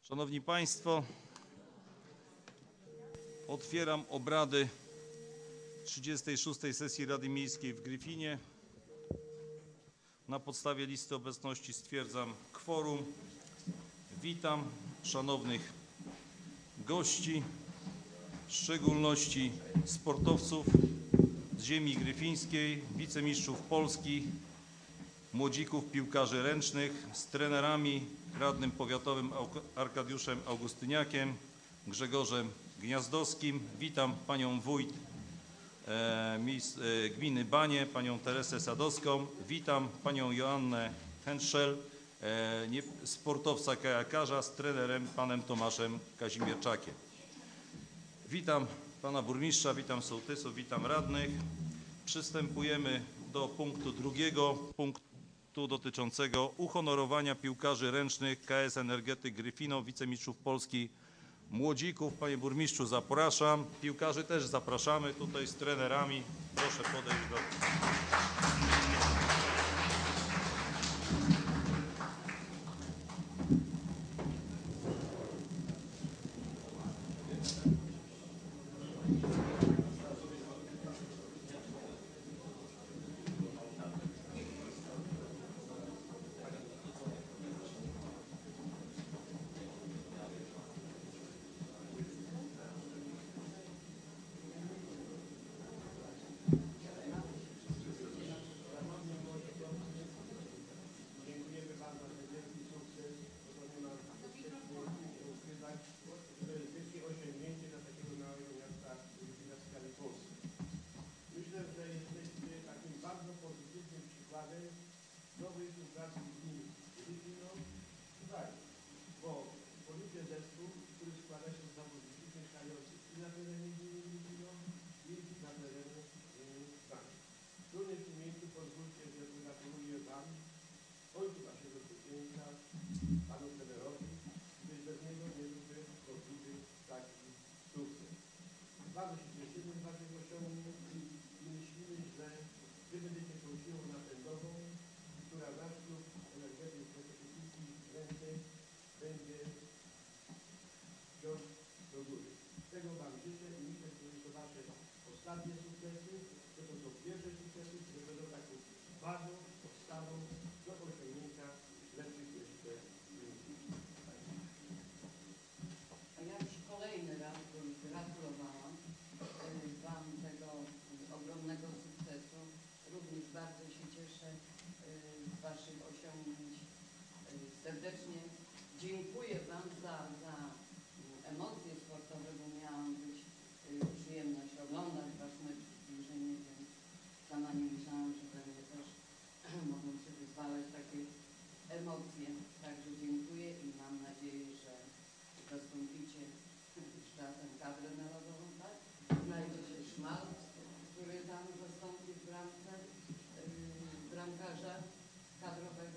Szanowni Państwo, otwieram obrady 36. sesji Rady Miejskiej w Gryfinie. Na podstawie listy obecności stwierdzam kworum. Witam szanownych gości, w szczególności sportowców z ziemi gryfińskiej, wicemistrzów Polski, młodzików piłkarzy ręcznych z trenerami, radnym powiatowym Arkadiuszem Augustyniakiem, Grzegorzem Gniazdowskim. Witam panią wójt gminy Banie, panią Teresę Sadowską. Witam panią Joannę Henschel, sportowca kajakarza z trenerem panem Tomaszem Kazimierczakiem. Witam pana burmistrza, witam sołtysów, witam radnych. Przystępujemy do punktu drugiego, dotyczącego uhonorowania piłkarzy ręcznych KS Energetyk Gryfino, wicemistrzów Polski młodzików. Panie burmistrzu, zapraszam. Piłkarzy też zapraszamy tutaj z trenerami. Proszę podejść do... nowej współpracy gmin Gryfino i Bani, bo tworzycie zespół, który składa się z zawodników mieszkających i na terenie gminy Gryfino, i na terenie gminy Bani. Również w tym miejscu pozwólcie, że pogratuluję Wam, ojcu Waszego zwycięstwa, Panu trenerowi, gdyż bez niego nie byłby możliwy taki sukces. Bardzo się cieszymy z Waszych osiągnięć i myślimy, że Wy będziecie tą siłą napędową, która nasz klub energetyki ręcznej będzie wziąć do góry. Tego Wam życzę i myślę, że to Wasze ostatnie sukcesy, że to są pierwsze sukcesy, że będą taką bazą, podstawą do osiągnięcia lepszych jeszcze wyników. A ja już kolejny raz gratulowałam Wam tego ogromnego sukcesu. Również bardzo się cieszę z Waszych osiągnięć. Serdecznie dziękuję Wam za emocje sportowe, bo miałam być przyjemność oglądać Wasz mecz w Zbliżeniu, więc sama nie myślałam, że we mnie też mogą się wyzwalać takie emocje. Także dziękuję i mam nadzieję, że zastąpicie z czasem kadrę narodową, tak? Znajdzie się Szmal, który tam zastąpi w bramce bramkarza kadrowego.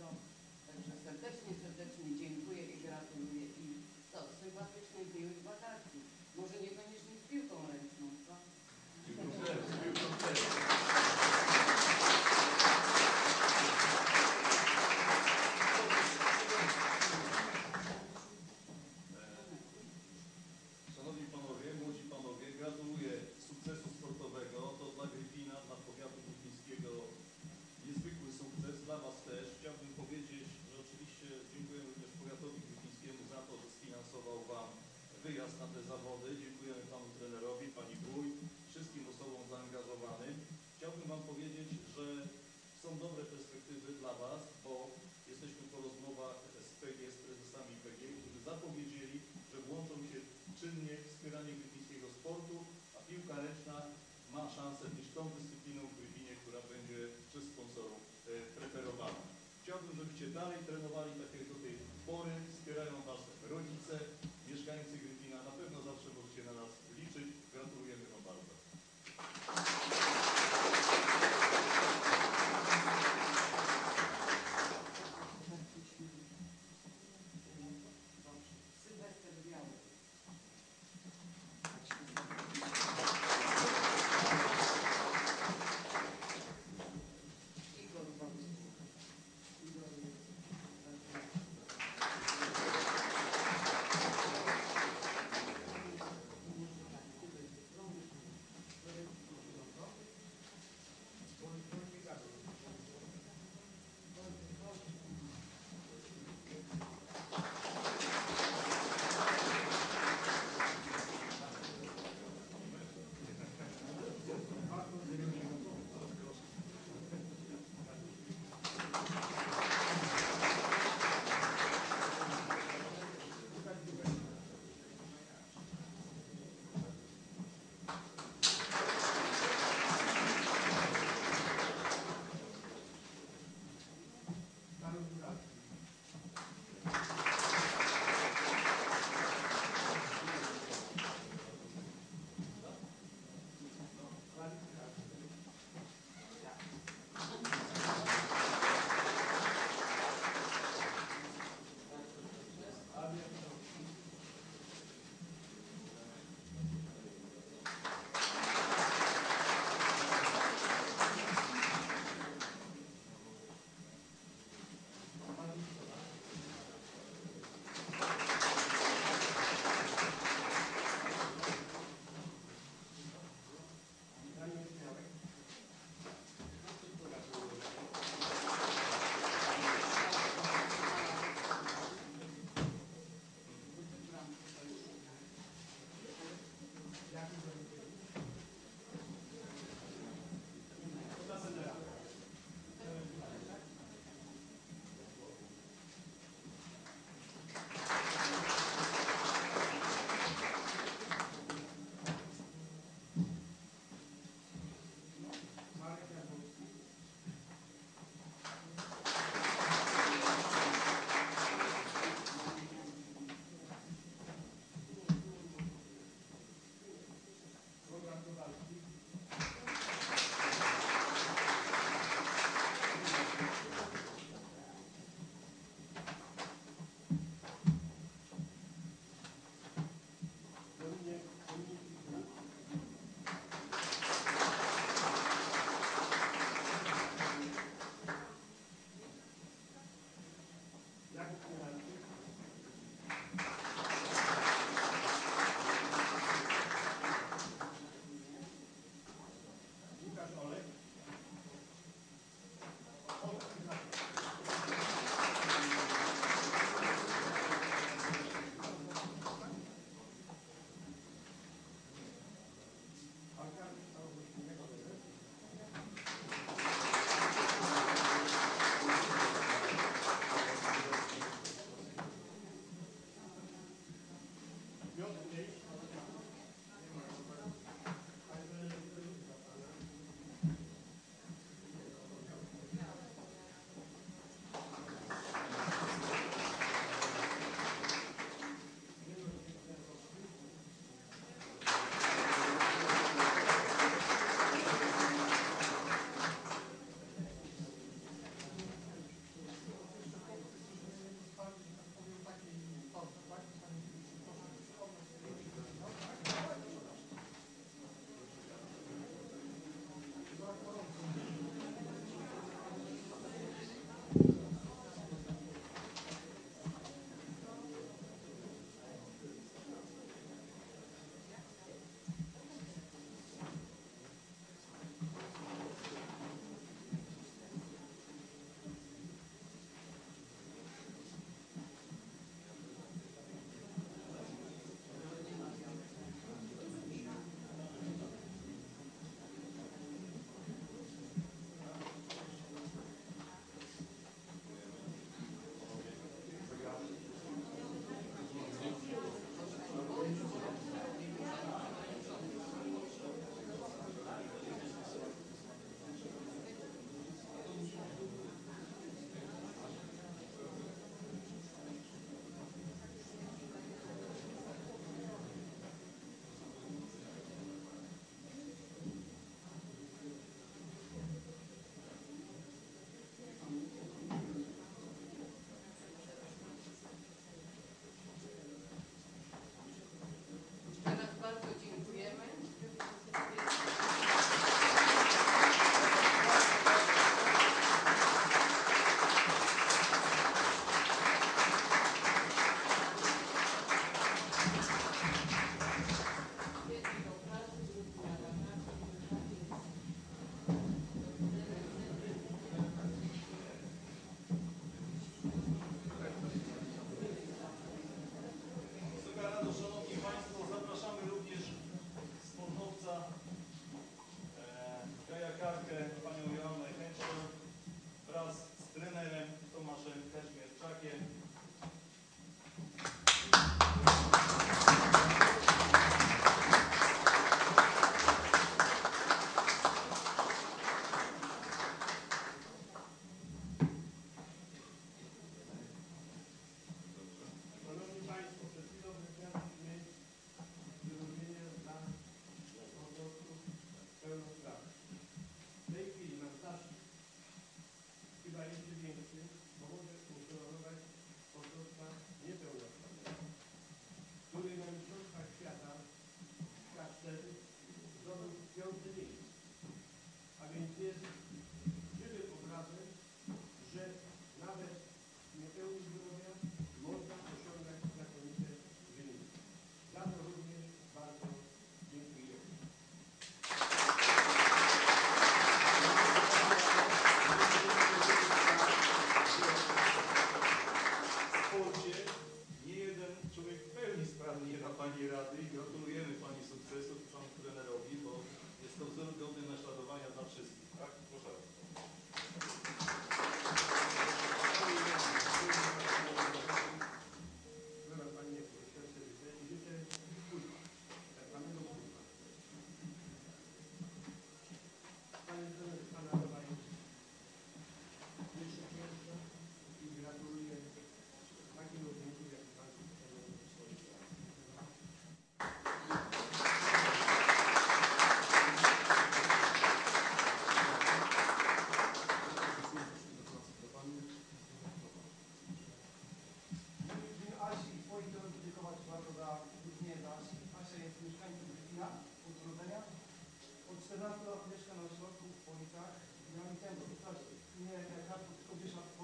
nie jak tylko dziesiątko.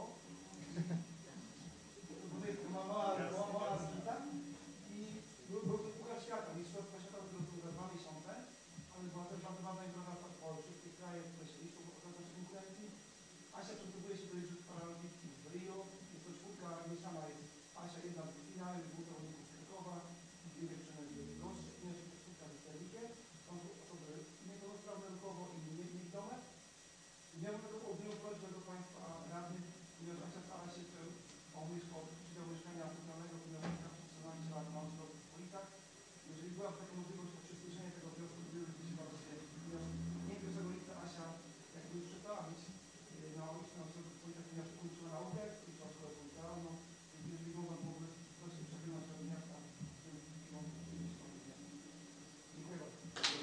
Tutaj mała różnica. I był Puchar Świata, Mistrzostwa Świata, które były za 2 miesiące, ale była też bardzo ważna impreza po wszystkich krajach, które się liczą w konkurencji. Asia przygotowuje się do Igrzysk Paralimpijskich w Rio. Jest to czwórka mieszana, jest Asia jedna z Burkina, jest dwóch zawodników z Krakowa, dwie dziewczyny z Bydgoszczy, jest czwórka z Sterlikiem. Są osoby niepełnosprawne ruchowo i niewidome. Miałem taką olbrzymią prośbę do Państwa radnych, ponieważ Asia stara się o przydział mieszkania socjalnego, ponieważ mieszka przez 14 lat na osiedlu w Policach. Jeżeli byłaby taka możliwość, to przysłyszenie tego wniosku byłyby się bardzo świetne, ponieważ nie 1 lipca Asia jakby już przestała być na osiedlu w Policach, ponieważ ukończyła naukę, skończyła szkołę policealną. Jeżeli mogłaby prosić o przekazać do miasta, dziękuję bardzo.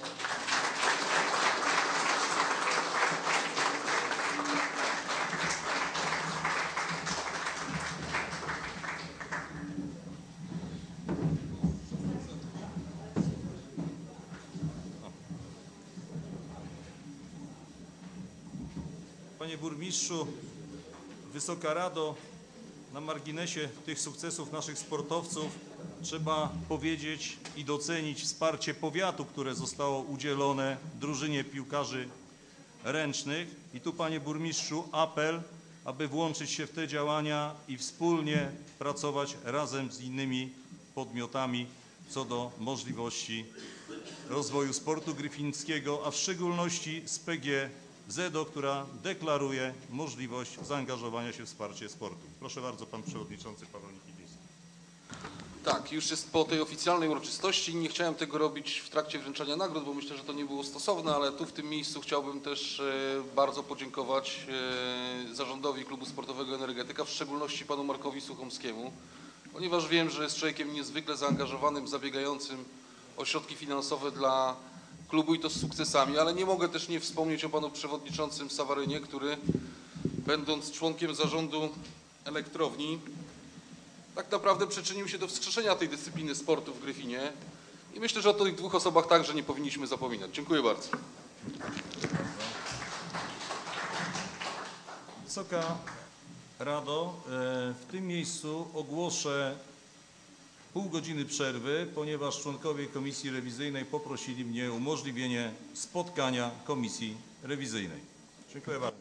Panie burmistrzu, Wysoka Rado, na marginesie tych sukcesów naszych sportowców trzeba powiedzieć i docenić wsparcie powiatu, które zostało udzielone drużynie piłkarzy ręcznych. I tu, panie burmistrzu, apel, aby włączyć się w te działania i wspólnie pracować razem z innymi podmiotami co do możliwości rozwoju sportu gryfińskiego, a w szczególności z PGZ-u, która deklaruje możliwość zaangażowania się w wsparcie sportu. Proszę bardzo, pan przewodniczący Paweł Nikidiński. Tak, już jest po tej oficjalnej uroczystości. Nie chciałem tego robić w trakcie wręczania nagród, bo myślę, że to nie było stosowne, ale tu w tym miejscu chciałbym też bardzo podziękować zarządowi Klubu Sportowego Energetyka, w szczególności panu Markowi Suchomskiemu, ponieważ wiem, że jest człowiekiem niezwykle zaangażowanym, zabiegającym o środki finansowe dla klubu i to z sukcesami, ale nie mogę też nie wspomnieć o panu przewodniczącym Sawarynie, który będąc członkiem zarządu elektrowni tak naprawdę przyczynił się do wskrzeszenia tej dyscypliny sportu w Gryfinie i myślę, że o tych dwóch osobach także nie powinniśmy zapominać. Dziękuję bardzo. Wysoka Rado, w tym miejscu ogłoszę pół godziny przerwy, ponieważ członkowie komisji rewizyjnej poprosili mnie o umożliwienie spotkania komisji rewizyjnej. Dziękuję bardzo.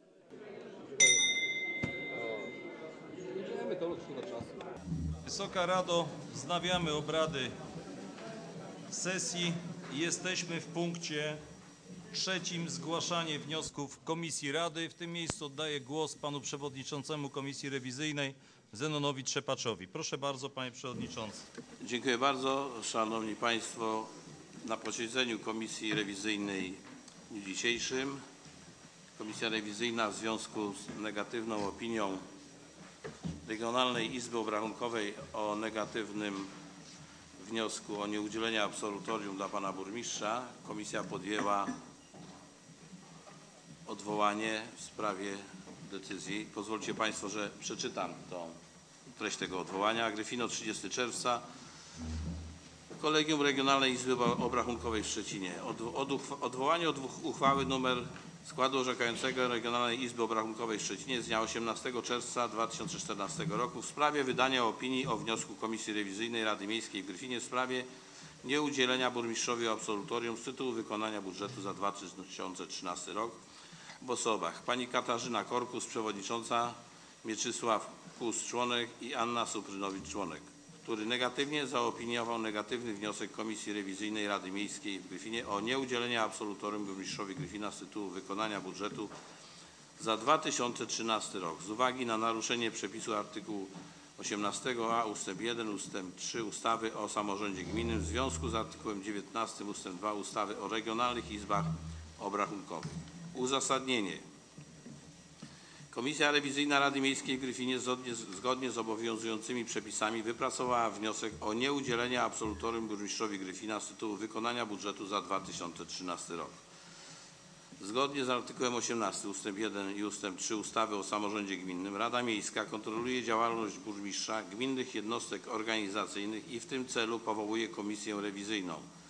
Wysoka Rado, wznawiamy obrady sesji i jesteśmy w punkcie 3. Zgłaszanie wniosków Komisji Rady. W tym miejscu oddaję głos panu przewodniczącemu Komisji Rewizyjnej Zenonowi Trzepaczowi. Proszę bardzo, panie przewodniczący. Dziękuję bardzo. Szanowni Państwo, na posiedzeniu Komisji Rewizyjnej w dniu dzisiejszym Komisja Rewizyjna w związku z negatywną opinią Regionalnej Izby Obrachunkowej o negatywnym wniosku o nieudzielenie absolutorium dla pana burmistrza, komisja podjęła odwołanie w sprawie decyzji. Pozwólcie Państwo, że przeczytam treść tego odwołania. Gryfino, 30 czerwca. Kolegium Regionalnej Izby Obrachunkowej w Szczecinie. Odwołanie od uchwały nr składu orzekającego Regionalnej Izby Obrachunkowej w Szczecinie z dnia 18 czerwca 2014 roku w sprawie wydania opinii o wniosku Komisji Rewizyjnej Rady Miejskiej w Gryfinie w sprawie nieudzielenia burmistrzowi absolutorium z tytułu wykonania budżetu za 2013 rok w osobach pani Katarzyna Korkus, przewodnicząca, Mieczysław Kus, członek i Anna Suprynowicz, członek, który negatywnie zaopiniował negatywny wniosek Komisji Rewizyjnej Rady Miejskiej w Gryfinie o nieudzielenie absolutorium burmistrzowi Gryfina z tytułu wykonania budżetu za 2013 rok z uwagi na naruszenie przepisu artykułu 18a ust. 1 ust. 3 ustawy o samorządzie gminnym w związku z artykułem 19 ust. 2 ustawy o regionalnych izbach obrachunkowych. Uzasadnienie. Komisja Rewizyjna Rady Miejskiej w Gryfinie zgodnie z obowiązującymi przepisami wypracowała wniosek o nieudzielenie absolutorium burmistrzowi Gryfina z tytułu wykonania budżetu za 2013 rok. Zgodnie z artykułem 18 ust. 1 i ust. 3 ustawy o samorządzie gminnym Rada Miejska kontroluje działalność burmistrza, gminnych jednostek organizacyjnych i w tym celu powołuje komisję rewizyjną.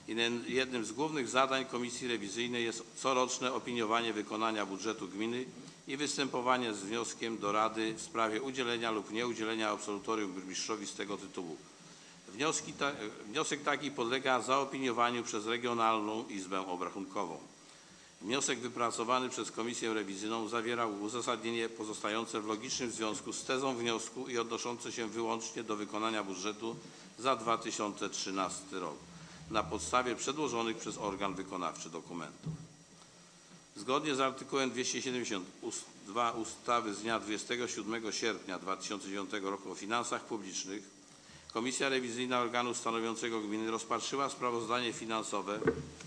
Jednym z głównych zadań Komisji Rewizyjnej jest coroczne opiniowanie wykonania budżetu gminy i występowanie z wnioskiem do Rady w sprawie udzielenia lub nieudzielenia absolutorium burmistrzowi z tego tytułu. Wniosek taki podlega zaopiniowaniu przez Regionalną Izbę Obrachunkową. Wniosek wypracowany przez Komisję Rewizyjną zawierał uzasadnienie pozostające w logicznym związku z tezą wniosku i odnoszące się wyłącznie do wykonania budżetu za 2013 rok na podstawie przedłożonych przez organ wykonawczy dokumentów. Zgodnie z artykułem 272 ustawy z dnia 27 sierpnia 2009 roku o finansach publicznych Komisja Rewizyjna organu stanowiącego gminy rozpatrzyła sprawozdanie finansowe,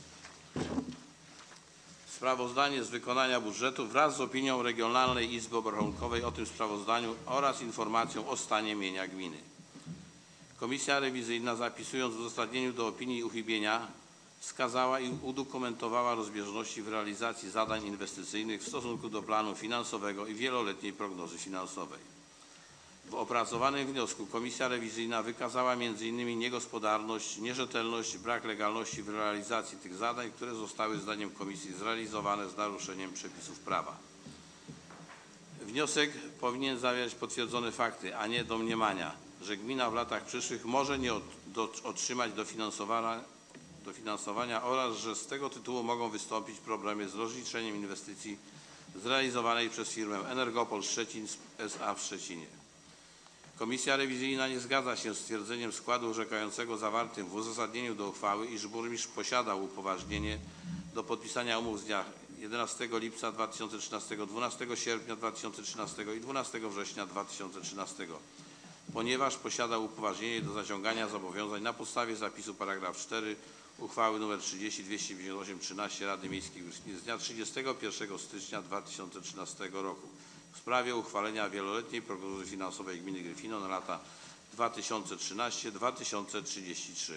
sprawozdanie z wykonania budżetu wraz z opinią Regionalnej Izby Obrachunkowej o tym sprawozdaniu oraz informacją o stanie mienia gminy. Komisja Rewizyjna, zapisując w uzasadnieniu do opinii uchybienia, wskazała i udokumentowała rozbieżności w realizacji zadań inwestycyjnych w stosunku do planu finansowego i wieloletniej prognozy finansowej. W opracowanym wniosku Komisja Rewizyjna wykazała m.in. niegospodarność, nierzetelność, brak legalności w realizacji tych zadań, które zostały zdaniem Komisji zrealizowane z naruszeniem przepisów prawa. Wniosek powinien zawierać potwierdzone fakty, a nie domniemania, że gmina w latach przyszłych może nie otrzymać dofinansowania oraz że z tego tytułu mogą wystąpić problemy z rozliczeniem inwestycji zrealizowanej przez firmę Energopol Szczecin S.A. w Szczecinie. Komisja Rewizyjna nie zgadza się z stwierdzeniem składu orzekającego zawartym w uzasadnieniu do uchwały, iż burmistrz posiadał upoważnienie do podpisania umów z dnia 11 lipca 2013, 12 sierpnia 2013 i 12 września 2013, ponieważ posiadał upoważnienie do zaciągania zobowiązań na podstawie zapisu § 4 uchwały nr 30-258-13 Rady Miejskiej z dnia 31 stycznia 2013 roku w sprawie uchwalenia wieloletniej prognozy finansowej gminy Gryfino na lata 2013-2033.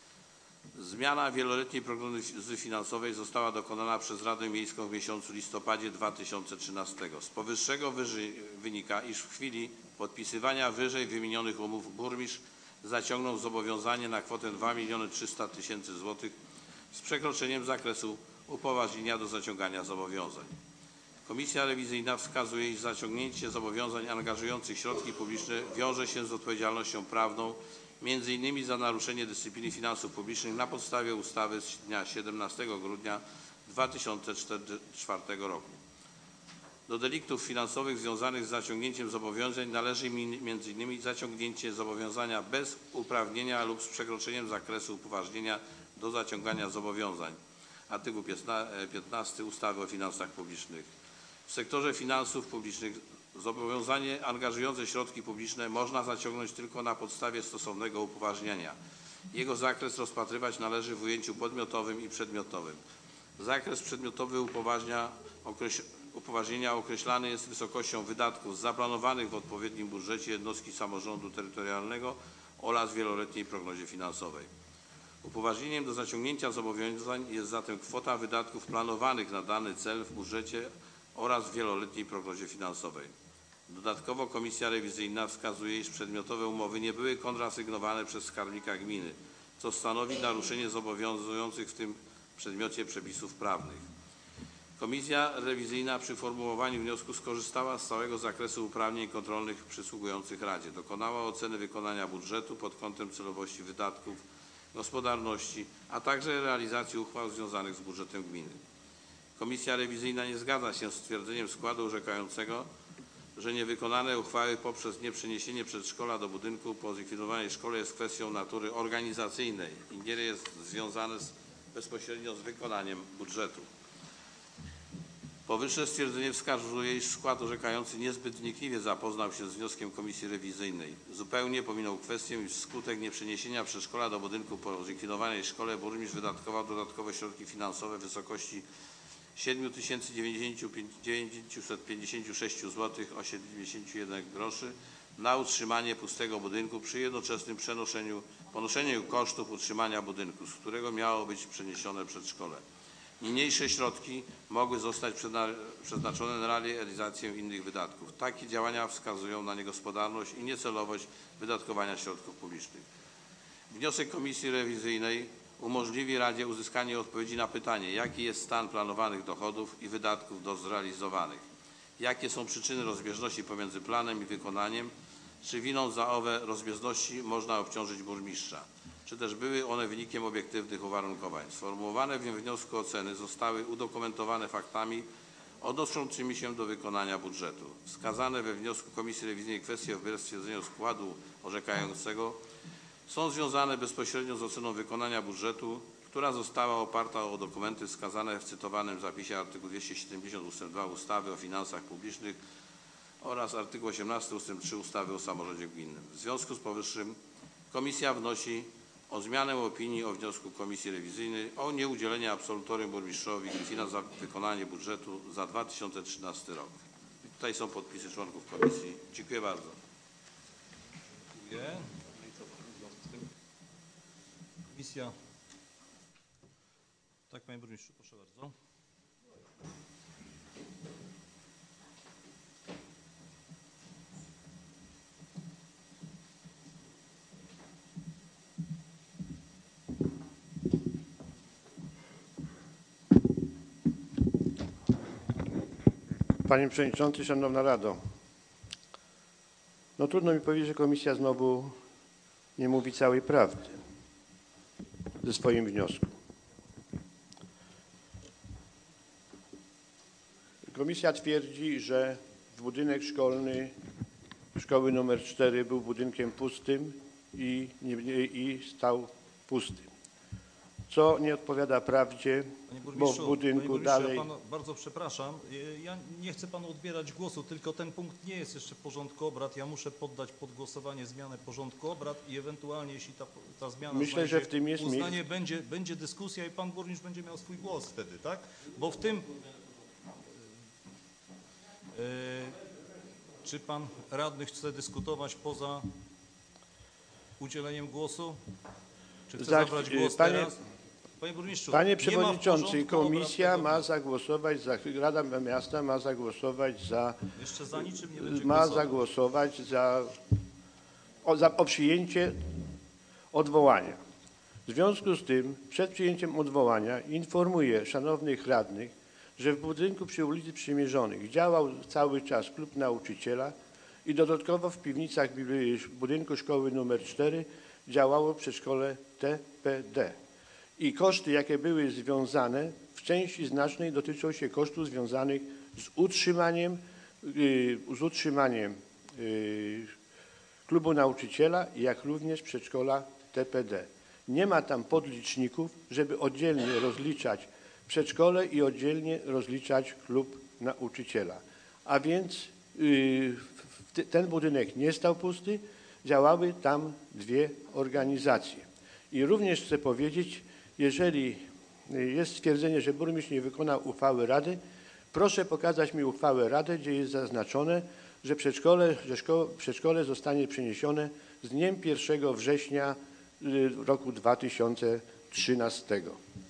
Zmiana wieloletniej prognozy finansowej została dokonana przez Radę Miejską w miesiącu listopadzie 2013. Z powyższego wynika, iż w chwili podpisywania wyżej wymienionych umów burmistrz zaciągnął zobowiązanie na kwotę 2 300 000 zł z przekroczeniem zakresu upoważnienia do zaciągania zobowiązań. Komisja Rewizyjna wskazuje, iż zaciągnięcie zobowiązań angażujących środki publiczne wiąże się z odpowiedzialnością prawną, m.in. za naruszenie dyscypliny finansów publicznych na podstawie ustawy z dnia 17 grudnia 2004 roku. Do deliktów finansowych związanych z zaciągnięciem zobowiązań należy m.in. zaciągnięcie zobowiązania bez uprawnienia lub z przekroczeniem zakresu upoważnienia do zaciągania zobowiązań. Artykuł 15 ustawy o finansach publicznych. W sektorze finansów publicznych zobowiązanie angażujące środki publiczne można zaciągnąć tylko na podstawie stosownego upoważnienia. Jego zakres rozpatrywać należy w ujęciu podmiotowym i przedmiotowym. Zakres przedmiotowy upoważnienia określany jest wysokością wydatków zaplanowanych w odpowiednim budżecie jednostki samorządu terytorialnego oraz wieloletniej prognozie finansowej. Upoważnieniem do zaciągnięcia zobowiązań jest zatem kwota wydatków planowanych na dany cel w budżecie oraz w wieloletniej prognozie finansowej. Dodatkowo Komisja Rewizyjna wskazuje, iż przedmiotowe umowy nie były kontrasygnowane przez skarbnika gminy, co stanowi naruszenie zobowiązujących w tym przedmiocie przepisów prawnych. Komisja Rewizyjna przy formułowaniu wniosku skorzystała z całego zakresu uprawnień kontrolnych przysługujących Radzie. Dokonała oceny wykonania budżetu pod kątem celowości wydatków, gospodarności, a także realizacji uchwał związanych z budżetem gminy. Komisja Rewizyjna nie zgadza się z stwierdzeniem składu orzekającego, że niewykonane uchwały poprzez nieprzeniesienie przedszkola do budynku po zlikwidowanej szkole jest kwestią natury organizacyjnej i nie jest związane bezpośrednio z wykonaniem budżetu. Powyższe stwierdzenie wskazuje, iż skład orzekający niezbyt wnikliwie zapoznał się z wnioskiem Komisji Rewizyjnej. Zupełnie pominął kwestię, iż wskutek nieprzeniesienia przedszkola do budynku po zlikwidowanej szkole burmistrz wydatkował dodatkowe środki finansowe w wysokości 7956 zł 81 groszy na utrzymanie pustego budynku przy jednoczesnym ponoszeniu kosztów utrzymania budynku, z którego miało być przeniesione przedszkole. Niniejsze środki mogły zostać przeznaczone na realizację innych wydatków. Takie działania wskazują na niegospodarność i niecelowość wydatkowania środków publicznych. Wniosek Komisji Rewizyjnej umożliwi Radzie uzyskanie odpowiedzi na pytanie, jaki jest stan planowanych dochodów i wydatków do zrealizowanych, jakie są przyczyny rozbieżności pomiędzy planem i wykonaniem, czy winą za owe rozbieżności można obciążyć burmistrza, czy też były one wynikiem obiektywnych uwarunkowań. Sformułowane w wniosku oceny zostały udokumentowane faktami odnoszącymi się do wykonania budżetu. Wskazane we wniosku Komisji Rewizyjnej kwestie wbrew stwierdzeniu składu orzekającego są związane bezpośrednio z oceną wykonania budżetu, która została oparta o dokumenty wskazane w cytowanym zapisie art. 270 ust. 2 ustawy o finansach publicznych oraz art. 18 ust. 3 ustawy o samorządzie gminnym. W związku z powyższym Komisja wnosi o zmianę opinii o wniosku Komisji Rewizyjnej o nieudzielenie absolutorium burmistrzowi Gryfina za wykonanie budżetu za 2013 rok. Tutaj są podpisy członków komisji. Dziękuję bardzo. Dziękuję. Komisja. Tak, panie burmistrzu, proszę bardzo. Panie Przewodniczący, Szanowna Rado. No trudno mi powiedzieć, że komisja znowu nie mówi całej prawdy ze swoim wniosku. Komisja twierdzi, że budynek szkolny szkoły nr 4 był budynkiem pustym i stał pusty, co nie odpowiada prawdzie, bo w budynku dalej... Ja pana bardzo przepraszam, ja nie chcę panu odbierać głosu, tylko ten punkt nie jest jeszcze w porządku obrad. Ja muszę poddać pod głosowanie zmianę porządku obrad i ewentualnie, jeśli ta zmiana Myślę, że w tym jest uznanie, będzie dyskusja i pan burmistrz będzie miał swój głos wtedy, tak? Bo w tym... Czy pan radny chce dyskutować poza udzieleniem głosu? Czy chce zabrać głos teraz? Panie burmistrzu, Panie Przewodniczący, komisja ma zagłosować, Rada Miasta ma zagłosować za... Jeszcze za niczym nie będzie ma zagłosować o przyjęcie odwołania. W związku z tym przed przyjęciem odwołania informuję szanownych radnych, że w budynku przy ulicy Przymierzonych działał cały czas klub nauczyciela i dodatkowo w piwnicach budynku szkoły nr 4 działało przedszkole TPD. I koszty, jakie były związane, w części znacznej dotyczą się kosztów związanych z utrzymaniem klubu nauczyciela, jak również przedszkola TPD. Nie ma tam podliczników, żeby oddzielnie rozliczać przedszkole i oddzielnie rozliczać klub nauczyciela. A więc ten budynek nie stał pusty, działały tam dwie organizacje. I również chcę powiedzieć, jeżeli jest stwierdzenie, że burmistrz nie wykonał uchwały Rady, proszę pokazać mi uchwałę Rady, gdzie jest zaznaczone, że przedszkole zostanie przeniesione z dniem 1 września roku 2013.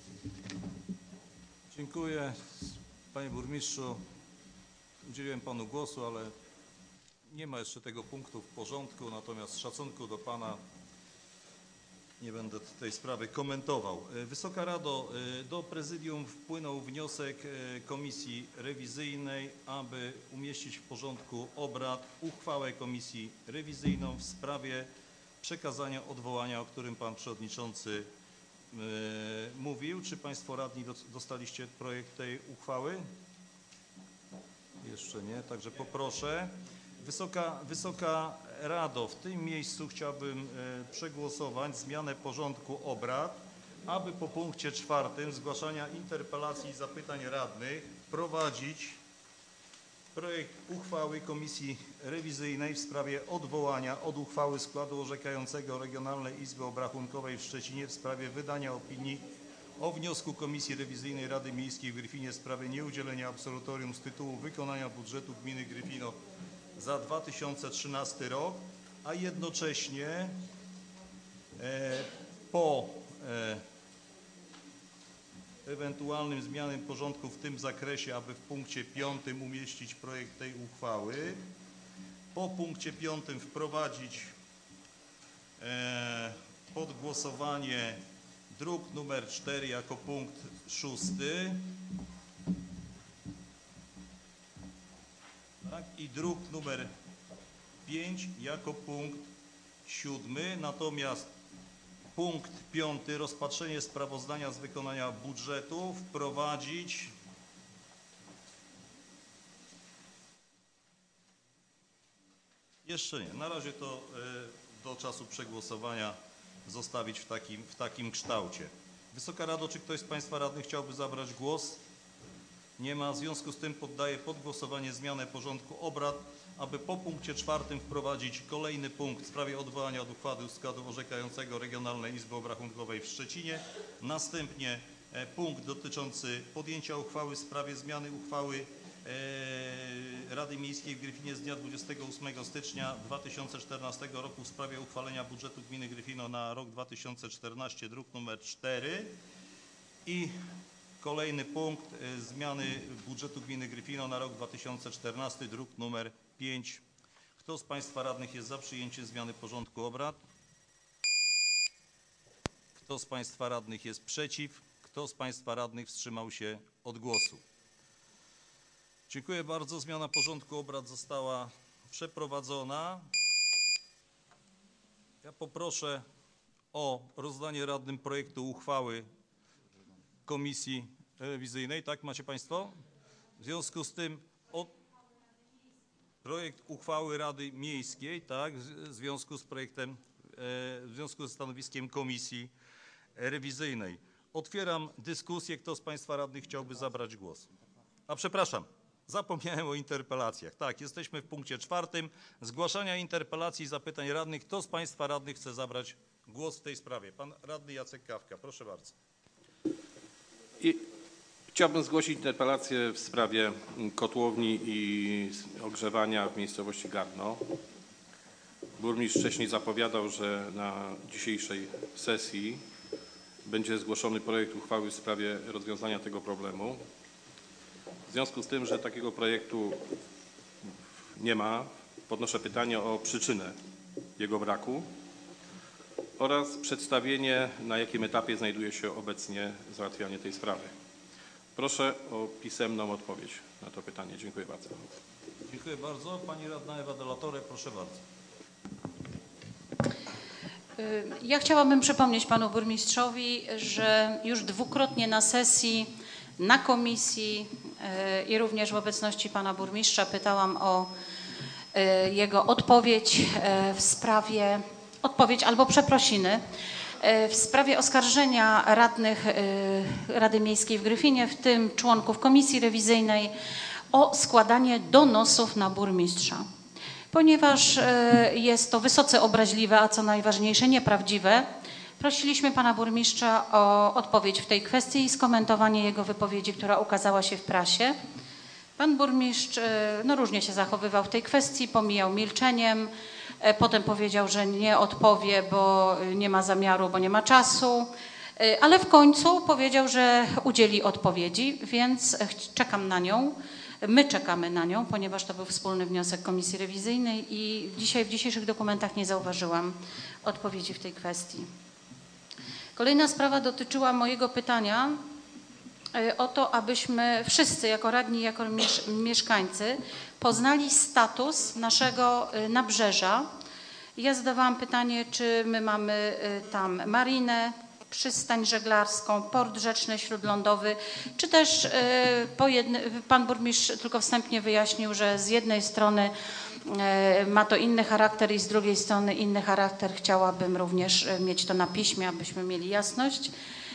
Dziękuję. Panie burmistrzu, udzieliłem panu głosu, ale nie ma jeszcze tego punktu w porządku, natomiast z szacunku do pana nie będę tej sprawy komentował. Wysoka Rado, do prezydium wpłynął wniosek Komisji Rewizyjnej, aby umieścić w porządku obrad uchwałę Komisji Rewizyjną w sprawie przekazania odwołania, o którym pan przewodniczący mówił. Czy państwo radni dostaliście projekt tej uchwały? Jeszcze nie, także poproszę. Wysoka Rado, w tym miejscu chciałbym przegłosować zmianę porządku obrad, aby po punkcie 4 zgłaszania interpelacji i zapytań radnych wprowadzić projekt uchwały Komisji Rewizyjnej w sprawie odwołania od uchwały składu orzekającego Regionalnej Izby Obrachunkowej w Szczecinie w sprawie wydania opinii o wniosku Komisji Rewizyjnej Rady Miejskiej w Gryfinie w sprawie nieudzielenia absolutorium z tytułu wykonania budżetu gminy Gryfino za 2013 rok, a jednocześnie po ewentualnym zmianom porządku w tym zakresie, aby w punkcie 5 umieścić projekt tej uchwały, po punkcie 5 wprowadzić pod głosowanie druk numer 4 jako punkt 6. Tak, i druk numer 5 jako punkt 7. Natomiast punkt 5, rozpatrzenie sprawozdania z wykonania budżetu, wprowadzić jeszcze nie. Na razie to do czasu przegłosowania zostawić w takim kształcie. Wysoka Rado, czy ktoś z Państwa radnych chciałby zabrać głos? Nie ma. W związku z tym poddaję pod głosowanie zmianę porządku obrad, aby po punkcie 4 wprowadzić kolejny punkt w sprawie odwołania od uchwały składu orzekającego Regionalnej Izby Obrachunkowej w Szczecinie. Następnie punkt dotyczący podjęcia uchwały w sprawie zmiany uchwały Rady Miejskiej w Gryfinie z dnia 28 stycznia 2014 roku w sprawie uchwalenia budżetu gminy Gryfino na rok 2014, druk nr 4 i kolejny punkt zmiany budżetu gminy Gryfino na rok 2014, druk nr 5. Kto z Państwa radnych jest za przyjęciem zmiany porządku obrad? Kto z Państwa radnych jest przeciw? Kto z Państwa radnych wstrzymał się od głosu? Dziękuję bardzo. Zmiana porządku obrad została przeprowadzona. Ja poproszę o rozdanie radnym projektu uchwały Komisji Rewizyjnej. Tak, macie Państwo? W związku z tym projekt uchwały Rady Miejskiej, tak, w związku z projektem, w związku ze stanowiskiem Komisji Rewizyjnej. Otwieram dyskusję. Kto z Państwa radnych chciałby zabrać głos? A przepraszam, zapomniałem o interpelacjach. Tak, jesteśmy w punkcie 4. Zgłaszania interpelacji i zapytań radnych. Kto z Państwa radnych chce zabrać głos w tej sprawie? Pan radny Jacek Kawka, proszę bardzo. Chciałbym zgłosić interpelację w sprawie kotłowni i ogrzewania w miejscowości Gardno. Burmistrz wcześniej zapowiadał, że na dzisiejszej sesji będzie zgłoszony projekt uchwały w sprawie rozwiązania tego problemu. W związku z tym, że takiego projektu nie ma, podnoszę pytanie o przyczynę jego braku oraz przedstawienie, na jakim etapie znajduje się obecnie załatwianie tej sprawy. Proszę o pisemną odpowiedź na to pytanie. Dziękuję bardzo. Dziękuję bardzo. Pani radna Ewa de la Torre, proszę bardzo. Ja chciałabym przypomnieć panu burmistrzowi, że już dwukrotnie na sesji, na komisji i również w obecności pana burmistrza pytałam o jego odpowiedź w sprawie, albo przeprosiny w sprawie oskarżenia radnych Rady Miejskiej w Gryfinie, w tym członków komisji rewizyjnej, o składanie donosów na burmistrza. Ponieważ jest to wysoce obraźliwe, a co najważniejsze nieprawdziwe, prosiliśmy pana burmistrza o odpowiedź w tej kwestii i skomentowanie jego wypowiedzi, która ukazała się w prasie. Pan burmistrz różnie się zachowywał w tej kwestii, pomijał milczeniem, potem powiedział, że nie odpowie, bo nie ma zamiaru, bo nie ma czasu, ale w końcu powiedział, że udzieli odpowiedzi, więc czekam na nią. My czekamy na nią, ponieważ to był wspólny wniosek Komisji Rewizyjnej i dzisiaj w dzisiejszych dokumentach nie zauważyłam odpowiedzi w tej kwestii. Kolejna sprawa dotyczyła mojego pytania o to, abyśmy wszyscy jako radni, jako mieszkańcy poznali status naszego nabrzeża. Ja zadawałam pytanie, czy my mamy tam marinę, przystań żeglarską, port rzeczny śródlądowy, czy też pan burmistrz tylko wstępnie wyjaśnił, że z jednej strony ma to inny charakter i z drugiej strony inny charakter. Chciałabym również mieć to na piśmie, abyśmy mieli jasność.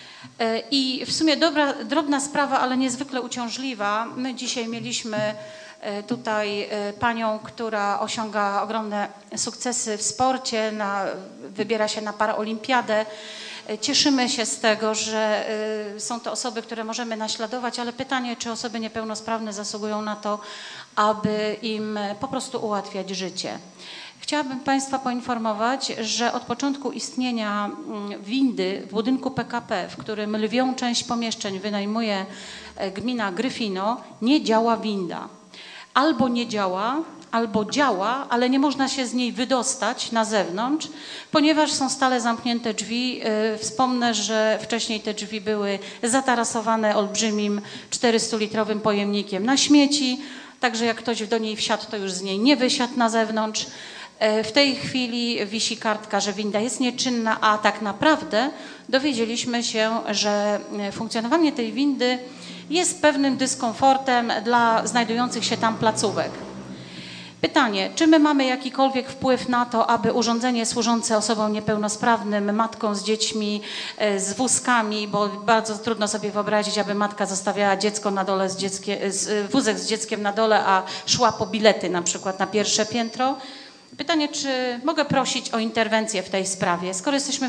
I w sumie drobna sprawa, ale niezwykle uciążliwa. My dzisiaj mieliśmy tutaj panią, która osiąga ogromne sukcesy w sporcie, wybiera się na paraolimpiadę. Cieszymy się z tego, że są to osoby, które możemy naśladować, ale pytanie, czy osoby niepełnosprawne zasługują na to, aby im po prostu ułatwiać życie. Chciałabym Państwa poinformować, że od początku istnienia windy w budynku PKP, w którym lwią część pomieszczeń wynajmuje gmina Gryfino, nie działa winda. albo nie działa, albo działa, ale nie można się z niej wydostać na zewnątrz, ponieważ są stale zamknięte drzwi. Wspomnę, że wcześniej te drzwi były zatarasowane olbrzymim 400-litrowym pojemnikiem na śmieci, także jak ktoś do niej wsiadł, to już z niej nie wysiadł na zewnątrz. W tej chwili wisi kartka, że winda jest nieczynna, a tak naprawdę dowiedzieliśmy się, że funkcjonowanie tej windy jest pewnym dyskomfortem dla znajdujących się tam placówek. Pytanie, czy my mamy jakikolwiek wpływ na to, aby urządzenie służące osobom niepełnosprawnym, matkom z dziećmi, z wózkami, bo bardzo trudno sobie wyobrazić, aby matka zostawiała dziecko na dole, wózek z dzieckiem na dole, a szła po bilety na przykład na pierwsze piętro. Pytanie, czy mogę prosić o interwencję w tej sprawie? Skoro jesteśmy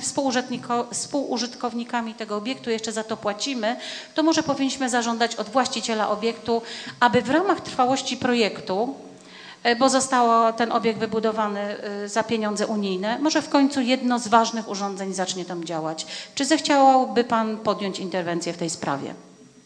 współużytkownikami tego obiektu, jeszcze za to płacimy, to może powinniśmy zażądać od właściciela obiektu, aby w ramach trwałości projektu, bo został ten obiekt wybudowany za pieniądze unijne, może w końcu jedno z ważnych urządzeń zacznie tam działać. Czy zechciałby Pan podjąć interwencję w tej sprawie?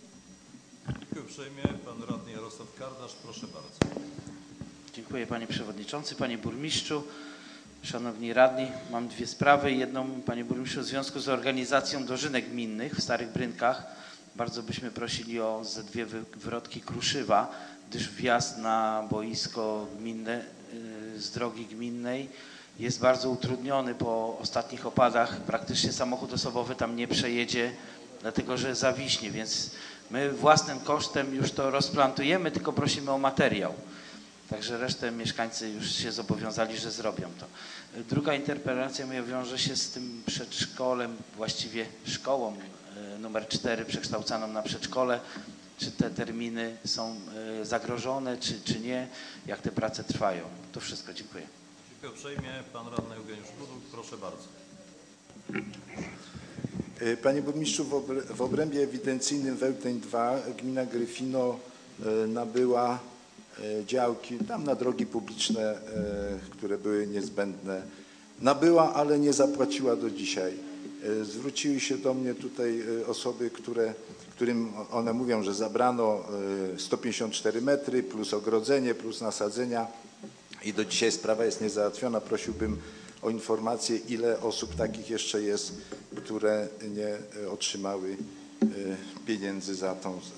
Dziękuję uprzejmie. Pan radny Jarosław Kardasz, proszę bardzo. Dziękuję Panie Przewodniczący, Panie Burmistrzu, Szanowni Radni. Mam dwie sprawy. Jedną, Panie Burmistrzu, w związku z organizacją dożynek gminnych w Starych Brynkach bardzo byśmy prosili o ze dwie wywrotki kruszywa, gdyż wjazd na boisko gminne z drogi gminnej jest bardzo utrudniony po ostatnich opadach. Praktycznie samochód osobowy tam nie przejedzie, dlatego że zawiśnie, więc my własnym kosztem już to rozplantujemy, tylko prosimy o materiał. Także resztę mieszkańcy już się zobowiązali, że zrobią to. Druga interpelacja moja wiąże się z tym przedszkolem, właściwie szkołą numer 4 przekształcaną na przedszkole. Czy te terminy są zagrożone, czy nie? Jak te prace trwają? To wszystko. Dziękuję. Dziękuję uprzejmie. Pan radny Eugeniusz Buduk, proszę bardzo. Panie Burmistrzu, w obrębie ewidencyjnym Wełteń 2 gmina Gryfino nabyła działki tam na drogi publiczne, które były niezbędne. Nabyła, ale nie zapłaciła do dzisiaj. Zwróciły się do mnie tutaj osoby, którym one mówią, że zabrano 154 metry plus ogrodzenie, plus nasadzenia i do dzisiaj sprawa jest niezałatwiona. Prosiłbym o informację, ile osób takich jeszcze jest, które nie otrzymały pieniędzy za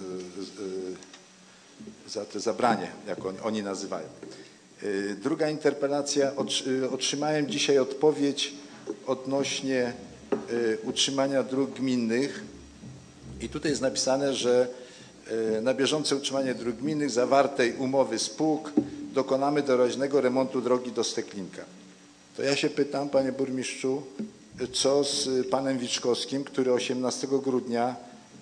to zabranie, jak oni nazywają. Druga interpelacja. Otrzymałem dzisiaj odpowiedź odnośnie utrzymania dróg gminnych i tutaj jest napisane, że na bieżące utrzymanie dróg gminnych zawartej umowy spółk dokonamy doraźnego remontu drogi do Steklinka. To ja się pytam, Panie Burmistrzu, co z Panem Wiczkowskim, który 18 grudnia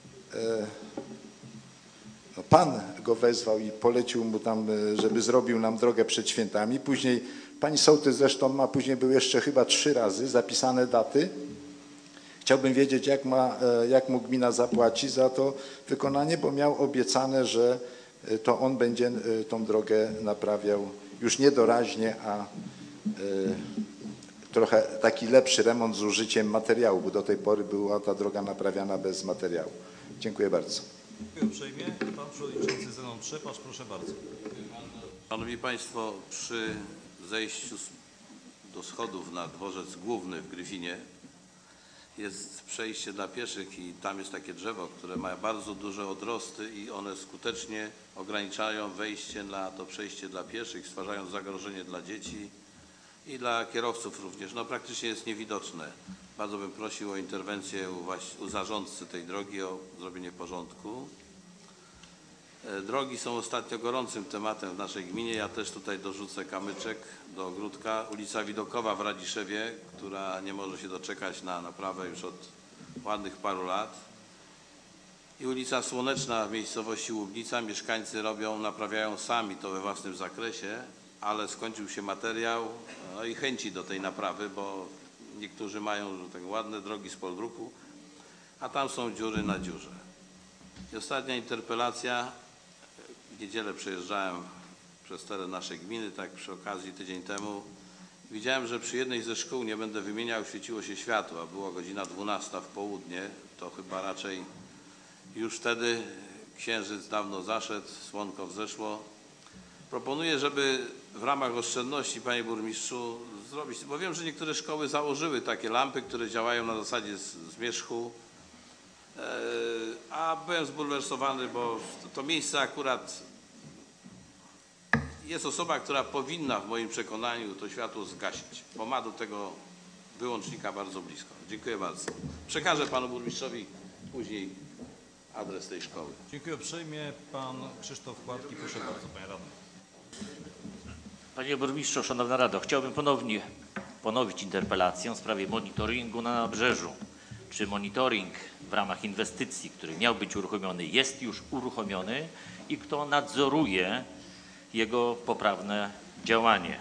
Pan go wezwał i polecił mu tam, żeby zrobił nam drogę przed świętami. Później Pani sołtys zresztą ma, później były jeszcze chyba 3 razy zapisane daty. Chciałbym wiedzieć, jak mu gmina zapłaci za to wykonanie, bo miał obiecane, że to on będzie tą drogę naprawiał już nie doraźnie, a trochę taki lepszy remont z użyciem materiału, bo do tej pory była ta droga naprawiana bez materiału. Dziękuję bardzo. Dziękuję uprzejmie. Pan przewodniczący Zenon Trzepacz, proszę bardzo. Szanowni Państwo, przy zejściu do schodów na dworzec główny w Gryfinie jest przejście dla pieszych i tam jest takie drzewo, które ma bardzo duże odrosty i one skutecznie ograniczają wejście na to przejście dla pieszych, stwarzając zagrożenie dla dzieci i dla kierowców również. No praktycznie jest niewidoczne. Bardzo bym prosił o interwencję u zarządcy tej drogi, o zrobienie porządku. Drogi są ostatnio gorącym tematem w naszej gminie. Ja też tutaj dorzucę kamyczek do ogródka. Ulica Widokowa w Radziszewie, która nie może się doczekać na naprawę już od ładnych paru lat. I ulica Słoneczna w miejscowości Łubnica. Mieszkańcy naprawiają sami to we własnym zakresie, ale skończył się materiał, no i chęci do tej naprawy, bo niektórzy mają tak ładne drogi z poldruku, a tam są dziury na dziurze. I ostatnia interpelacja. W niedzielę przejeżdżałem przez teren naszej gminy, tak przy okazji tydzień temu. Widziałem, że przy jednej ze szkół, nie będę wymieniał, świeciło się światło, a była godzina 12 w południe. To chyba raczej już wtedy księżyc dawno zaszedł, słonko wzeszło Proponuję, żeby w ramach oszczędności, panie burmistrzu, zrobić, bo wiem, że niektóre szkoły założyły takie lampy, które działają na zasadzie zmierzchu, a byłem zbulwersowany, bo to miejsce akurat jest osoba, która powinna w moim przekonaniu to światło zgasić, bo ma do tego wyłącznika bardzo blisko. Dziękuję bardzo. Przekażę panu burmistrzowi później adres tej szkoły. Dziękuję uprzejmie. Pan Krzysztof Kładki, proszę bardzo, panie radny. Panie burmistrzu, szanowna Rado, chciałbym ponowić interpelację w sprawie monitoringu na nabrzeżu. Czy monitoring w ramach inwestycji, który miał być uruchomiony, jest już uruchomiony i kto nadzoruje jego poprawne działanie?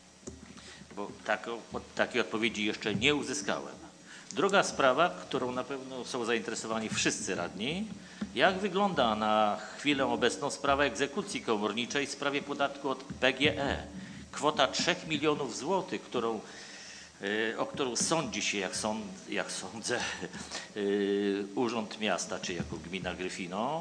Bo takiej odpowiedzi jeszcze nie uzyskałem. Druga sprawa, którą na pewno są zainteresowani wszyscy radni, jak wygląda na chwilę obecną sprawa egzekucji komorniczej w sprawie podatku od PGE. Kwota 3 milionów złotych, o którą sądzi się, jak sądzę, Urząd Miasta, czy jako gmina Gryfino.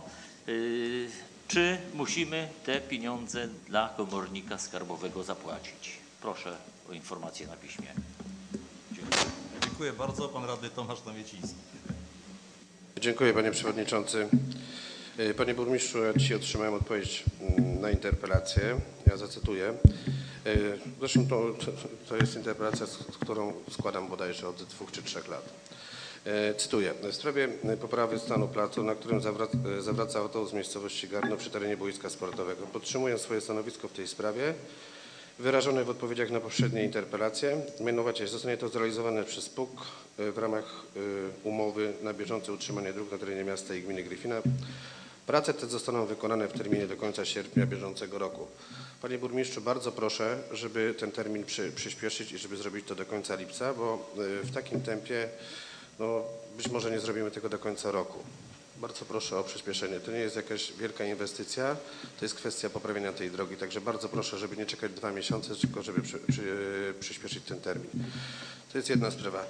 Czy musimy te pieniądze dla komornika skarbowego zapłacić? Proszę o informację na piśmie. Dziękuję. Dziękuję bardzo. Pan radny Tomasz Nawieciński. Dziękuję, panie przewodniczący. Panie burmistrzu, ja dzisiaj otrzymałem odpowiedź na interpelację. Ja zacytuję. Zresztą to jest interpelacja, z którą składam bodajże od 2 czy 3 lat. Cytuję. W sprawie poprawy stanu placu, na którym zawraca autobus z miejscowości Gardno przy terenie boiska sportowego. Podtrzymuję swoje stanowisko w tej sprawie, wyrażone w odpowiedziach na poprzednie interpelacje. Mianowicie zostanie to zrealizowane przez PUK w ramach umowy na bieżące utrzymanie dróg na terenie miasta i gminy Gryfina. Prace te zostaną wykonane w terminie do końca sierpnia bieżącego roku. Panie burmistrzu, bardzo proszę, żeby ten termin przyspieszyć i żeby zrobić to do końca lipca, bo w takim tempie być może nie zrobimy tego do końca roku. Bardzo proszę o przyspieszenie. To nie jest jakaś wielka inwestycja, to jest kwestia poprawienia tej drogi. Także bardzo proszę, żeby nie czekać 2 miesiące, tylko żeby przyspieszyć ten termin. To jest jedna sprawa.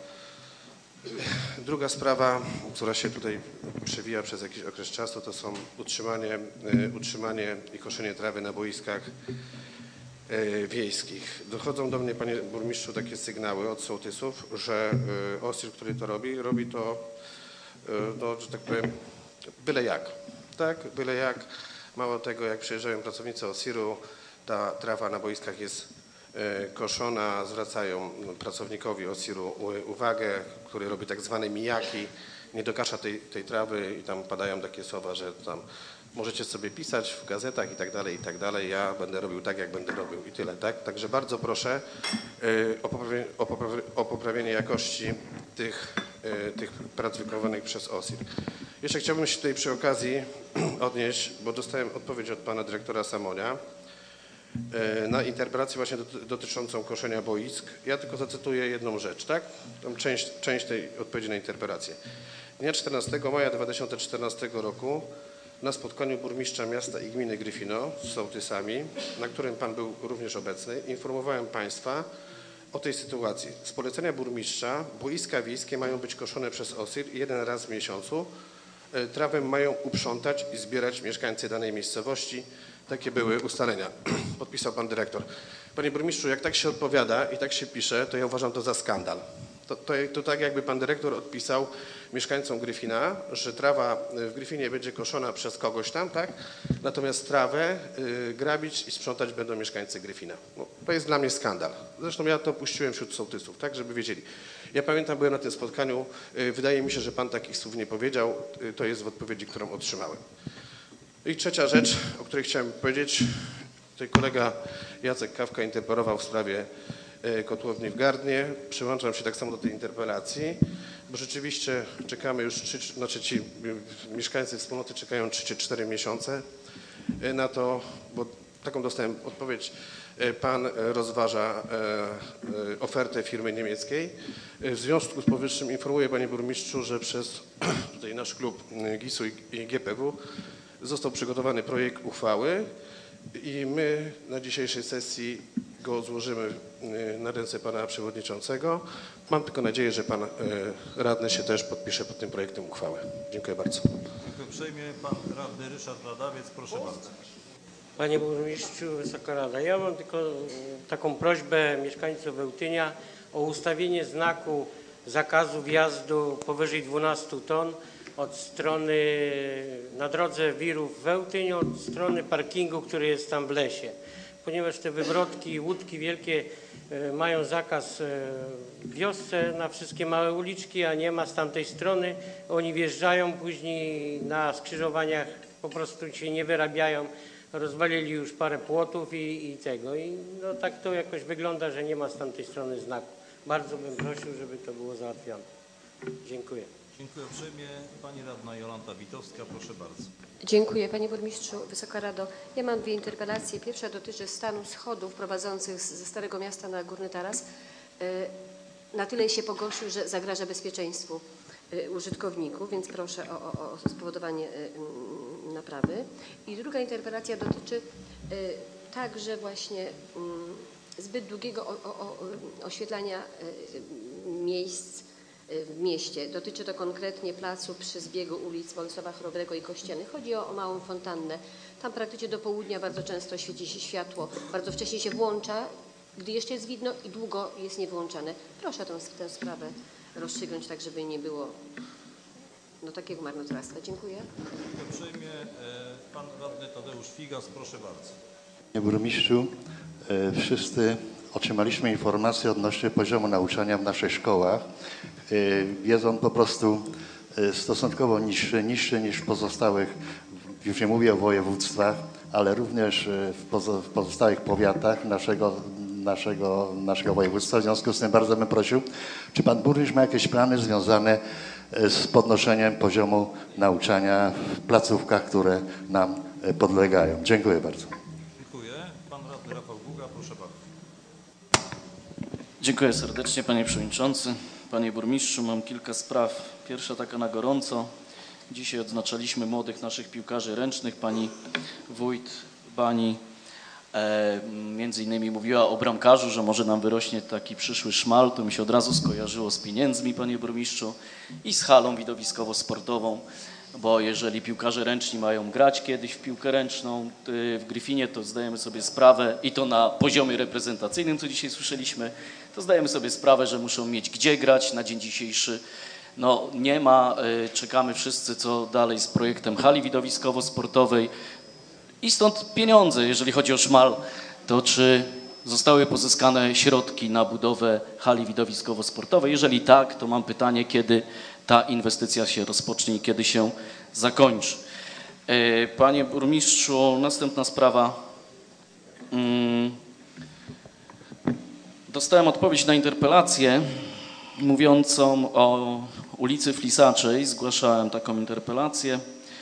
Druga sprawa, która się tutaj przewija przez jakiś okres czasu, to są utrzymanie i koszenie trawy na boiskach wiejskich. Dochodzą do mnie, panie burmistrzu, takie sygnały od sołtysów, że OSIR, który to robi to, że tak powiem, byle jak. Tak, byle jak. Mało tego, jak przyjeżdżają pracownicy OSIR-u, ta trawa na boiskach jest koszona, zwracają pracownikowi OSIR-u uwagę, który robi tak zwane mijaki, nie dokasza tej trawy i tam padają takie słowa, że tam możecie sobie pisać w gazetach i tak dalej, ja będę robił tak, jak będę robił i tyle, tak? Także bardzo proszę o poprawienie jakości tych prac wykonywanych przez OSIR. Jeszcze chciałbym się tutaj przy okazji odnieść, bo dostałem odpowiedź od pana dyrektora Samonia na interpelację właśnie dotyczącą koszenia boisk. Ja tylko zacytuję jedną rzecz, tak? Tam część tej odpowiedzi na interpelację. Dnia 14 maja 2014 roku na spotkaniu burmistrza miasta i gminy Gryfino z sołtysami, na którym pan był również obecny, informowałem państwa o tej sytuacji. Z polecenia burmistrza boiska wiejskie mają być koszone przez OSIR 1 raz w miesiącu. Trawę mają uprzątać i zbierać mieszkańcy danej miejscowości. Takie były ustalenia. Podpisał pan dyrektor. Panie burmistrzu, jak tak się odpowiada i tak się pisze, to ja uważam to za skandal. To tak jakby pan dyrektor odpisał mieszkańcom Gryfina, że trawa w Gryfinie będzie koszona przez kogoś tam, tak? Natomiast trawę grabić i sprzątać będą mieszkańcy Gryfina. No, to jest dla mnie skandal. Zresztą ja to puściłem wśród sołtysów, tak, żeby wiedzieli. Ja pamiętam, byłem na tym spotkaniu, wydaje mi się, że pan takich słów nie powiedział, to jest w odpowiedzi, którą otrzymałem. I trzecia rzecz, o której chciałem powiedzieć, tutaj kolega Jacek Kawka interpelował w sprawie kotłowni w Gardnie. Przyłączam się tak samo do tej interpelacji, bo rzeczywiście czekamy już, ci mieszkańcy wspólnoty czekają 3 czy 4 miesiące na to, bo taką dostałem odpowiedź. Pan rozważa ofertę firmy niemieckiej. W związku z powyższym informuję, panie burmistrzu, że przez tutaj nasz klub GIS-u i GPW został przygotowany projekt uchwały i my na dzisiejszej sesji go złożymy na ręce pana przewodniczącego. Mam tylko nadzieję, że pan radny się też podpisze pod tym projektem uchwały. Dziękuję bardzo. Dziękuję uprzejmie. Pan radny Ryszard Ladawiec, proszę bardzo. Panie Burmistrzu, Wysoka Rada. Ja mam tylko taką prośbę mieszkańców Wełtynia o ustawienie znaku zakazu wjazdu powyżej 12 ton od strony, na drodze Wirów-Wełtyń, od strony parkingu, który jest tam w lesie. Ponieważ te wywrotki, łódki wielkie mają zakaz w wiosce na wszystkie małe uliczki, a nie ma z tamtej strony. Oni wjeżdżają, później na skrzyżowaniach po prostu się nie wyrabiają. Rozwalili już parę płotów i tego. I no tak to jakoś wygląda, że nie ma z tamtej strony znaku. Bardzo bym prosił, żeby to było załatwione. Dziękuję. Dziękuję uprzejmie. Pani radna Jolanta Witowska, proszę bardzo. Dziękuję Panie Burmistrzu, Wysoka Rado. Ja mam dwie interpelacje. Pierwsza dotyczy stanu schodów prowadzących ze Starego Miasta na Górny Taras. Na tyle się pogorszył, że zagraża bezpieczeństwu użytkowników, więc proszę o spowodowanie naprawy. I druga interpelacja dotyczy także właśnie zbyt długiego oświetlania miejsc w mieście. Dotyczy to konkretnie placu przy zbiegu ulic Bolesława Chrobrego i Kościelnych. Chodzi o małą fontannę. Tam praktycznie do południa bardzo często świeci się światło. Bardzo wcześnie się włącza, gdy jeszcze jest widno i długo jest niewyłączane. Proszę tę sprawę rozstrzygnąć tak, żeby nie było takiego marnotrawstwa. Dziękuję. Uprzejmie pan radny Tadeusz Figas, proszę bardzo. Panie Burmistrzu, wszyscy otrzymaliśmy informacje odnośnie poziomu nauczania w naszych szkołach. Jest on po prostu stosunkowo niższy niż w pozostałych, już nie mówię o województwach, ale również w pozostałych powiatach naszego województwa. W związku z tym bardzo bym prosił, czy pan burmistrz ma jakieś plany związane z podnoszeniem poziomu nauczania w placówkach, które nam podlegają. Dziękuję bardzo. Dziękuję. Pan radny Rafał Guga, proszę bardzo. Dziękuję serdecznie Panie Przewodniczący. Panie Burmistrzu, mam kilka spraw. Pierwsza taka na gorąco. Dzisiaj odznaczaliśmy młodych naszych piłkarzy ręcznych. Pani wójt Bani między innymi mówiła o bramkarzu, że może nam wyrośnie taki przyszły szmal. To mi się od razu skojarzyło z pieniędzmi, Panie Burmistrzu, i z halą widowiskowo-sportową, bo jeżeli piłkarze ręczni mają grać kiedyś w piłkę ręczną w Gryfinie, to zdajemy sobie sprawę, i to na poziomie reprezentacyjnym, co dzisiaj słyszeliśmy, to zdajemy sobie sprawę, że muszą mieć gdzie grać na dzień dzisiejszy. No nie ma, czekamy wszyscy, co dalej z projektem hali widowiskowo-sportowej i stąd pieniądze, jeżeli chodzi o szmal, to czy zostały pozyskane środki na budowę hali widowiskowo-sportowej? Jeżeli tak, to mam pytanie, kiedy ta inwestycja się rozpocznie i kiedy się zakończy. Panie Burmistrzu, następna sprawa. Dostałem odpowiedź na interpelację mówiącą o ulicy Flisaczej. Zgłaszałem taką interpelację.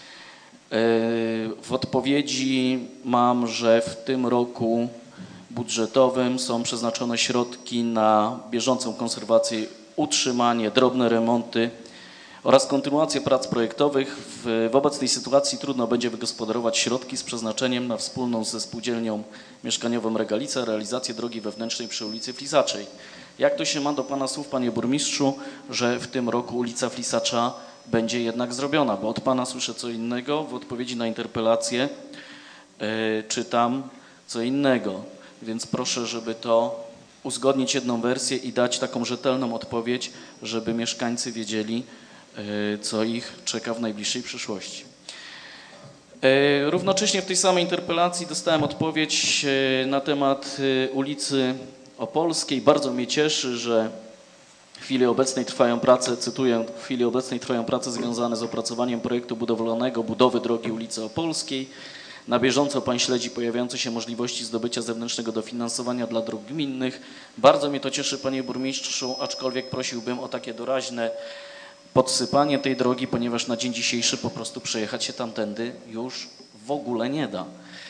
W odpowiedzi mam, że w tym roku budżetowym są przeznaczone środki na bieżącą konserwację, utrzymanie, drobne remonty oraz kontynuację prac projektowych. W obecnej sytuacji trudno będzie wygospodarować środki z przeznaczeniem na wspólną ze spółdzielnią mieszkaniową Regalica realizację drogi wewnętrznej przy ulicy Flisacza. Jak to się ma do Pana słów, Panie Burmistrzu, że w tym roku ulica Flisacza będzie jednak zrobiona? Bo od Pana słyszę co innego, w odpowiedzi na interpelację czytam co innego. Więc proszę, żeby to uzgodnić jedną wersję i dać taką rzetelną odpowiedź, żeby mieszkańcy wiedzieli, co ich czeka w najbliższej przyszłości. Równocześnie w tej samej interpelacji dostałem odpowiedź na temat ulicy Opolskiej. Bardzo mnie cieszy, że w chwili obecnej trwają prace, cytuję, w chwili obecnej trwają prace związane z opracowaniem projektu budowlanego budowy drogi ulicy Opolskiej. Na bieżąco Pan śledzi pojawiające się możliwości zdobycia zewnętrznego dofinansowania dla dróg gminnych. Bardzo mnie to cieszy, Panie Burmistrzu, aczkolwiek prosiłbym o takie doraźne podsypanie tej drogi, ponieważ na dzień dzisiejszy po prostu przejechać się tamtędy już w ogóle nie da.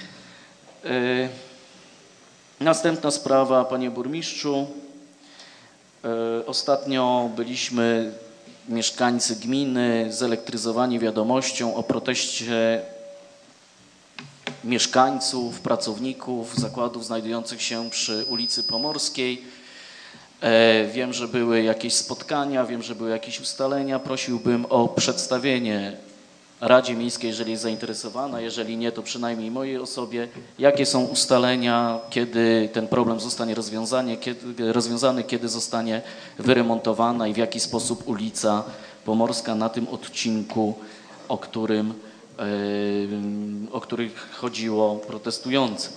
Następna sprawa, Panie Burmistrzu. Ostatnio byliśmy, mieszkańcy gminy, zelektryzowani wiadomością o proteście mieszkańców, pracowników zakładów znajdujących się przy ulicy Pomorskiej. Wiem, że były jakieś spotkania, wiem, że były jakieś ustalenia. Prosiłbym o przedstawienie Radzie Miejskiej, jeżeli jest zainteresowana, jeżeli nie, to przynajmniej mojej osobie, jakie są ustalenia, kiedy ten problem zostanie rozwiązany, kiedy zostanie wyremontowana i w jaki sposób ulica Pomorska na tym odcinku, o których chodziło protestującym.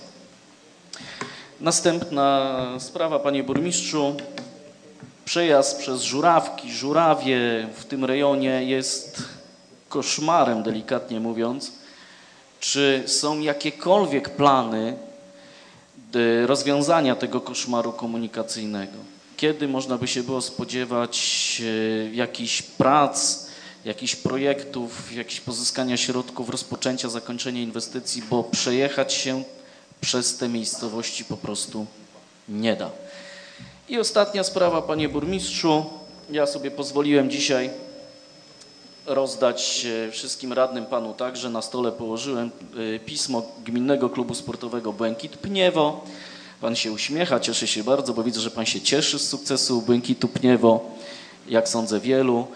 Następna sprawa, panie burmistrzu. Przejazd przez Żurawki, Żurawie w tym rejonie jest koszmarem, delikatnie mówiąc. Czy są jakiekolwiek plany rozwiązania tego koszmaru komunikacyjnego? Kiedy można by się było spodziewać jakichś prac, jakichś projektów, jakichś pozyskania środków, rozpoczęcia, zakończenia inwestycji, bo przejechać się przez te miejscowości po prostu nie da. I ostatnia sprawa, panie burmistrzu. Ja sobie pozwoliłem dzisiaj rozdać wszystkim radnym, panu także, na stole położyłem pismo Gminnego Klubu Sportowego Błękit Pniewo. Pan się uśmiecha, cieszy się bardzo, bo widzę, że pan się cieszy z sukcesu Błękitu Pniewo, jak sądzę wielu.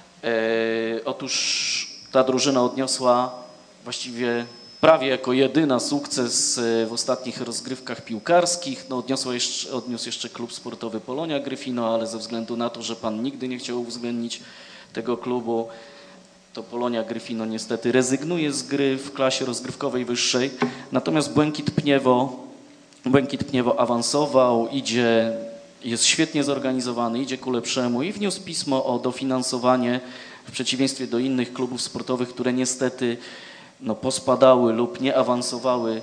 Otóż ta drużyna odniosła właściwie prawie jako jedyna sukces w ostatnich rozgrywkach piłkarskich. No, odniósł jeszcze klub sportowy Polonia Gryfino, ale ze względu na to, że pan nigdy nie chciał uwzględnić tego klubu, to Polonia Gryfino niestety rezygnuje z gry w klasie rozgrywkowej wyższej. Natomiast Błękit Pniewo awansował, jest świetnie zorganizowany, idzie ku lepszemu i wniósł pismo o dofinansowanie w przeciwieństwie do innych klubów sportowych, które niestety pospadały lub nie awansowały.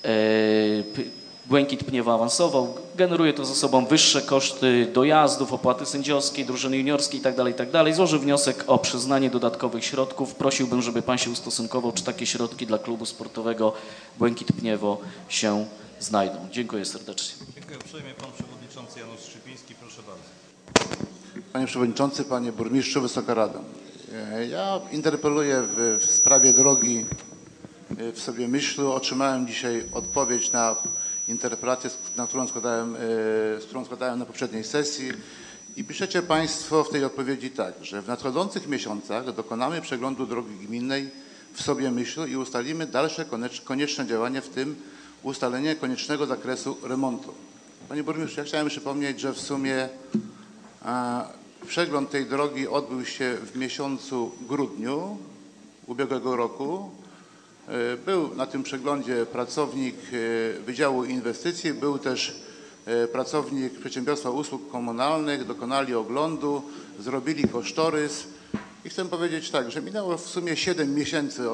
Błękit Pniewo awansował. Generuje to ze sobą wyższe koszty dojazdów, opłaty sędziowskiej, drużyny juniorskiej itd. Złożył wniosek o przyznanie dodatkowych środków. Prosiłbym, żeby pan się ustosunkował, czy takie środki dla klubu sportowego Błękit Pniewo się znajdą. Dziękuję serdecznie. Dziękuję uprzejmie. Pan przewodniczący Janusz Skrzypiński, proszę bardzo. Panie przewodniczący, panie burmistrzu, Wysoka Rado. Ja interpeluję w sprawie drogi w Sobiemyślu. Otrzymałem dzisiaj odpowiedź na interpelację, z którą składałem na poprzedniej sesji i piszecie państwo w tej odpowiedzi tak, że w nadchodzących miesiącach dokonamy przeglądu drogi gminnej w Sobiemyślu i ustalimy dalsze konieczne działania, w tym ustalenie koniecznego zakresu remontu. Panie burmistrzu, ja chciałem przypomnieć, że w sumie przegląd tej drogi odbył się w miesiącu grudniu ubiegłego roku. Był na tym przeglądzie pracownik Wydziału Inwestycji, był też pracownik Przedsiębiorstwa Usług Komunalnych, dokonali oglądu, zrobili kosztorys i chcę powiedzieć tak, że minęło w sumie 7 miesięcy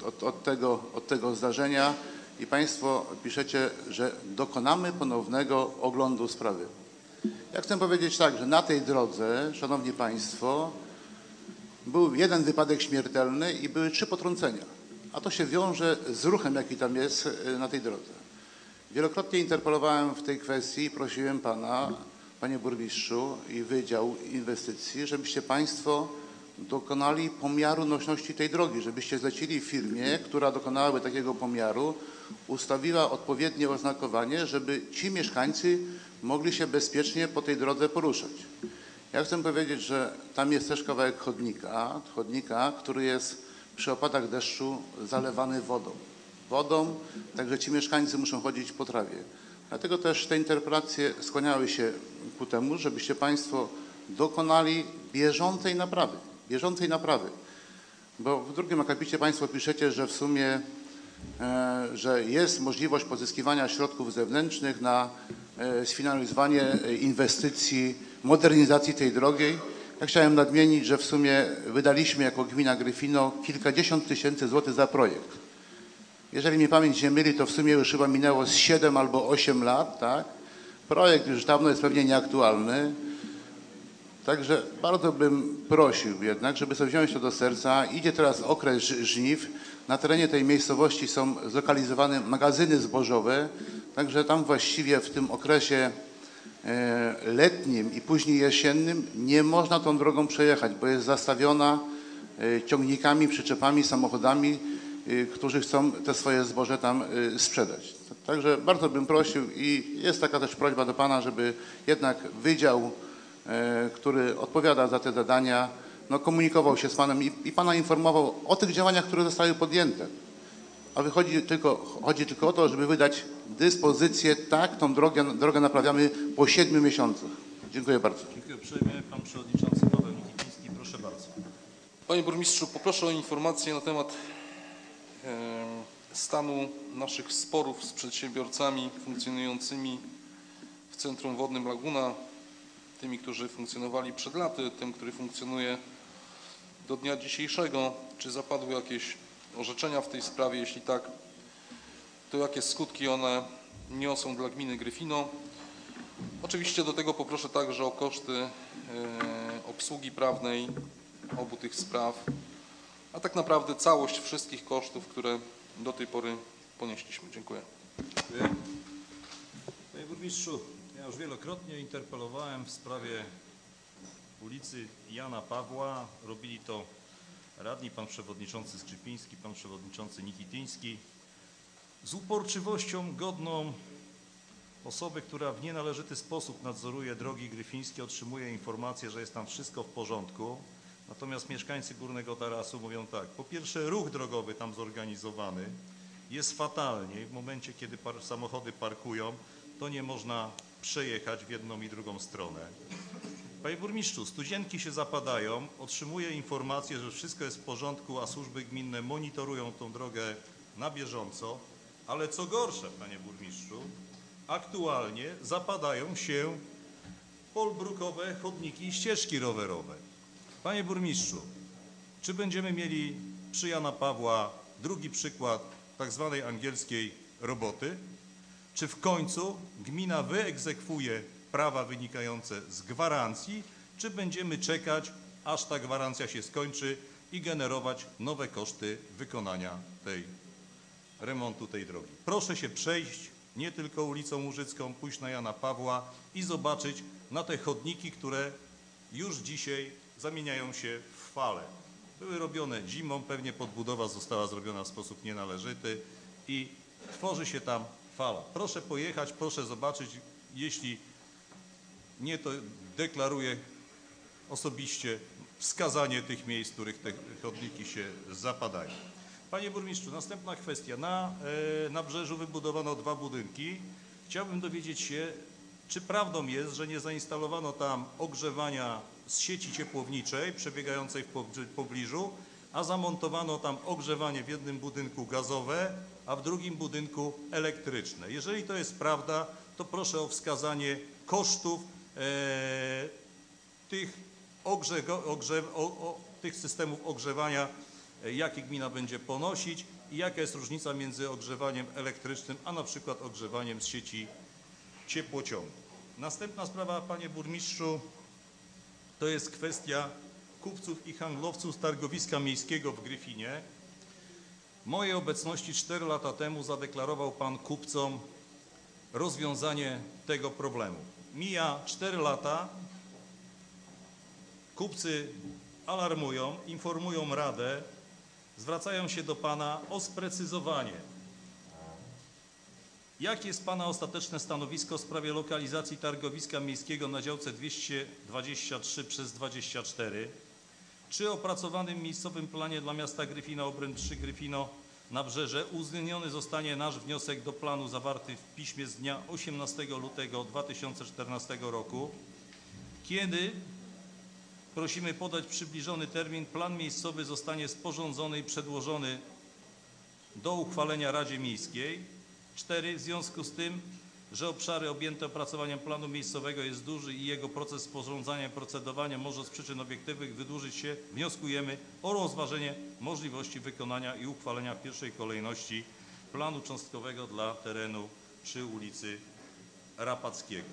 od tego zdarzenia i państwo piszecie, że dokonamy ponownego oglądu sprawy. Ja chcę powiedzieć tak, że na tej drodze, szanowni państwo, był jeden wypadek śmiertelny i były 3 potrącenia. A to się wiąże z ruchem, jaki tam jest na tej drodze. Wielokrotnie interpelowałem w tej kwestii i prosiłem pana, panie burmistrzu i Wydział Inwestycji, żebyście państwo dokonali pomiaru nośności tej drogi, żebyście zlecili firmie, która dokonałaby takiego pomiaru, ustawiła odpowiednie oznakowanie, żeby ci mieszkańcy mogli się bezpiecznie po tej drodze poruszać. Ja chcę powiedzieć, że tam jest też kawałek chodnika, który jest przy opadach deszczu zalewany wodą, także ci mieszkańcy muszą chodzić po trawie. Dlatego też te interpelacje skłaniały się ku temu, żebyście państwo dokonali bieżącej naprawy. Bo w drugim akapicie państwo piszecie, że w sumie że jest możliwość pozyskiwania środków zewnętrznych na sfinalizowanie inwestycji, modernizacji tej drogi. Ja chciałem nadmienić, że w sumie wydaliśmy jako gmina Gryfino kilkadziesiąt tysięcy złotych za projekt. Jeżeli mnie pamięć nie myli, to w sumie już chyba minęło z 7 albo 8 lat, tak? Projekt już dawno jest pewnie nieaktualny. Także bardzo bym prosił jednak, żeby sobie wziąć to do serca. Idzie teraz okres żniw. Na terenie tej miejscowości są zlokalizowane magazyny zbożowe, także tam właściwie w tym okresie letnim i później jesiennym nie można tą drogą przejechać, bo jest zastawiona ciągnikami, przyczepami, samochodami, którzy chcą te swoje zboże tam sprzedać. Także bardzo bym prosił i jest taka też prośba do pana, żeby jednak wydział, który odpowiada za te zadania, no, komunikował się z panem i pana informował o tych działaniach, które zostały podjęte. A chodzi tylko o to, żeby wydać dyspozycję, tak, tą drogę naprawiamy po 7 miesiącach. Dziękuję bardzo. Dziękuję uprzejmie. Pan przewodniczący Paweł Nikitiński, proszę bardzo. Panie burmistrzu, poproszę o informację na temat stanu naszych sporów z przedsiębiorcami funkcjonującymi w Centrum Wodnym Laguna, tymi, którzy funkcjonowali przed laty, tym, który funkcjonuje do dnia dzisiejszego. Czy zapadły jakieś orzeczenia w tej sprawie? Jeśli tak, to jakie skutki one niosą dla gminy Gryfino? Oczywiście do tego poproszę także o koszty obsługi prawnej obu tych spraw, a tak naprawdę całość wszystkich kosztów, które do tej pory ponieśliśmy. Dziękuję. Dziękuję. Panie burmistrzu, ja już wielokrotnie interpelowałem w sprawie ulicy Jana Pawła. Robili to radni, pan przewodniczący Skrzypiński, pan przewodniczący Nikityński. Z uporczywością godną osoby, która w nienależyty sposób nadzoruje drogi gryfińskie, otrzymuje informację, że jest tam wszystko w porządku. Natomiast mieszkańcy Górnego Tarasu mówią tak: po pierwsze, ruch drogowy tam zorganizowany jest fatalnie i w momencie, kiedy samochody parkują, to nie można przejechać w jedną i drugą stronę. Panie burmistrzu, studzienki się zapadają, otrzymuję informację, że wszystko jest w porządku, a służby gminne monitorują tą drogę na bieżąco, ale co gorsze, panie burmistrzu, aktualnie zapadają się polbrukowe chodniki i ścieżki rowerowe. Panie burmistrzu, czy będziemy mieli przy Jana Pawła drugi przykład tak zwanej angielskiej roboty? Czy w końcu gmina wyegzekwuje prawa wynikające z gwarancji, czy będziemy czekać, aż ta gwarancja się skończy i generować nowe koszty wykonania remontu tej drogi? Proszę się przejść nie tylko ulicą Łużycką, pójść na Jana Pawła i zobaczyć na te chodniki, które już dzisiaj zamieniają się w fale. Były robione zimą, pewnie podbudowa została zrobiona w sposób nienależyty i tworzy się tam fala. Proszę pojechać, proszę zobaczyć, jeśli nie, to deklaruję osobiście wskazanie tych miejsc, w których te chodniki się zapadają. Panie burmistrzu, następna kwestia. Na Nabrzeżu wybudowano 2 budynki. Chciałbym dowiedzieć się, czy prawdą jest, że nie zainstalowano tam ogrzewania z sieci ciepłowniczej przebiegającej w pobliżu, a zamontowano tam ogrzewanie w jednym budynku gazowe, a w drugim budynku elektryczne. Jeżeli to jest prawda, to proszę o wskazanie kosztów tych systemów ogrzewania, jakie gmina będzie ponosić i jaka jest różnica między ogrzewaniem elektrycznym, a na przykład ogrzewaniem z sieci ciepłociągu. Następna sprawa, panie burmistrzu, to jest kwestia kupców i handlowców z targowiska miejskiego w Gryfinie. W mojej obecności 4 lata temu zadeklarował pan kupcom rozwiązanie tego problemu. Mija 4 lata, kupcy alarmują, informują radę, zwracają się do pana o sprecyzowanie. Jakie jest pana ostateczne stanowisko w sprawie lokalizacji targowiska miejskiego na działce 223/24? Czy opracowanym miejscowym planie dla miasta Gryfino, obręb 3 Gryfino Nabrzeże uwzględniony zostanie nasz wniosek do planu zawarty w piśmie z dnia 18 lutego 2014 roku? Kiedy, prosimy podać przybliżony termin, plan miejscowy zostanie sporządzony i przedłożony do uchwalenia Radzie Miejskiej? 4. W związku z tym, że obszary objęte opracowaniem planu miejscowego jest duży i jego proces sporządzania i procedowania może z przyczyn obiektywnych wydłużyć się, wnioskujemy o rozważenie możliwości wykonania i uchwalenia w pierwszej kolejności planu cząstkowego dla terenu przy ulicy Rapackiego.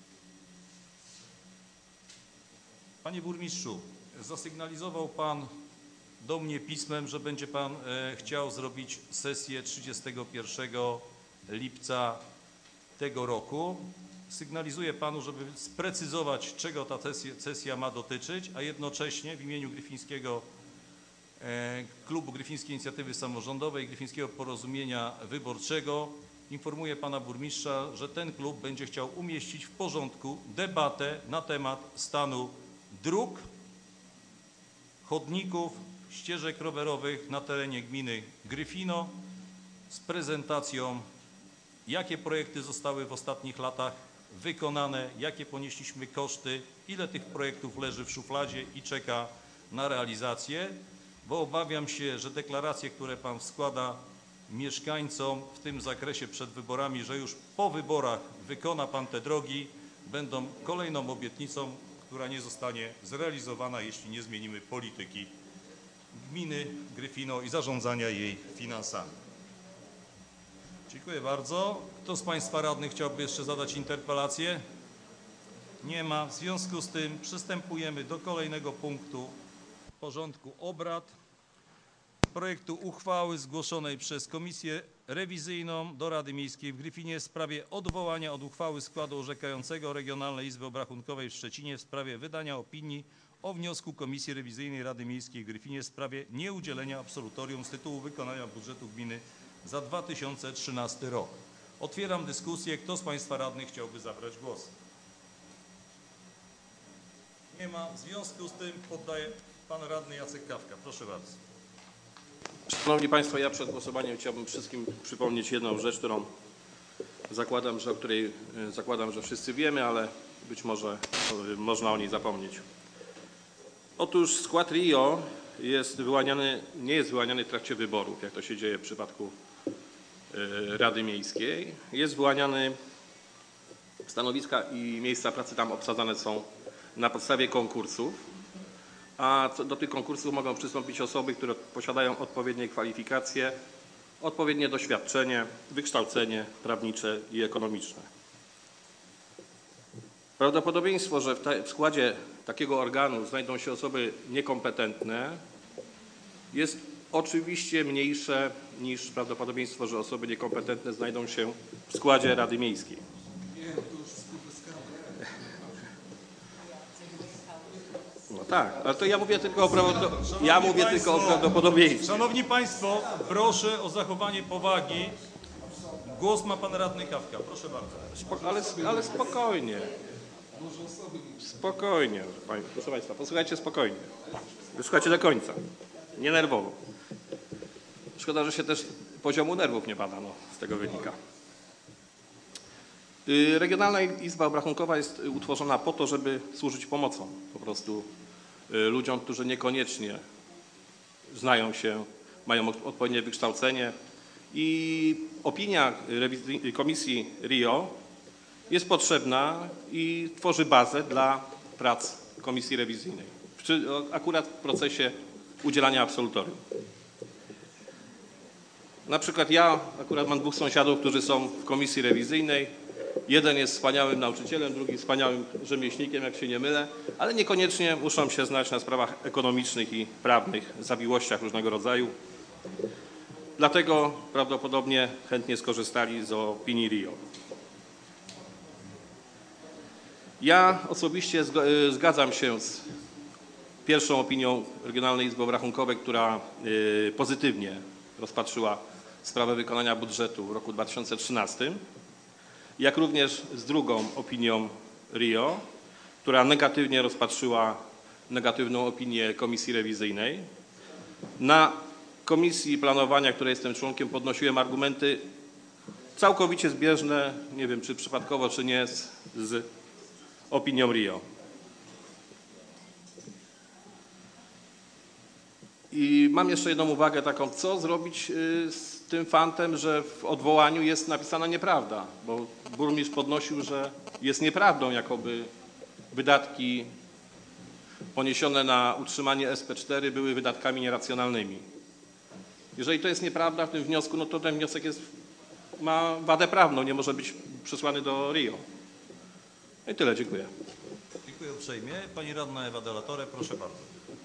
Panie burmistrzu, zasygnalizował pan do mnie pismem, że będzie pan chciał zrobić sesję 31 lipca tego roku. Sygnalizuję panu, żeby sprecyzować, czego ta sesja ma dotyczyć, a jednocześnie w imieniu Gryfińskiego Klubu Gryfińskiej Inicjatywy Samorządowej, Gryfińskiego Porozumienia Wyborczego informuję pana burmistrza, że ten klub będzie chciał umieścić w porządku debatę na temat stanu dróg chodników, ścieżek rowerowych na terenie gminy Gryfino z prezentacją, jakie projekty zostały w ostatnich latach wykonane, jakie ponieśliśmy koszty, ile tych projektów leży w szufladzie i czeka na realizację, bo obawiam się, że deklaracje, które Pan składa mieszkańcom w tym zakresie przed wyborami, że już po wyborach wykona Pan te drogi, będą kolejną obietnicą, która nie zostanie zrealizowana, jeśli nie zmienimy polityki gminy Gryfino i zarządzania jej finansami. Dziękuję bardzo. Kto z Państwa radnych chciałby jeszcze zadać interpelację? Nie ma. W związku z tym przystępujemy do kolejnego punktu porządku obrad. Projektu uchwały zgłoszonej przez Komisję Rewizyjną do Rady Miejskiej w Gryfinie w sprawie odwołania od uchwały składu orzekającego Regionalnej Izby Obrachunkowej w Szczecinie w sprawie wydania opinii o wniosku Komisji Rewizyjnej Rady Miejskiej w Gryfinie w sprawie nieudzielenia absolutorium z tytułu wykonania budżetu gminy za 2013 rok. Otwieram dyskusję. Kto z Państwa radnych chciałby zabrać głos? Nie ma. W związku z tym poddaję Pan radny Jacek Kawka. Proszę bardzo. Szanowni Państwo, ja przed głosowaniem chciałbym wszystkim przypomnieć jedną rzecz, którą zakładam, że wszyscy wiemy, ale być może można o niej zapomnieć. Otóż skład RIO nie jest wyłaniany w trakcie wyborów, jak to się dzieje w przypadku Rady Miejskiej. Jest wyłaniany, stanowiska i miejsca pracy tam obsadzane są na podstawie konkursów, a do tych konkursów mogą przystąpić osoby, które posiadają odpowiednie kwalifikacje, odpowiednie doświadczenie, wykształcenie prawnicze i ekonomiczne. Prawdopodobieństwo, że w składzie takiego organu znajdą się osoby niekompetentne, jest oczywiście mniejsze niż prawdopodobieństwo, że osoby niekompetentne znajdą się w składzie Rady Miejskiej. No tak, ale to ja mówię tylko o prawdopodobieństwie. Szanowni Państwo, proszę o zachowanie powagi. Głos ma Pan radny Kawka. Proszę bardzo. Ale spokojnie. Spokojnie, proszę Państwa, posłuchajcie spokojnie. Wysłuchajcie do końca. Nie nerwowo. Szkoda, że się też poziomu nerwów nie bada, z tego wynika. Regionalna Izba Obrachunkowa jest utworzona po to, żeby służyć pomocą po prostu ludziom, którzy niekoniecznie znają się, mają odpowiednie wykształcenie i opinia Komisji RIO jest potrzebna i tworzy bazę dla prac Komisji Rewizyjnej, akurat w procesie udzielania absolutorium. Na przykład ja akurat mam dwóch sąsiadów, którzy są w Komisji Rewizyjnej. Jeden jest wspaniałym nauczycielem, drugi wspaniałym rzemieślnikiem, jak się nie mylę, ale niekoniecznie muszą się znać na sprawach ekonomicznych i prawnych, zawiłościach różnego rodzaju. Dlatego prawdopodobnie chętnie skorzystali z opinii RIO. Ja osobiście zgadzam się z pierwszą opinią Regionalnej Izby Obrachunkowej, która pozytywnie rozpatrzyła sprawę wykonania budżetu w roku 2013, jak również z drugą opinią RIO, która negatywnie rozpatrzyła negatywną opinię Komisji Rewizyjnej. Na Komisji Planowania, której jestem członkiem, podnosiłem argumenty całkowicie zbieżne, nie wiem czy przypadkowo, czy nie, z opinią RIO. I mam jeszcze jedną uwagę taką, co zrobić z tym fantem, że w odwołaniu jest napisana nieprawda, bo burmistrz podnosił, że jest nieprawdą, jakoby wydatki poniesione na utrzymanie SP4 były wydatkami nieracjonalnymi. Jeżeli to jest nieprawda w tym wniosku, no to ten wniosek ma wadę prawną, nie może być przesłany do RIO. I tyle, dziękuję. Dziękuję uprzejmie. Pani radna Ewa de la Torre, proszę bardzo.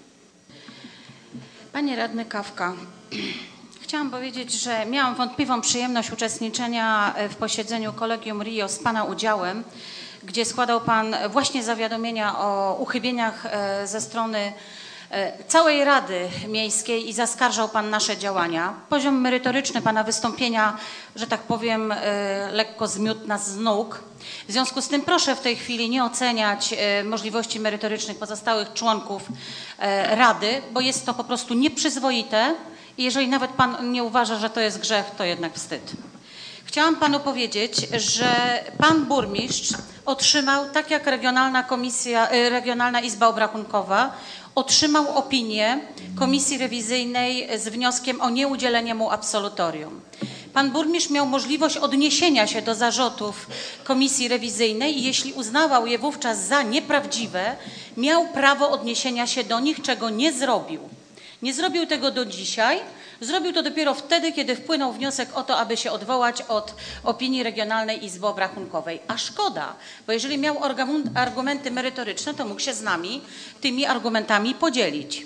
Panie radny Kawka, chciałam powiedzieć, że miałam wątpliwą przyjemność uczestniczenia w posiedzeniu Kolegium RIO z Pana udziałem, gdzie składał Pan właśnie zawiadomienia o uchybieniach ze strony całej Rady Miejskiej i zaskarżał Pan nasze działania. Poziom merytoryczny Pana wystąpienia, że tak powiem, lekko zmiótł nas z nóg. W związku z tym proszę w tej chwili nie oceniać możliwości merytorycznych pozostałych członków Rady, bo jest to po prostu nieprzyzwoite i jeżeli nawet Pan nie uważa, że to jest grzech, to jednak wstyd. Chciałam Panu powiedzieć, że Pan Burmistrz otrzymał, tak jak Regionalna Izba Obrachunkowa, otrzymał opinię Komisji Rewizyjnej z wnioskiem o nieudzielenie mu absolutorium. Pan burmistrz miał możliwość odniesienia się do zarzutów Komisji Rewizyjnej i jeśli uznawał je wówczas za nieprawdziwe, miał prawo odniesienia się do nich, czego nie zrobił. Nie zrobił tego do dzisiaj. Zrobił to dopiero wtedy, kiedy wpłynął wniosek o to, aby się odwołać od opinii Regionalnej Izby Obrachunkowej. A szkoda, bo jeżeli miał argumenty merytoryczne, to mógł się z nami tymi argumentami podzielić.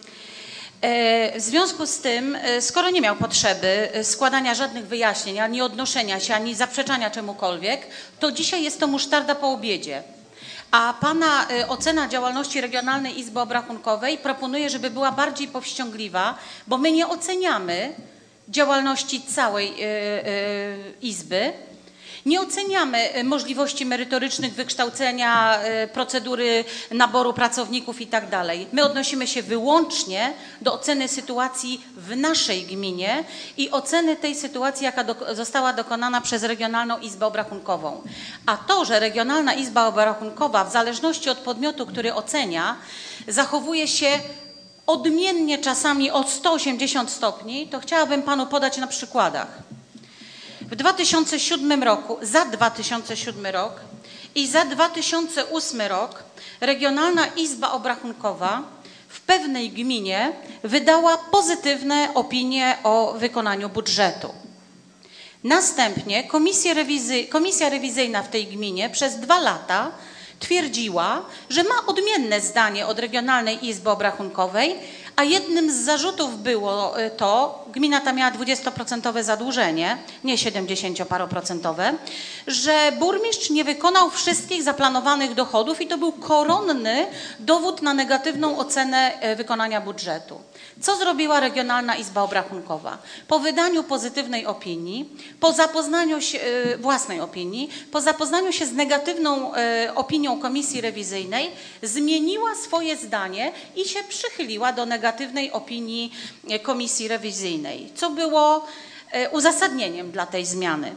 W związku z tym, skoro nie miał potrzeby składania żadnych wyjaśnień, ani odnoszenia się, ani zaprzeczania czemukolwiek, to dzisiaj jest to musztarda po obiedzie. A Pana ocena działalności Regionalnej Izby Obrachunkowej proponuje, żeby była bardziej powściągliwa, bo my nie oceniamy działalności całej Izby, nie oceniamy możliwości merytorycznych wykształcenia, procedury naboru pracowników i tak dalej. My odnosimy się wyłącznie do oceny sytuacji w naszej gminie i oceny tej sytuacji, jaka została dokonana przez Regionalną Izbę Obrachunkową. A to, że Regionalna Izba Obrachunkowa w zależności od podmiotu, który ocenia, zachowuje się odmiennie czasami o 180 stopni, to chciałabym Panu podać na przykładach. W 2007 roku, za 2007 rok i za 2008 rok Regionalna Izba Obrachunkowa w pewnej gminie wydała pozytywne opinie o wykonaniu budżetu. Następnie komisja rewizyjna w tej gminie przez 2 lata twierdziła, że ma odmienne zdanie od Regionalnej Izby Obrachunkowej, a jednym z zarzutów było to, gmina ta miała 20% zadłużenie, nie 70-paroprocentowe, że burmistrz nie wykonał wszystkich zaplanowanych dochodów i to był koronny dowód na negatywną ocenę wykonania budżetu. Co zrobiła Regionalna Izba Obrachunkowa? Po wydaniu pozytywnej opinii, po zapoznaniu się, własnej opinii, po zapoznaniu się z negatywną opinią Komisji Rewizyjnej, zmieniła swoje zdanie i się przychyliła do negatywnej opinii Komisji Rewizyjnej, co było uzasadnieniem dla tej zmiany.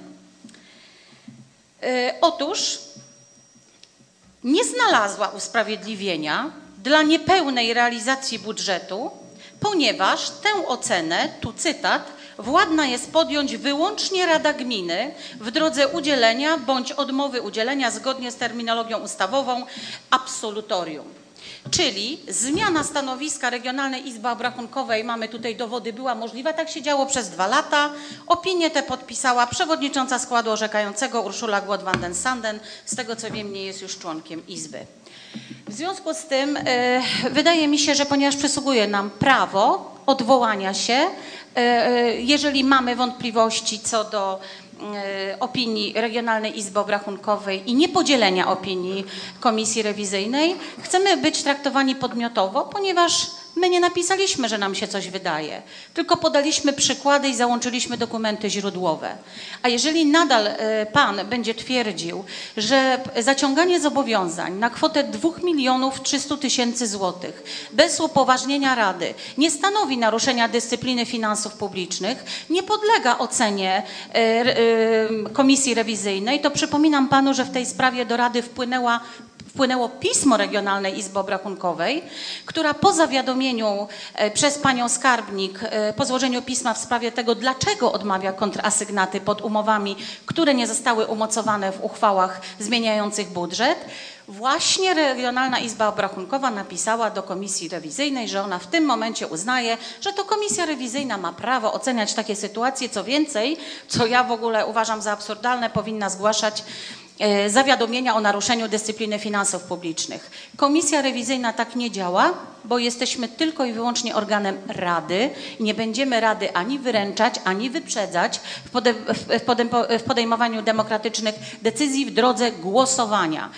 Otóż nie znalazła usprawiedliwienia dla niepełnej realizacji budżetu, ponieważ tę ocenę, tu cytat, władna jest podjąć wyłącznie Rada Gminy w drodze udzielenia bądź odmowy udzielenia zgodnie z terminologią ustawową absolutorium. Czyli zmiana stanowiska Regionalnej Izby Obrachunkowej, mamy tutaj dowody, była możliwa, tak się działo przez 2 lata. Opinię tę podpisała przewodnicząca składu orzekającego Urszula Głod-van den Sanden, z tego co wiem nie jest już członkiem Izby. W związku z tym wydaje mi się, że ponieważ przysługuje nam prawo odwołania się, jeżeli mamy wątpliwości co do opinii Regionalnej Izby Obrachunkowej i niepodzielenia opinii Komisji Rewizyjnej, chcemy być traktowani podmiotowo, ponieważ my nie napisaliśmy, że nam się coś wydaje, tylko podaliśmy przykłady i załączyliśmy dokumenty źródłowe. A jeżeli nadal Pan będzie twierdził, że zaciąganie zobowiązań na kwotę 2 300 000 złotych bez upoważnienia Rady nie stanowi naruszenia dyscypliny finansów publicznych, nie podlega ocenie Komisji Rewizyjnej, to przypominam Panu, że w tej sprawie do Rady wpłynęło pismo Regionalnej Izby Obrachunkowej, która po zawiadomieniu przez panią skarbnik, po złożeniu pisma w sprawie tego, dlaczego odmawia kontrasygnaty pod umowami, które nie zostały umocowane w uchwałach zmieniających budżet, właśnie Regionalna Izba Obrachunkowa napisała do Komisji Rewizyjnej, że ona w tym momencie uznaje, że to Komisja Rewizyjna ma prawo oceniać takie sytuacje, co więcej, co ja w ogóle uważam za absurdalne, powinna zgłaszać zawiadomienia o naruszeniu dyscypliny finansów publicznych. Komisja Rewizyjna tak nie działa, bo jesteśmy tylko i wyłącznie organem Rady i nie będziemy Rady ani wyręczać, ani wyprzedzać w podejmowaniu demokratycznych decyzji w drodze głosowania.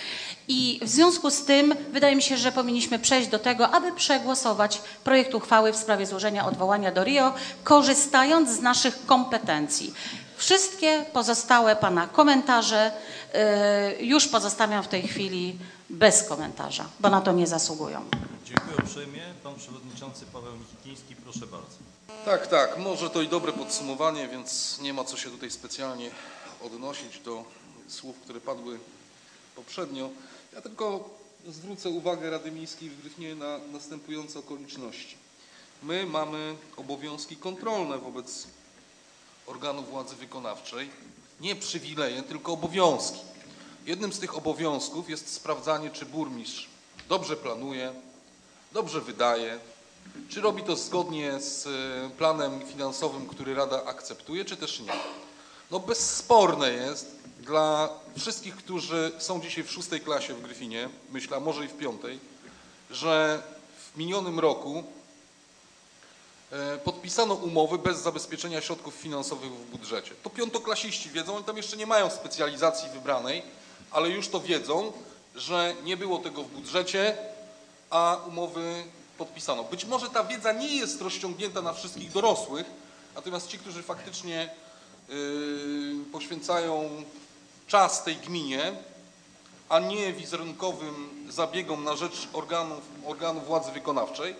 I w związku z tym wydaje mi się, że powinniśmy przejść do tego, aby przegłosować projekt uchwały w sprawie złożenia odwołania do RIO, korzystając z naszych kompetencji. Wszystkie pozostałe Pana komentarze już pozostawiam w tej chwili bez komentarza, bo na to nie zasługują. Dziękuję uprzejmie. Pan Przewodniczący Paweł Nikiński, proszę bardzo. Tak, może to i dobre podsumowanie, więc nie ma co się tutaj specjalnie odnosić do słów, które padły poprzednio. Ja tylko zwrócę uwagę Rady Miejskiej w Gryfinie na następujące okoliczności. My mamy obowiązki kontrolne wobec organów władzy wykonawczej, nie przywileje, tylko obowiązki. Jednym z tych obowiązków jest sprawdzanie, czy burmistrz dobrze planuje, dobrze wydaje, czy robi to zgodnie z planem finansowym, który Rada akceptuje, czy też nie. No bezsporne jest dla wszystkich, którzy są dzisiaj w 6. klasie w Gryfinie, myślę, a może i w 5., że w minionym roku podpisano umowy bez zabezpieczenia środków finansowych w budżecie. To piątoklasiści wiedzą, oni tam jeszcze nie mają specjalizacji wybranej, ale już to wiedzą, że nie było tego w budżecie, a umowy podpisano. Być może ta wiedza nie jest rozciągnięta na wszystkich dorosłych, natomiast ci, którzy faktycznie poświęcają czas tej gminie, a nie wizerunkowym zabiegom na rzecz organów władzy wykonawczej,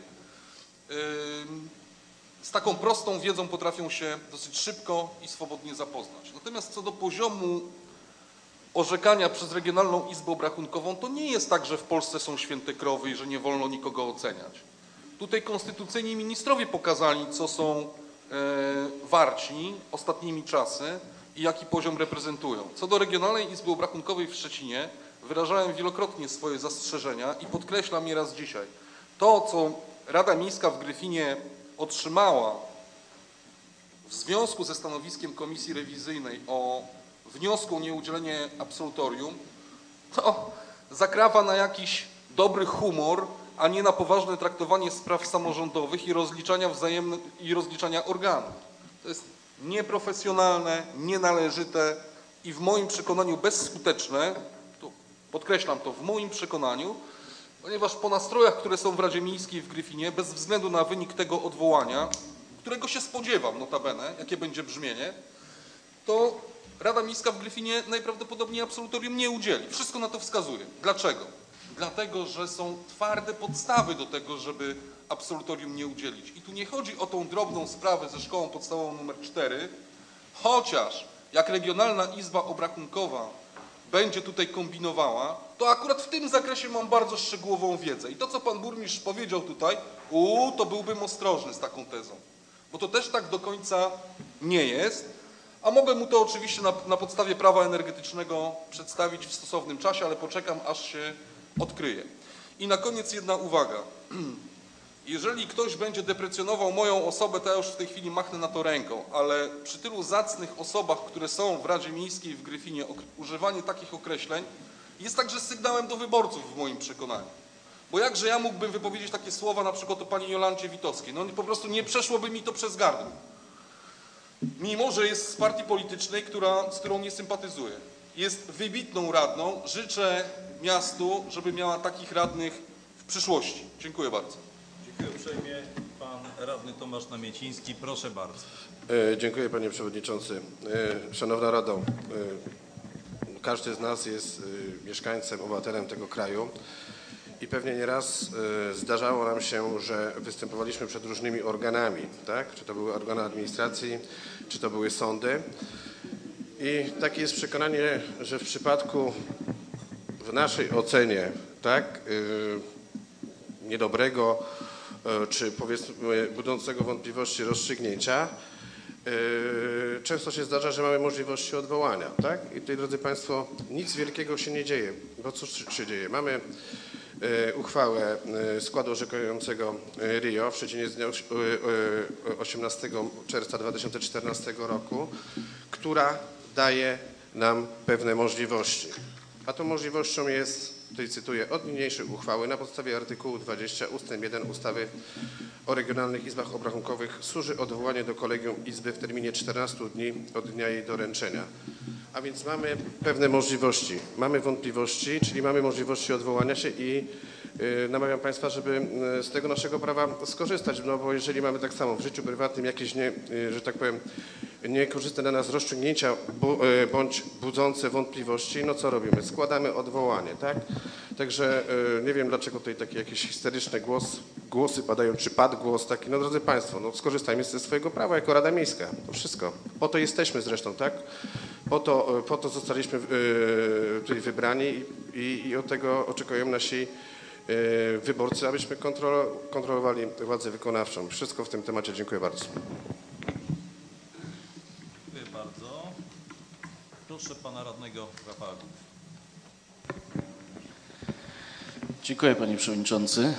z taką prostą wiedzą potrafią się dosyć szybko i swobodnie zapoznać. Natomiast co do poziomu orzekania przez Regionalną Izbę Obrachunkową, to nie jest tak, że w Polsce są święte krowy i że nie wolno nikogo oceniać. Tutaj konstytucyjni ministrowie pokazali, co są warci ostatnimi czasy i jaki poziom reprezentują. Co do Regionalnej Izby Obrachunkowej w Szczecinie, wyrażałem wielokrotnie swoje zastrzeżenia i podkreślam je raz dzisiaj. To, co Rada Miejska w Gryfinie otrzymała w związku ze stanowiskiem Komisji Rewizyjnej o wniosku o nieudzielenie absolutorium, to zakrawa na jakiś dobry humor, a nie na poważne traktowanie spraw samorządowych i rozliczania organów. To jest nieprofesjonalne, nienależyte i w moim przekonaniu bezskuteczne, to podkreślam to, w moim przekonaniu, ponieważ po nastrojach, które są w Radzie Miejskiej w Gryfinie, bez względu na wynik tego odwołania, którego się spodziewam notabene, jakie będzie brzmienie, to Rada Miejska w Gryfinie najprawdopodobniej absolutorium nie udzieli. Wszystko na to wskazuje. Dlaczego? Dlatego, że są twarde podstawy do tego, żeby absolutorium nie udzielić. I tu nie chodzi o tą drobną sprawę ze szkołą podstawową nr 4, chociaż jak Regionalna Izba Obrachunkowa będzie tutaj kombinowała, to akurat w tym zakresie mam bardzo szczegółową wiedzę. I to, co pan burmistrz powiedział tutaj, to byłbym ostrożny z taką tezą, bo to też tak do końca nie jest, a mogę mu to oczywiście na podstawie prawa energetycznego przedstawić w stosownym czasie, ale poczekam, aż się odkryje. I na koniec jedna uwaga. Jeżeli ktoś będzie deprecjonował moją osobę, to ja już w tej chwili machnę na to ręką, ale przy tylu zacnych osobach, które są w Radzie Miejskiej w Gryfinie, używanie takich określeń jest także sygnałem do wyborców w moim przekonaniu. Bo jakże ja mógłbym wypowiedzieć takie słowa na przykład o pani Jolancie Witowskiej? No po prostu nie przeszłoby mi to przez gardło. Mimo że jest z partii politycznej, z którą nie sympatyzuję. Jest wybitną radną. Życzę miastu, żeby miała takich radnych w przyszłości. Dziękuję bardzo. Dziękuję uprzejmie. Pan radny Tomasz Namieciński, proszę bardzo. Dziękuję panie przewodniczący. Szanowna Rado, każdy z nas jest mieszkańcem, obywatelem tego kraju i pewnie nieraz zdarzało nam się, że występowaliśmy przed różnymi organami, tak? Czy to były organy administracji, czy to były sądy. I takie jest przekonanie, że w przypadku, w naszej ocenie, tak, niedobrego, czy powiedzmy budzącego wątpliwości rozstrzygnięcia, często się zdarza, że mamy możliwości odwołania, tak? I tutaj, drodzy Państwo, nic wielkiego się nie dzieje, bo cóż się dzieje? Mamy uchwałę składu orzekającego RIO w Szczecinie z dnia 18 czerwca 2014 roku, która daje nam pewne możliwości. A tą możliwością jest, tutaj cytuję, od niniejszej uchwały na podstawie artykułu 20 ust. 1 ustawy o regionalnych izbach obrachunkowych służy odwołanie do kolegium izby w terminie 14 dni od dnia jej doręczenia. A więc mamy pewne możliwości, mamy wątpliwości, czyli mamy możliwości odwołania się i namawiam Państwa, żeby z tego naszego prawa skorzystać, no bo jeżeli mamy tak samo w życiu prywatnym jakieś, że tak powiem, niekorzystne dla nas rozstrzygnięcia bądź budzące wątpliwości, no co robimy? Składamy odwołanie, tak? Także nie wiem, dlaczego tutaj takie jakieś histeryczne głosy padają, czy padł głos taki. No drodzy Państwo, no skorzystajmy ze swojego prawa jako Rada Miejska, to wszystko. Po to jesteśmy zresztą, tak? Po to zostaliśmy tutaj wybrani i od tego oczekują nasi wyborcy, abyśmy kontrolowali władzę wykonawczą. Wszystko w tym temacie. Dziękuję bardzo. Dziękuję bardzo. Proszę pana radnego Rafała Gutę. Dziękuję, panie przewodniczący.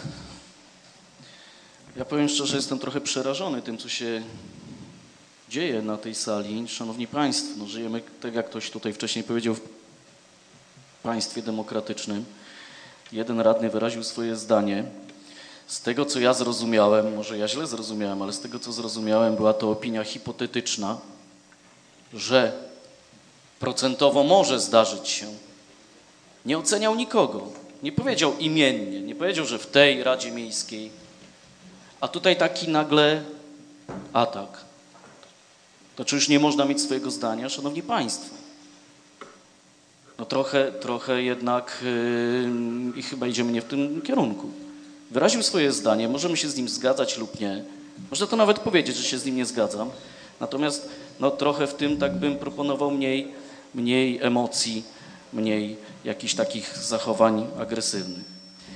Ja powiem szczerze, jestem trochę przerażony tym, co się dzieje na tej sali. Szanowni Państwo, no żyjemy, tak jak ktoś tutaj wcześniej powiedział, w państwie demokratycznym. Jeden radny wyraził swoje zdanie. Z tego, co ja zrozumiałem, może ja źle zrozumiałem, ale z tego, co zrozumiałem, była to opinia hipotetyczna, że procentowo może zdarzyć się. Nie oceniał nikogo. Nie powiedział imiennie, nie powiedział, że w tej Radzie Miejskiej. A tutaj taki nagle atak. To czy już nie można mieć swojego zdania? Szanowni Państwo, no trochę jednak i chyba idziemy nie w tym kierunku. Wyraził swoje zdanie, możemy się z nim zgadzać lub nie. Można to nawet powiedzieć, że się z nim nie zgadzam. Natomiast no, trochę w tym tak bym proponował mniej emocji, mniej jakichś takich zachowań agresywnych.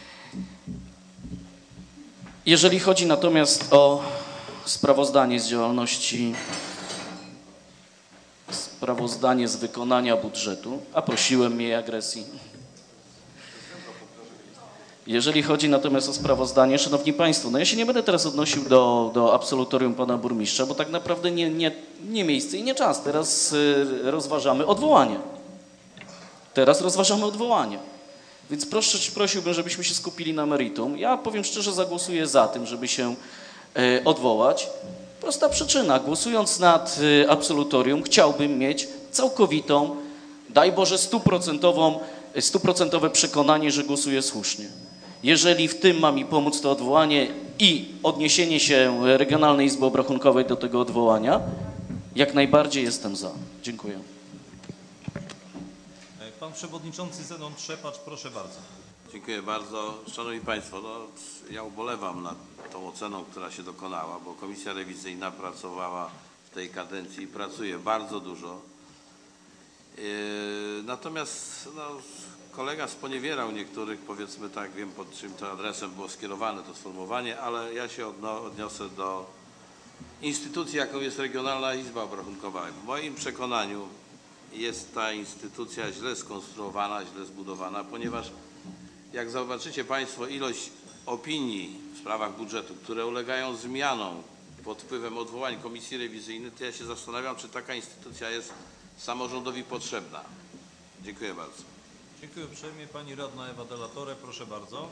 Jeżeli chodzi natomiast o sprawozdanie z działalności, sprawozdanie z wykonania budżetu, a prosiłem mniej agresji. Jeżeli chodzi natomiast o sprawozdanie, szanowni państwo, no ja się nie będę teraz odnosił do absolutorium pana burmistrza, bo tak naprawdę nie miejsce i nie czas. Teraz rozważamy odwołanie. Więc prosiłbym, żebyśmy się skupili na meritum. Ja powiem szczerze, zagłosuję za tym, żeby się odwołać. Prosta przyczyna. Głosując nad absolutorium chciałbym mieć całkowitą, daj Boże, 100% przekonanie, że głosuję słusznie. Jeżeli w tym ma mi pomóc to odwołanie i odniesienie się Regionalnej Izby Obrachunkowej do tego odwołania, jak najbardziej jestem za. Dziękuję. Pan przewodniczący Zenon Trzepacz, proszę bardzo. Dziękuję bardzo. Szanowni Państwo, no, ja ubolewam nad tą oceną, która się dokonała, bo Komisja Rewizyjna pracowała w tej kadencji i pracuje bardzo dużo. Natomiast no, kolega sponiewierał niektórych, powiedzmy tak, wiem pod czym to adresem było skierowane to sformułowanie, ale ja się odniosę do instytucji, jaką jest Regionalna Izba Obrachunkowa. W moim przekonaniu jest ta instytucja źle skonstruowana, źle zbudowana, ponieważ jak zobaczycie Państwo ilość opinii w sprawach budżetu, które ulegają zmianom pod wpływem odwołań Komisji Rewizyjnej, to ja się zastanawiam, czy taka instytucja jest samorządowi potrzebna. Dziękuję bardzo. Dziękuję uprzejmie. Pani radna Ewa Delatore, proszę bardzo.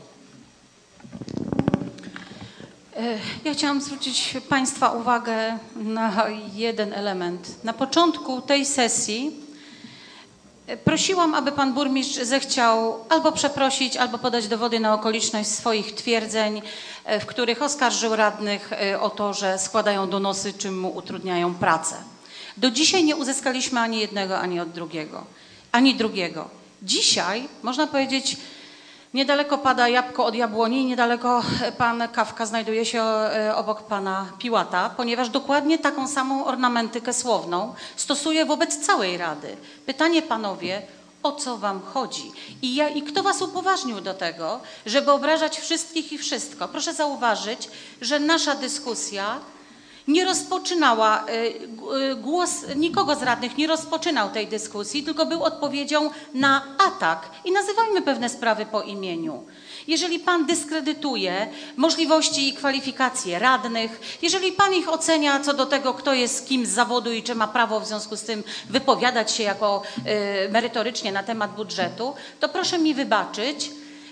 Ja chciałam zwrócić Państwa uwagę na jeden element. Na początku tej sesji prosiłam, aby pan burmistrz zechciał albo przeprosić, albo podać dowody na okoliczność swoich twierdzeń, w których oskarżył radnych o to, że składają donosy, czym mu utrudniają pracę. Do dzisiaj nie uzyskaliśmy ani jednego, ani drugiego. Dzisiaj, można powiedzieć, niedaleko pada jabłko od jabłoni i niedaleko pan Kawka znajduje się obok pana Piłata, ponieważ dokładnie taką samą ornamentykę słowną stosuje wobec całej Rady. Pytanie, panowie, o co wam chodzi? I kto was upoważnił do tego, żeby obrażać wszystkich i wszystko? Proszę zauważyć, że nasza dyskusja nie rozpoczynała, głos nikogo z radnych nie rozpoczynał tej dyskusji, tylko był odpowiedzią na atak. I nazywajmy pewne sprawy po imieniu. Jeżeli pan dyskredytuje możliwości i kwalifikacje radnych, jeżeli pan ich ocenia co do tego, kto jest kim z zawodu i czy ma prawo w związku z tym wypowiadać się jako merytorycznie na temat budżetu, to proszę mi wybaczyć.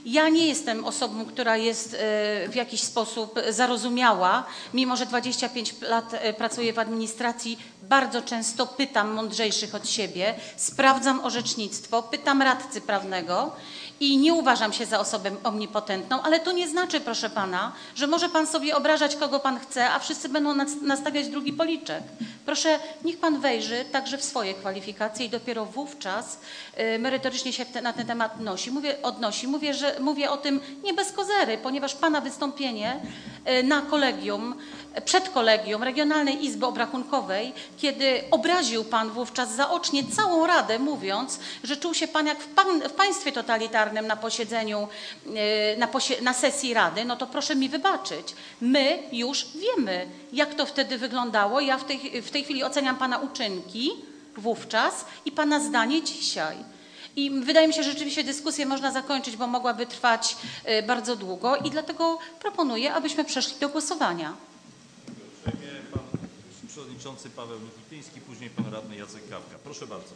Ja nie jestem osobą, która jest w jakiś sposób zarozumiała, mimo że 25 lat pracuję w administracji, bardzo często pytam mądrzejszych od siebie, sprawdzam orzecznictwo, pytam radcy prawnego i nie uważam się za osobę omnipotentną, ale to nie znaczy, proszę pana, że może pan sobie obrażać kogo pan chce, a wszyscy będą nastawiać drugi policzek. Proszę, niech pan wejrzy także w swoje kwalifikacje i dopiero wówczas merytorycznie się na ten temat odnosi. Mówię o tym nie bez kozery, ponieważ pana wystąpienie na kolegium, przed kolegium Regionalnej Izby Obrachunkowej, kiedy obraził pan wówczas zaocznie całą Radę, mówiąc, że czuł się pan jak w państwie totalitarnym na posiedzeniu, na sesji Rady, no to proszę mi wybaczyć. My już wiemy, jak to wtedy wyglądało. Ja w tej chwili oceniam pana uczynki wówczas i pana zdanie dzisiaj. I wydaje mi się, że rzeczywiście dyskusję można zakończyć, bo mogłaby trwać bardzo długo i dlatego proponuję, abyśmy przeszli do głosowania. Uprzejmie pan przewodniczący Paweł Nikityński, później pan radny Jacek Kawka. Proszę bardzo.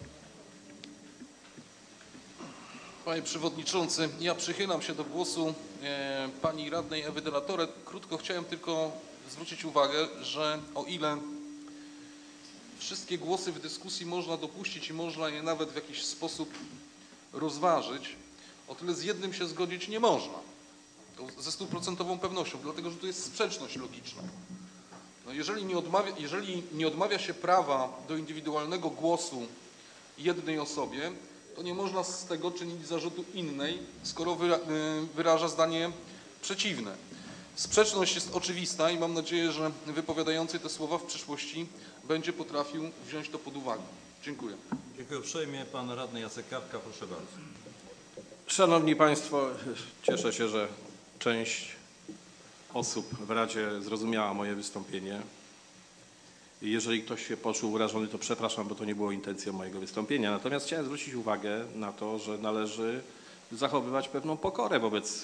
Panie przewodniczący, ja przychylam się do głosu pani radnej Ewy Delatoret. Krótko chciałem tylko zwrócić uwagę, że o ile wszystkie głosy w dyskusji można dopuścić i można je nawet w jakiś sposób rozważyć, o tyle z jednym się zgodzić nie można. To ze 100% pewnością, dlatego że tu jest sprzeczność logiczna. No jeżeli nie odmawia się prawa do indywidualnego głosu jednej osobie, to nie można z tego czynić zarzutu innej, skoro wyraża zdanie przeciwne. Sprzeczność jest oczywista i mam nadzieję, że wypowiadający te słowa w przyszłości będzie potrafił wziąć to pod uwagę. Dziękuję. Dziękuję uprzejmie. Pan radny Jacek Kawka, proszę bardzo. Szanowni Państwo, cieszę się, że część osób w Radzie zrozumiała moje wystąpienie. Jeżeli ktoś się poczuł urażony, to przepraszam, bo to nie było intencją mojego wystąpienia. Natomiast chciałem zwrócić uwagę na to, że należy zachowywać pewną pokorę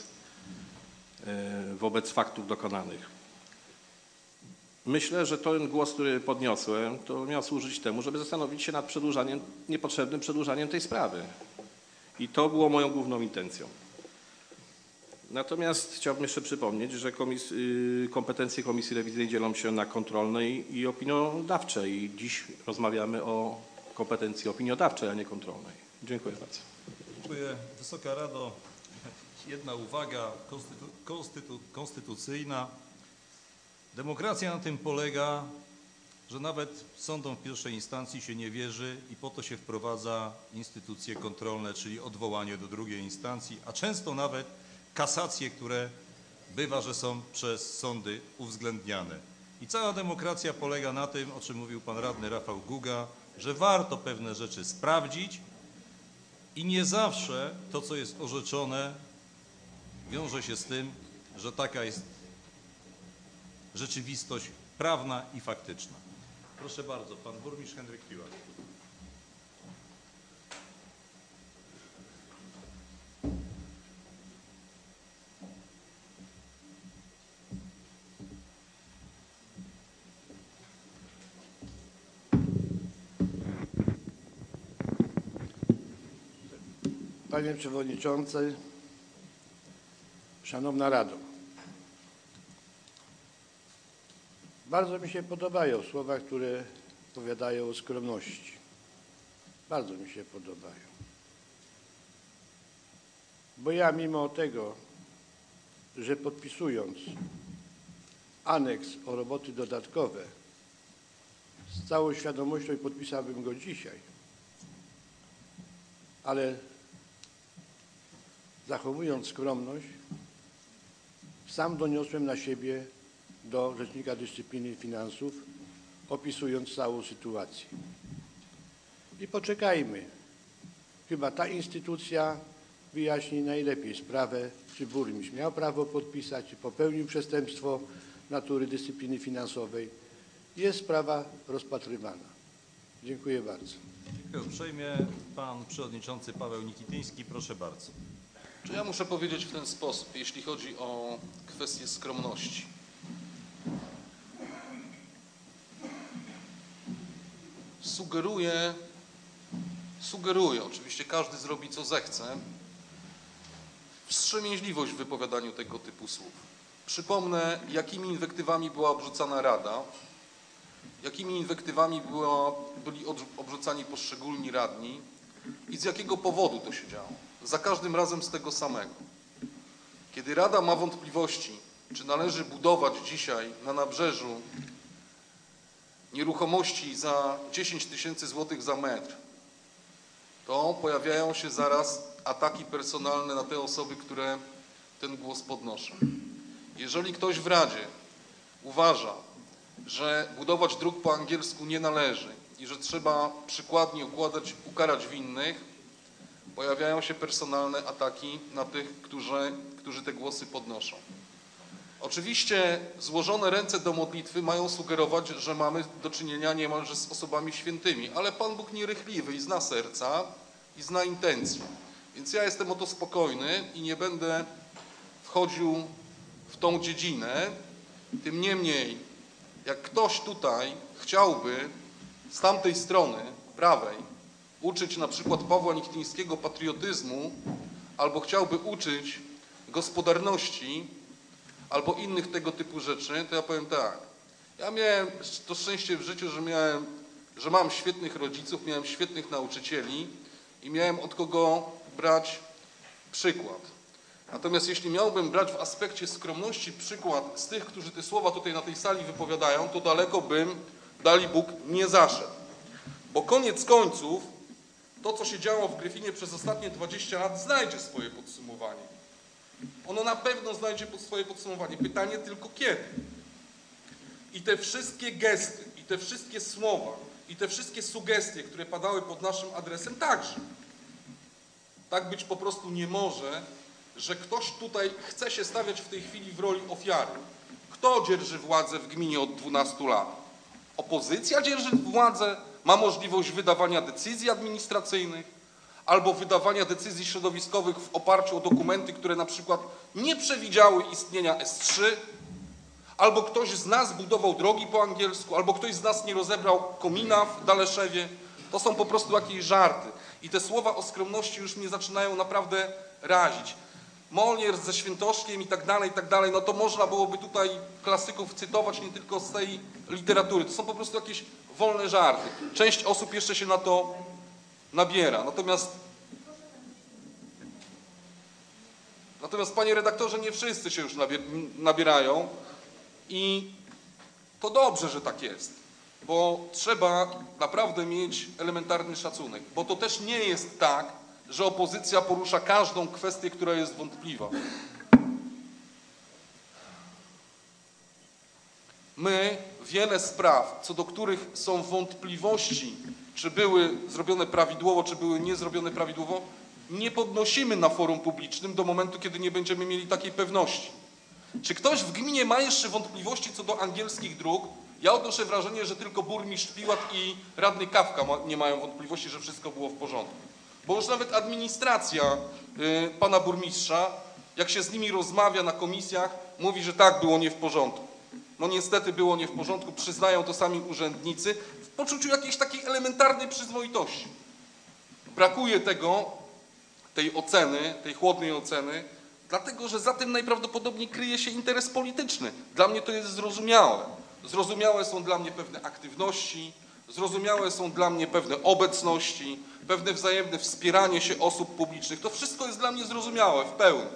wobec faktów dokonanych. Myślę, że ten głos, który podniosłem, to miał służyć temu, żeby zastanowić się nad niepotrzebnym przedłużaniem tej sprawy. I to było moją główną intencją. Natomiast chciałbym jeszcze przypomnieć, że kompetencje Komisji Rewizyjnej dzielą się na kontrolne i opiniodawcze i dziś rozmawiamy o kompetencji opiniodawczej, a nie kontrolnej. Dziękuję bardzo. Dziękuję. Wysoka Rado, jedna uwaga konstytucyjna. Demokracja na tym polega, że nawet sądom w pierwszej instancji się nie wierzy i po to się wprowadza instytucje kontrolne, czyli odwołanie do drugiej instancji, a często nawet kasacje, które bywa, że są przez sądy uwzględniane. I cała demokracja polega na tym, o czym mówił pan radny Rafał Guga, że warto pewne rzeczy sprawdzić i nie zawsze to, co jest orzeczone, wiąże się z tym, że taka jest rzeczywistość prawna i faktyczna. Proszę bardzo, pan burmistrz Henryk Piłat. Panie Przewodniczący, Szanowna Rado, bardzo mi się podobają słowa, które powiadają o skromności. Bardzo mi się podobają. Bo ja mimo tego, że podpisując aneks o roboty dodatkowe, z całą świadomością podpisałbym go dzisiaj, ale zachowując skromność, sam doniosłem na siebie do Rzecznika Dyscypliny i Finansów, opisując całą sytuację. I poczekajmy. Chyba ta instytucja wyjaśni najlepiej sprawę, czy burmistrz miał prawo podpisać, czy popełnił przestępstwo natury dyscypliny finansowej. Jest sprawa rozpatrywana. Dziękuję bardzo. Dziękuję uprzejmie. Pan przewodniczący Paweł Nikityński, proszę bardzo. Czy ja muszę powiedzieć w ten sposób, jeśli chodzi o kwestię skromności. Sugeruję, oczywiście każdy zrobi co zechce, w wstrzemięźliwość w wypowiadaniu tego typu słów. Przypomnę, jakimi inwektywami była obrzucana Rada, jakimi inwektywami byli obrzucani poszczególni radni i z jakiego powodu to się działo. Za każdym razem z tego samego. Kiedy Rada ma wątpliwości, czy należy budować dzisiaj na Nabrzeżu nieruchomości za 10 000 złotych za metr, to pojawiają się zaraz ataki personalne na te osoby, które ten głos podnoszą. Jeżeli ktoś w Radzie uważa, że budować dróg po angielsku nie należy i że trzeba przykładnie ukarać winnych, pojawiają się personalne ataki na tych, którzy te głosy podnoszą. Oczywiście złożone ręce do modlitwy mają sugerować, że mamy do czynienia niemalże z osobami świętymi, ale Pan Bóg nierychliwy i zna serca i zna intencje. Więc ja jestem o to spokojny i nie będę wchodził w tą dziedzinę. Tym niemniej, jak ktoś tutaj chciałby z tamtej strony, prawej, uczyć na przykład Pawła Nichtyńskiego patriotyzmu, albo chciałby uczyć gospodarności, albo innych tego typu rzeczy, to ja powiem tak. Ja miałem to szczęście w życiu, że mam świetnych rodziców, miałem świetnych nauczycieli i miałem od kogo brać przykład. Natomiast jeśli miałbym brać w aspekcie skromności przykład z tych, którzy te słowa tutaj na tej sali wypowiadają, to daleko bym, dali Bóg, nie zaszedł. Bo koniec końców to, co się działo w Gryfinie przez ostatnie 20 lat, znajdzie swoje podsumowanie. Ono na pewno znajdzie swoje podsumowanie. Pytanie tylko kiedy. I te wszystkie gesty, i te wszystkie słowa, i te wszystkie sugestie, które padały pod naszym adresem, także. Tak być po prostu nie może, że ktoś tutaj chce się stawiać w tej chwili w roli ofiary. Kto dzierży władzę w gminie od 12 lat? Opozycja dzierży władzę, ma możliwość wydawania decyzji administracyjnych albo wydawania decyzji środowiskowych w oparciu o dokumenty, które na przykład nie przewidziały istnienia S3, albo ktoś z nas budował drogi po angielsku, albo ktoś z nas nie rozebrał komina w Daleszewie. To są po prostu jakieś żarty. I te słowa o skromności już mnie zaczynają naprawdę razić. Molière ze Świętoszkiem i tak dalej, no to można byłoby tutaj klasyków cytować nie tylko z tej literatury. To są po prostu jakieś wolne żarty. Część osób jeszcze się na to nabiera. Natomiast panie redaktorze, nie wszyscy się już nabierają i to dobrze, że tak jest, bo trzeba naprawdę mieć elementarny szacunek, bo to też nie jest tak, że opozycja porusza każdą kwestię, która jest wątpliwa. My wiele spraw, co do których są wątpliwości, czy były zrobione prawidłowo, czy były niezrobione prawidłowo, nie podnosimy na forum publicznym do momentu, kiedy nie będziemy mieli takiej pewności. Czy ktoś w gminie ma jeszcze wątpliwości co do angielskich dróg? Ja odnoszę wrażenie, że tylko burmistrz Piłat i radny Kawka nie mają wątpliwości, że wszystko było w porządku. Bo już nawet administracja pana burmistrza, jak się z nimi rozmawia na komisjach, mówi, że tak, było nie w porządku. No niestety było nie w porządku, przyznają to sami urzędnicy w poczuciu jakiejś takiej elementarnej przyzwoitości. Brakuje tej oceny, tej chłodnej oceny, dlatego że za tym najprawdopodobniej kryje się interes polityczny. Dla mnie to jest zrozumiałe. Zrozumiałe są dla mnie pewne aktywności, zrozumiałe są dla mnie pewne obecności, pewne wzajemne wspieranie się osób publicznych. To wszystko jest dla mnie zrozumiałe w pełni.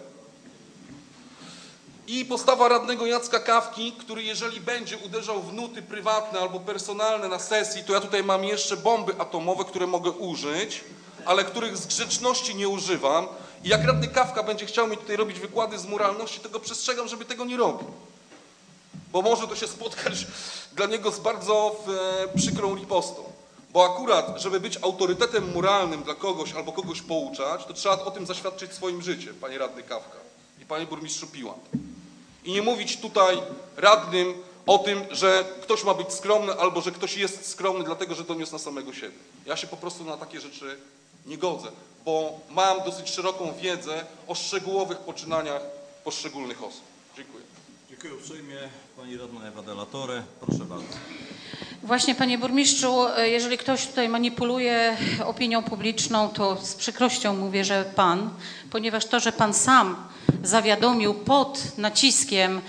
I postawa radnego Jacka Kawki, który jeżeli będzie uderzał w nuty prywatne albo personalne na sesji, to ja tutaj mam jeszcze bomby atomowe, które mogę użyć, ale których z grzeczności nie używam. I jak radny Kawka będzie chciał mi tutaj robić wykłady z moralności, to go przestrzegam, żeby tego nie robił. Bo może to się spotkać dla niego z bardzo przykrą ripostą. Bo akurat, żeby być autorytetem moralnym dla kogoś albo kogoś pouczać, to trzeba o tym zaświadczyć swoim życiem, panie radny Kawka i panie burmistrzu Piłat. I nie mówić tutaj radnym o tym, że ktoś ma być skromny albo że ktoś jest skromny dlatego, że doniósł na samego siebie. Ja się po prostu na takie rzeczy nie godzę, bo mam dosyć szeroką wiedzę o szczegółowych poczynaniach poszczególnych osób. Dziękuję. Dziękuję uprzejmie. Pani radna Ewa Delatore, proszę bardzo. Właśnie, panie burmistrzu, jeżeli ktoś tutaj manipuluje opinią publiczną, to z przykrością mówię, że pan, ponieważ to, że pan sam zawiadomił pod naciskiem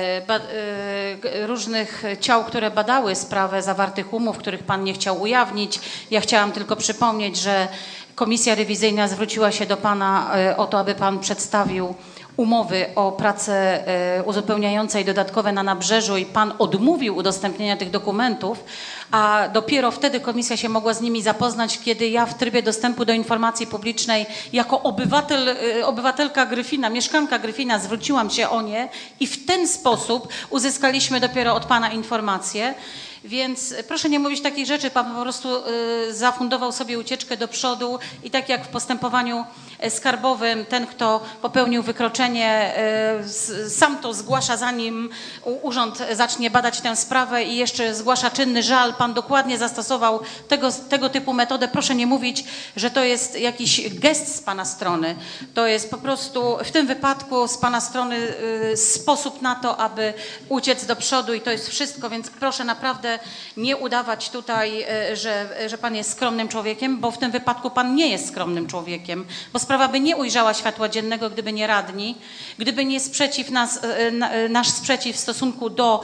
różnych ciał, które badały sprawę zawartych umów, których pan nie chciał ujawnić. Ja chciałam tylko przypomnieć, że komisja rewizyjna zwróciła się do pana o to, aby pan przedstawił umowy o pracę uzupełniające i dodatkowe na Nabrzeżu i pan odmówił udostępnienia tych dokumentów, a dopiero wtedy komisja się mogła z nimi zapoznać, kiedy ja w trybie dostępu do informacji publicznej jako obywatelka Gryfina, mieszkanka Gryfina zwróciłam się o nie i w ten sposób uzyskaliśmy dopiero od pana informacje. Więc proszę nie mówić takich rzeczy, pan po prostu zafundował sobie ucieczkę do przodu i tak jak w postępowaniu skarbowym ten, kto popełnił wykroczenie, sam to zgłasza, zanim urząd zacznie badać tę sprawę i jeszcze zgłasza czynny żal. Pan dokładnie zastosował tego typu metodę. Proszę nie mówić, że to jest jakiś gest z pana strony. To jest po prostu w tym wypadku z pana strony sposób na to, aby uciec do przodu i to jest wszystko, więc proszę naprawdę nie udawać tutaj, że pan jest skromnym człowiekiem, bo w tym wypadku pan nie jest skromnym człowiekiem, bo sprawa by nie ujrzała światła dziennego, gdyby nie radni, gdyby nie nasz sprzeciw w stosunku do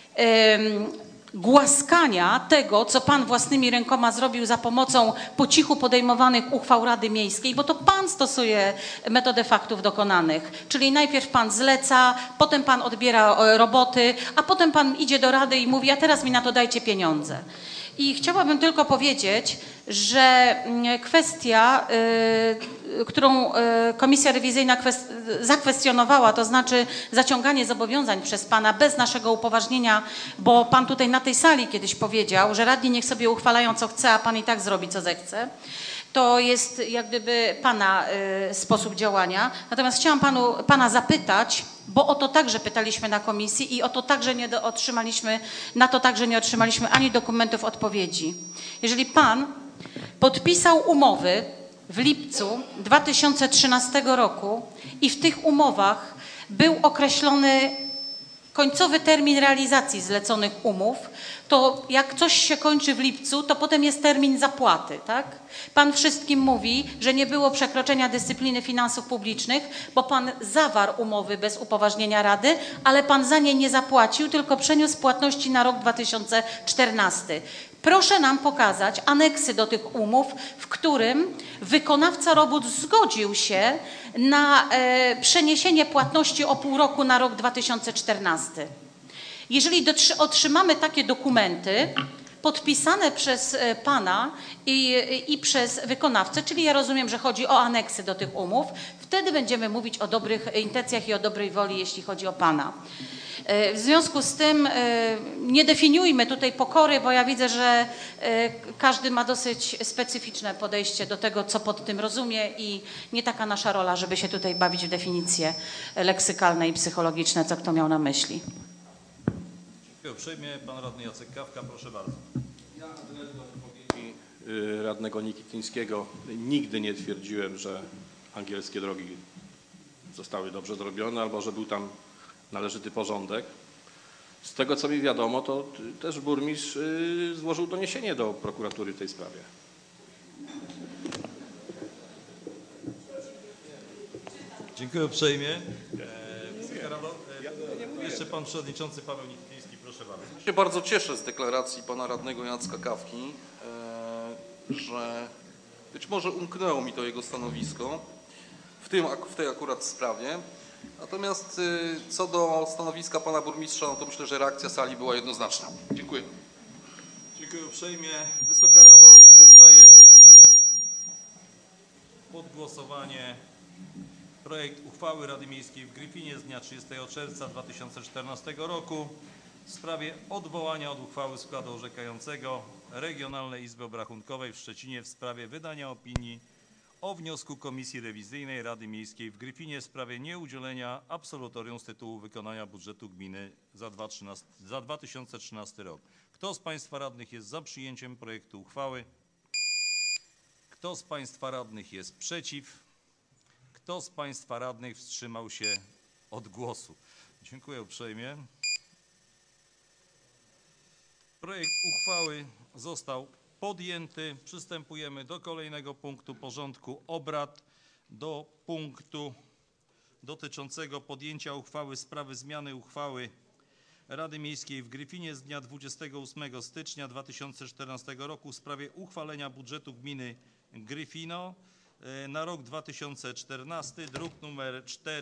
głaskania tego, co pan własnymi rękoma zrobił za pomocą po cichu podejmowanych uchwał Rady Miejskiej, bo to pan stosuje metodę faktów dokonanych, czyli najpierw pan zleca, potem pan odbiera roboty, a potem pan idzie do Rady i mówi, a teraz mi na to dajcie pieniądze. I chciałabym tylko powiedzieć, że kwestia, którą komisja rewizyjna zakwestionowała, to znaczy zaciąganie zobowiązań przez pana bez naszego upoważnienia, bo pan tutaj na tej sali kiedyś powiedział, że radni niech sobie uchwalają co chce, a pan i tak zrobi co zechce. To jest jak gdyby pana sposób działania. Natomiast chciałam pana zapytać, bo o to także pytaliśmy na komisji i o to także na to także nie otrzymaliśmy ani dokumentów odpowiedzi. Jeżeli pan podpisał umowy w lipcu 2013 roku i w tych umowach był określony końcowy termin realizacji zleconych umów, to jak coś się kończy w lipcu, to potem jest termin zapłaty, tak? Pan wszystkim mówi, że nie było przekroczenia dyscypliny finansów publicznych, bo pan zawarł umowy bez upoważnienia Rady, ale pan za nie nie zapłacił, tylko przeniósł płatności na rok 2014. Proszę nam pokazać aneksy do tych umów, w którym wykonawca robót zgodził się na przeniesienie płatności o pół roku na rok 2014. Jeżeli otrzymamy takie dokumenty podpisane przez pana i przez wykonawcę, czyli ja rozumiem, że chodzi o aneksy do tych umów, wtedy będziemy mówić o dobrych intencjach i o dobrej woli, jeśli chodzi o pana. W związku z tym nie definiujmy tutaj pokory, bo ja widzę, że każdy ma dosyć specyficzne podejście do tego, co pod tym rozumie i nie taka nasza rola, żeby się tutaj bawić w definicje leksykalne i psychologiczne, co kto miał na myśli. Dziękuję uprzejmie. Pan radny Jacek Kawka, proszę bardzo. Ja do wypowiedzi radnego Nikityńskiego nigdy nie twierdziłem, że angielskie drogi zostały dobrze zrobione albo że był tam należyty porządek. Z tego, co mi wiadomo, to też burmistrz złożył doniesienie do prokuratury w tej sprawie. Dziękuję uprzejmie. Wysoka Rado, jeszcze pan przewodniczący Paweł Nikityński, proszę bardzo. Ja się bardzo cieszę z deklaracji pana radnego Jacka Kawki, że być może umknęło mi to jego stanowisko w tej akurat sprawie. Natomiast co do stanowiska pana burmistrza, no to myślę, że reakcja sali była jednoznaczna. Dziękuję. Dziękuję uprzejmie. Wysoka Rado, poddaję pod głosowanie projekt uchwały Rady Miejskiej w Gryfinie z dnia 30 czerwca 2014 roku w sprawie odwołania od uchwały składu orzekającego Regionalnej Izby Obrachunkowej w Szczecinie w sprawie wydania opinii o wniosku Komisji Rewizyjnej Rady Miejskiej w Gryfinie w sprawie nieudzielenia absolutorium z tytułu wykonania budżetu gminy za 2013 rok. Kto z państwa radnych jest za przyjęciem projektu uchwały? Kto z państwa radnych jest przeciw? Kto z państwa radnych wstrzymał się od głosu? Dziękuję uprzejmie. Projekt uchwały został podjęty. Przystępujemy do kolejnego punktu porządku obrad, do punktu dotyczącego podjęcia uchwały w sprawie zmiany uchwały Rady Miejskiej w Gryfinie z dnia 28 stycznia 2014 roku w sprawie uchwalenia budżetu gminy Gryfino na rok 2014, druk nr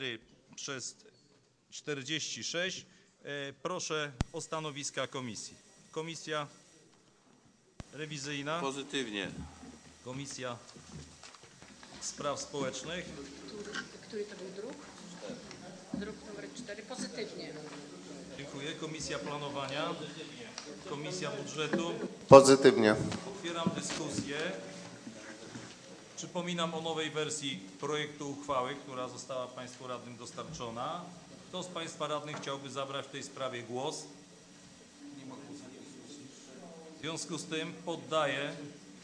4/46. Proszę o stanowiska komisji. Komisja rewizyjna. Pozytywnie. Komisja Spraw Społecznych. Który to był druk? Druk numer 4. Pozytywnie. Dziękuję. Komisja Planowania. Komisja Budżetu. Pozytywnie. Otwieram dyskusję. Przypominam o nowej wersji projektu uchwały, która została Państwu radnym dostarczona. Kto z Państwa radnych chciałby zabrać w tej sprawie głos? W związku z tym poddaję.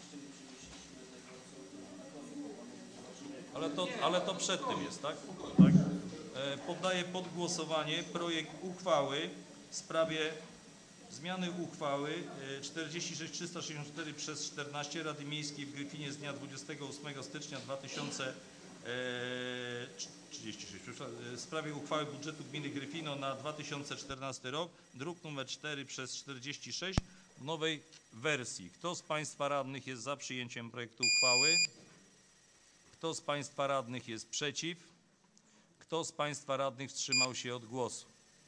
Ale to przed tym jest, tak? Tak. Poddaję pod głosowanie projekt uchwały w sprawie zmiany uchwały 46364 przez 14 Rady Miejskiej w Gryfinie z dnia 28 stycznia 2036 w sprawie uchwały budżetu gminy Gryfino na 2014 rok, druk nr 4 przez 46 w nowej wersji. Kto z Państwa radnych jest za przyjęciem projektu uchwały? Kto z Państwa radnych jest przeciw? Kto z Państwa radnych wstrzymał się od głosu?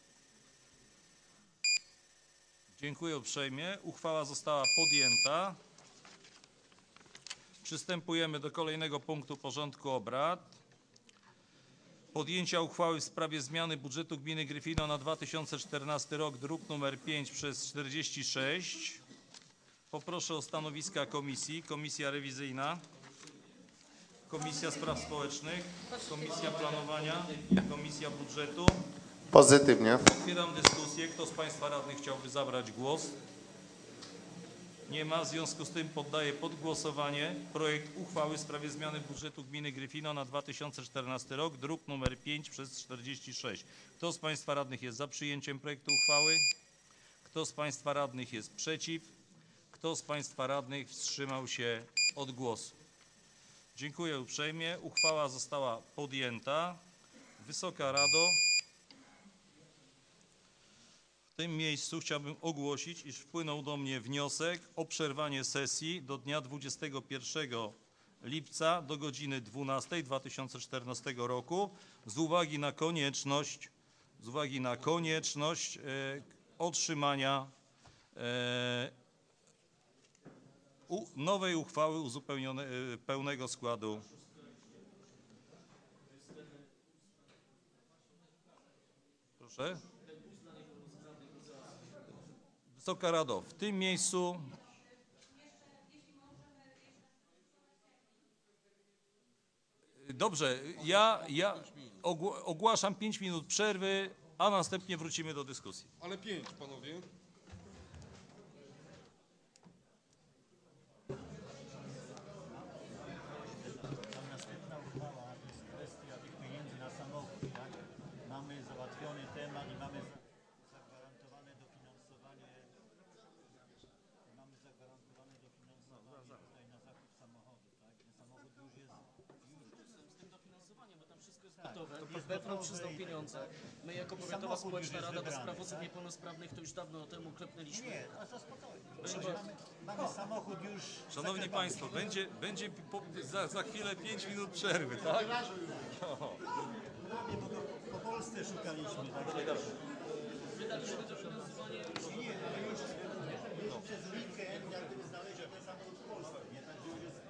Dziękuję uprzejmie. Uchwała została podjęta. Przystępujemy do kolejnego punktu porządku obrad. Podjęcia uchwały w sprawie zmiany budżetu gminy Gryfino na 2014 rok, druk nr 5 przez 46. Poproszę o stanowiska komisji. Komisja rewizyjna. Komisja Spraw Społecznych. Komisja Planowania. Komisja Budżetu. Pozytywnie. Otwieram dyskusję. Kto z Państwa radnych chciałby zabrać głos? Nie ma. W związku z tym poddaję pod głosowanie projekt uchwały w sprawie zmiany budżetu gminy Gryfino na 2014 rok, druk nr 5 przez 46. Kto z Państwa radnych jest za przyjęciem projektu uchwały? Kto z Państwa radnych jest przeciw? Kto z Państwa radnych wstrzymał się od głosu? Dziękuję uprzejmie. Uchwała została podjęta. Wysoka Rado, w tym miejscu chciałbym ogłosić, iż wpłynął do mnie wniosek o przerwanie sesji do dnia 21 lipca do godziny 12 2014 roku z uwagi na konieczność otrzymania nowej uchwały uzupełnionej pełnego składu. Proszę. Wysoka Rado, w tym miejscu dobrze, ja ogłaszam 5 minut przerwy, a następnie wrócimy do dyskusji. Ale 5, panowie. Następna uchwała to jest kwestia tych pieniędzy na samochód, tak? Mamy załatwiony temat i mamy zagwarantowane dofinansowanie tutaj na zakup samochodu, tak? Ten samochód już jest Z tym dofinansowaniem, bo tam wszystko jest gotowe. Wepną przyznał pieniądze. My jako Powiatowa Społeczna Rada do Spraw Osób Niepełnosprawnych to już dawno temu klepnęliśmy. Nie, a to spokojnie. Mamy samochód już. Szanowni Państwo, będzie za chwilę 5 minut przerwy, tak? Po Polsce szukaliśmy. Wydaliśmy dofinansowanie. Nie, ale już przez weekend jak gdyby znaleźli ten samochód w Polsce. Nie, także już jest.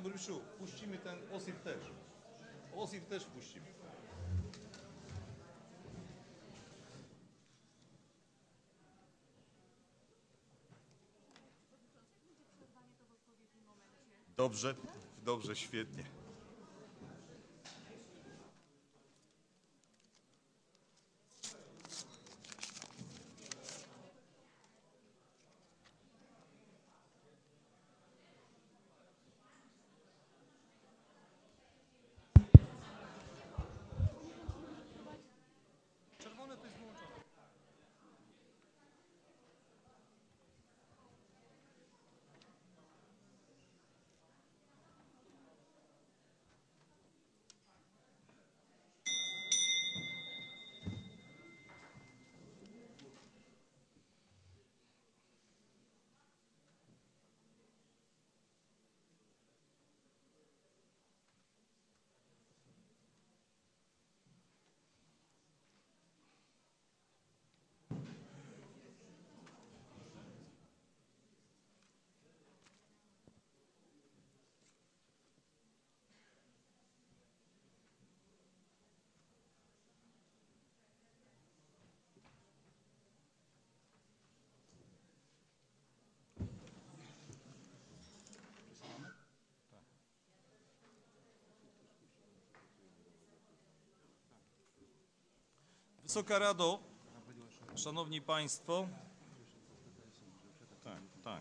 burmistrzu, puścimy ten OSIP też. OSIP też puścimy. Dobrze, dobrze, świetnie. Czerwone to jest wyłączone. Wysoka Rado, Szanowni Państwo, tak.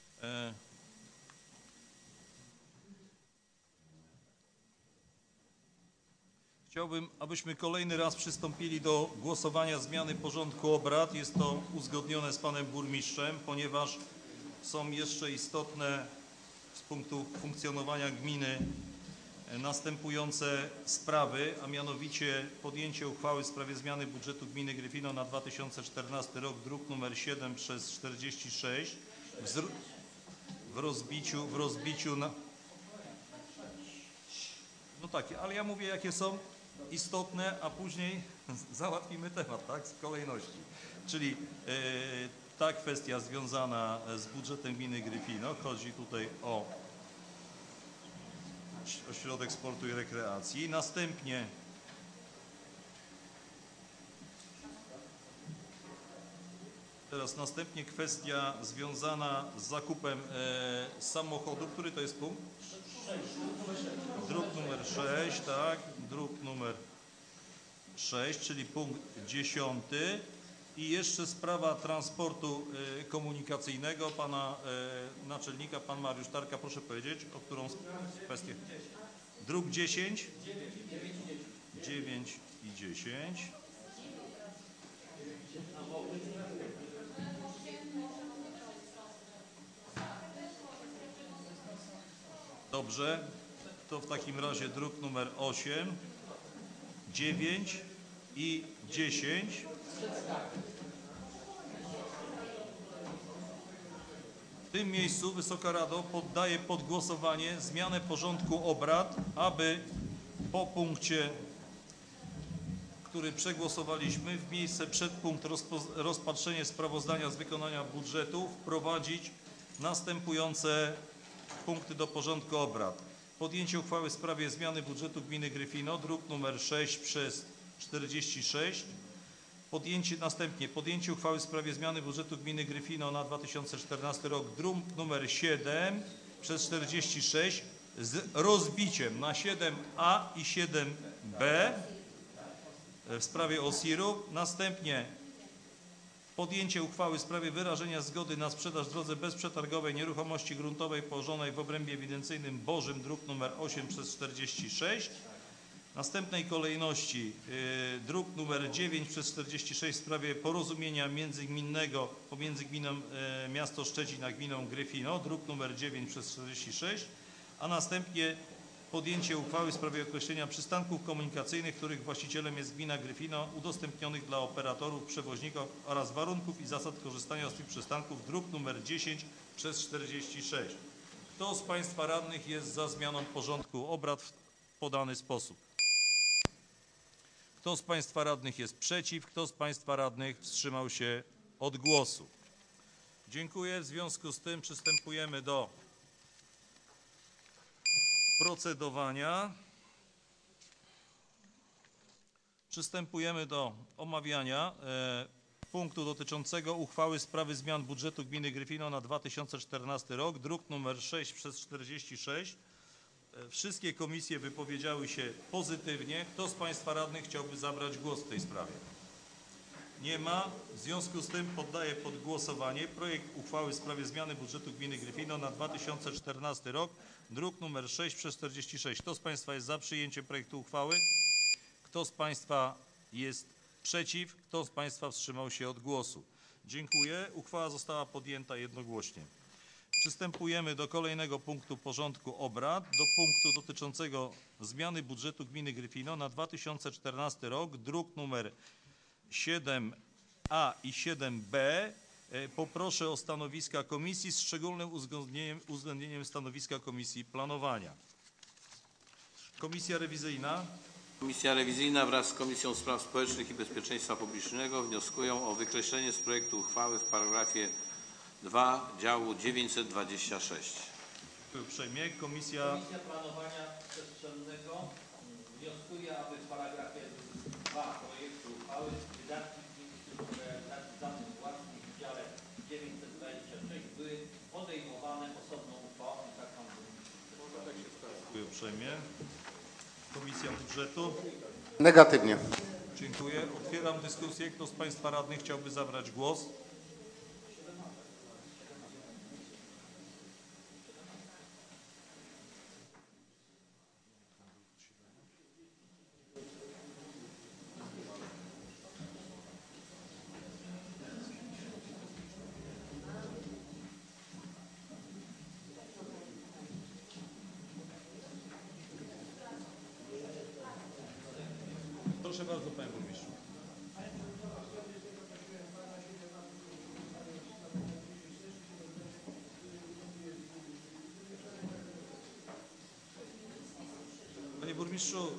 Chciałbym, abyśmy kolejny raz przystąpili do głosowania zmiany porządku obrad. Jest to uzgodnione z panem burmistrzem, ponieważ są jeszcze istotne z punktu funkcjonowania gminy następujące sprawy, a mianowicie podjęcie uchwały w sprawie zmiany budżetu gminy Gryfino na 2014 rok, druk nr 7/46 w rozbiciu na... No tak, ale ja mówię, jakie są istotne, a później załatwimy temat, tak, z kolejności. Czyli ta kwestia związana z budżetem gminy Gryfino, chodzi tutaj o Ośrodek Sportu i Rekreacji. Następnie kwestia związana z zakupem samochodu. Który to jest punkt? Druk numer 6, tak. Druk numer 6, czyli punkt 10. I jeszcze sprawa transportu komunikacyjnego pana naczelnika, pan Mariusz Tarka. Proszę powiedzieć, o którą kwestię? Druk 10? 9 i 10. Dobrze, to w takim razie druk numer 8, 9 i 10. W tym miejscu, Wysoka Rado, poddaję pod głosowanie zmianę porządku obrad, aby po punkcie, który przegłosowaliśmy, w miejsce przedpunkt rozpatrzenie sprawozdania z wykonania budżetu wprowadzić następujące punkty do porządku obrad. Podjęcie uchwały w sprawie zmiany budżetu gminy Gryfino, druk nr 6/46. Podjęcie uchwały w sprawie zmiany budżetu gminy Gryfino na 2014 rok, druk nr 7/46 z rozbiciem na 7A i 7B w sprawie OSIR-u. Następnie podjęcie uchwały w sprawie wyrażenia zgody na sprzedaż w drodze bezprzetargowej nieruchomości gruntowej położonej w obrębie ewidencyjnym Bożym, druk nr 8/46. W następnej kolejności druk nr 9/46 w sprawie porozumienia międzygminnego pomiędzy gminą miasto Szczecin a gminą Gryfino, druk nr 9/46, a następnie podjęcie uchwały w sprawie określenia przystanków komunikacyjnych, których właścicielem jest gmina Gryfino, udostępnionych dla operatorów, przewoźników oraz warunków i zasad korzystania z tych przystanków, druk nr 10/46. Kto z Państwa radnych jest za zmianą porządku obrad w podany sposób? Kto z Państwa radnych jest przeciw? Kto z Państwa radnych wstrzymał się od głosu? Dziękuję. W związku z tym przystępujemy do procedowania. Przystępujemy do omawiania punktu dotyczącego uchwały w sprawie zmian budżetu gminy Gryfino na 2014 rok, druk nr 6/46. Wszystkie komisje wypowiedziały się pozytywnie. Kto z Państwa radnych chciałby zabrać głos w tej sprawie? Nie ma. W związku z tym poddaję pod głosowanie projekt uchwały w sprawie zmiany budżetu gminy Gryfino na 2014 rok, druk nr 6/46. Kto z Państwa jest za przyjęciem projektu uchwały? Kto z Państwa jest przeciw? Kto z Państwa wstrzymał się od głosu? Dziękuję. Uchwała została podjęta jednogłośnie. Przystępujemy do kolejnego punktu porządku obrad, do punktu dotyczącego zmiany budżetu gminy Gryfino na 2014 rok, druk nr 7A i 7B. Poproszę o stanowiska komisji z szczególnym uwzględnieniem stanowiska Komisji Planowania. Komisja rewizyjna. Komisja rewizyjna wraz z Komisją Spraw Społecznych i Bezpieczeństwa Publicznego wnioskują o wykreślenie z projektu uchwały w paragrafie 2 działu 926. Uprzejmie. Komisja Planowania Przestrzennego wnioskuje, aby w paragrafie 2 projektu uchwały wydatki gmin z tytułu realizacji zadań własnych w dziale 926 były podejmowane osobną uchwałą. Tak pan Dziękuję uprzejmie. Komisja Budżetu. Negatywnie. Dziękuję. Otwieram dyskusję. Kto z Państwa radnych chciałby zabrać głos? Proszę bardzo, Panie Burmistrzu. Panie Burmistrzu,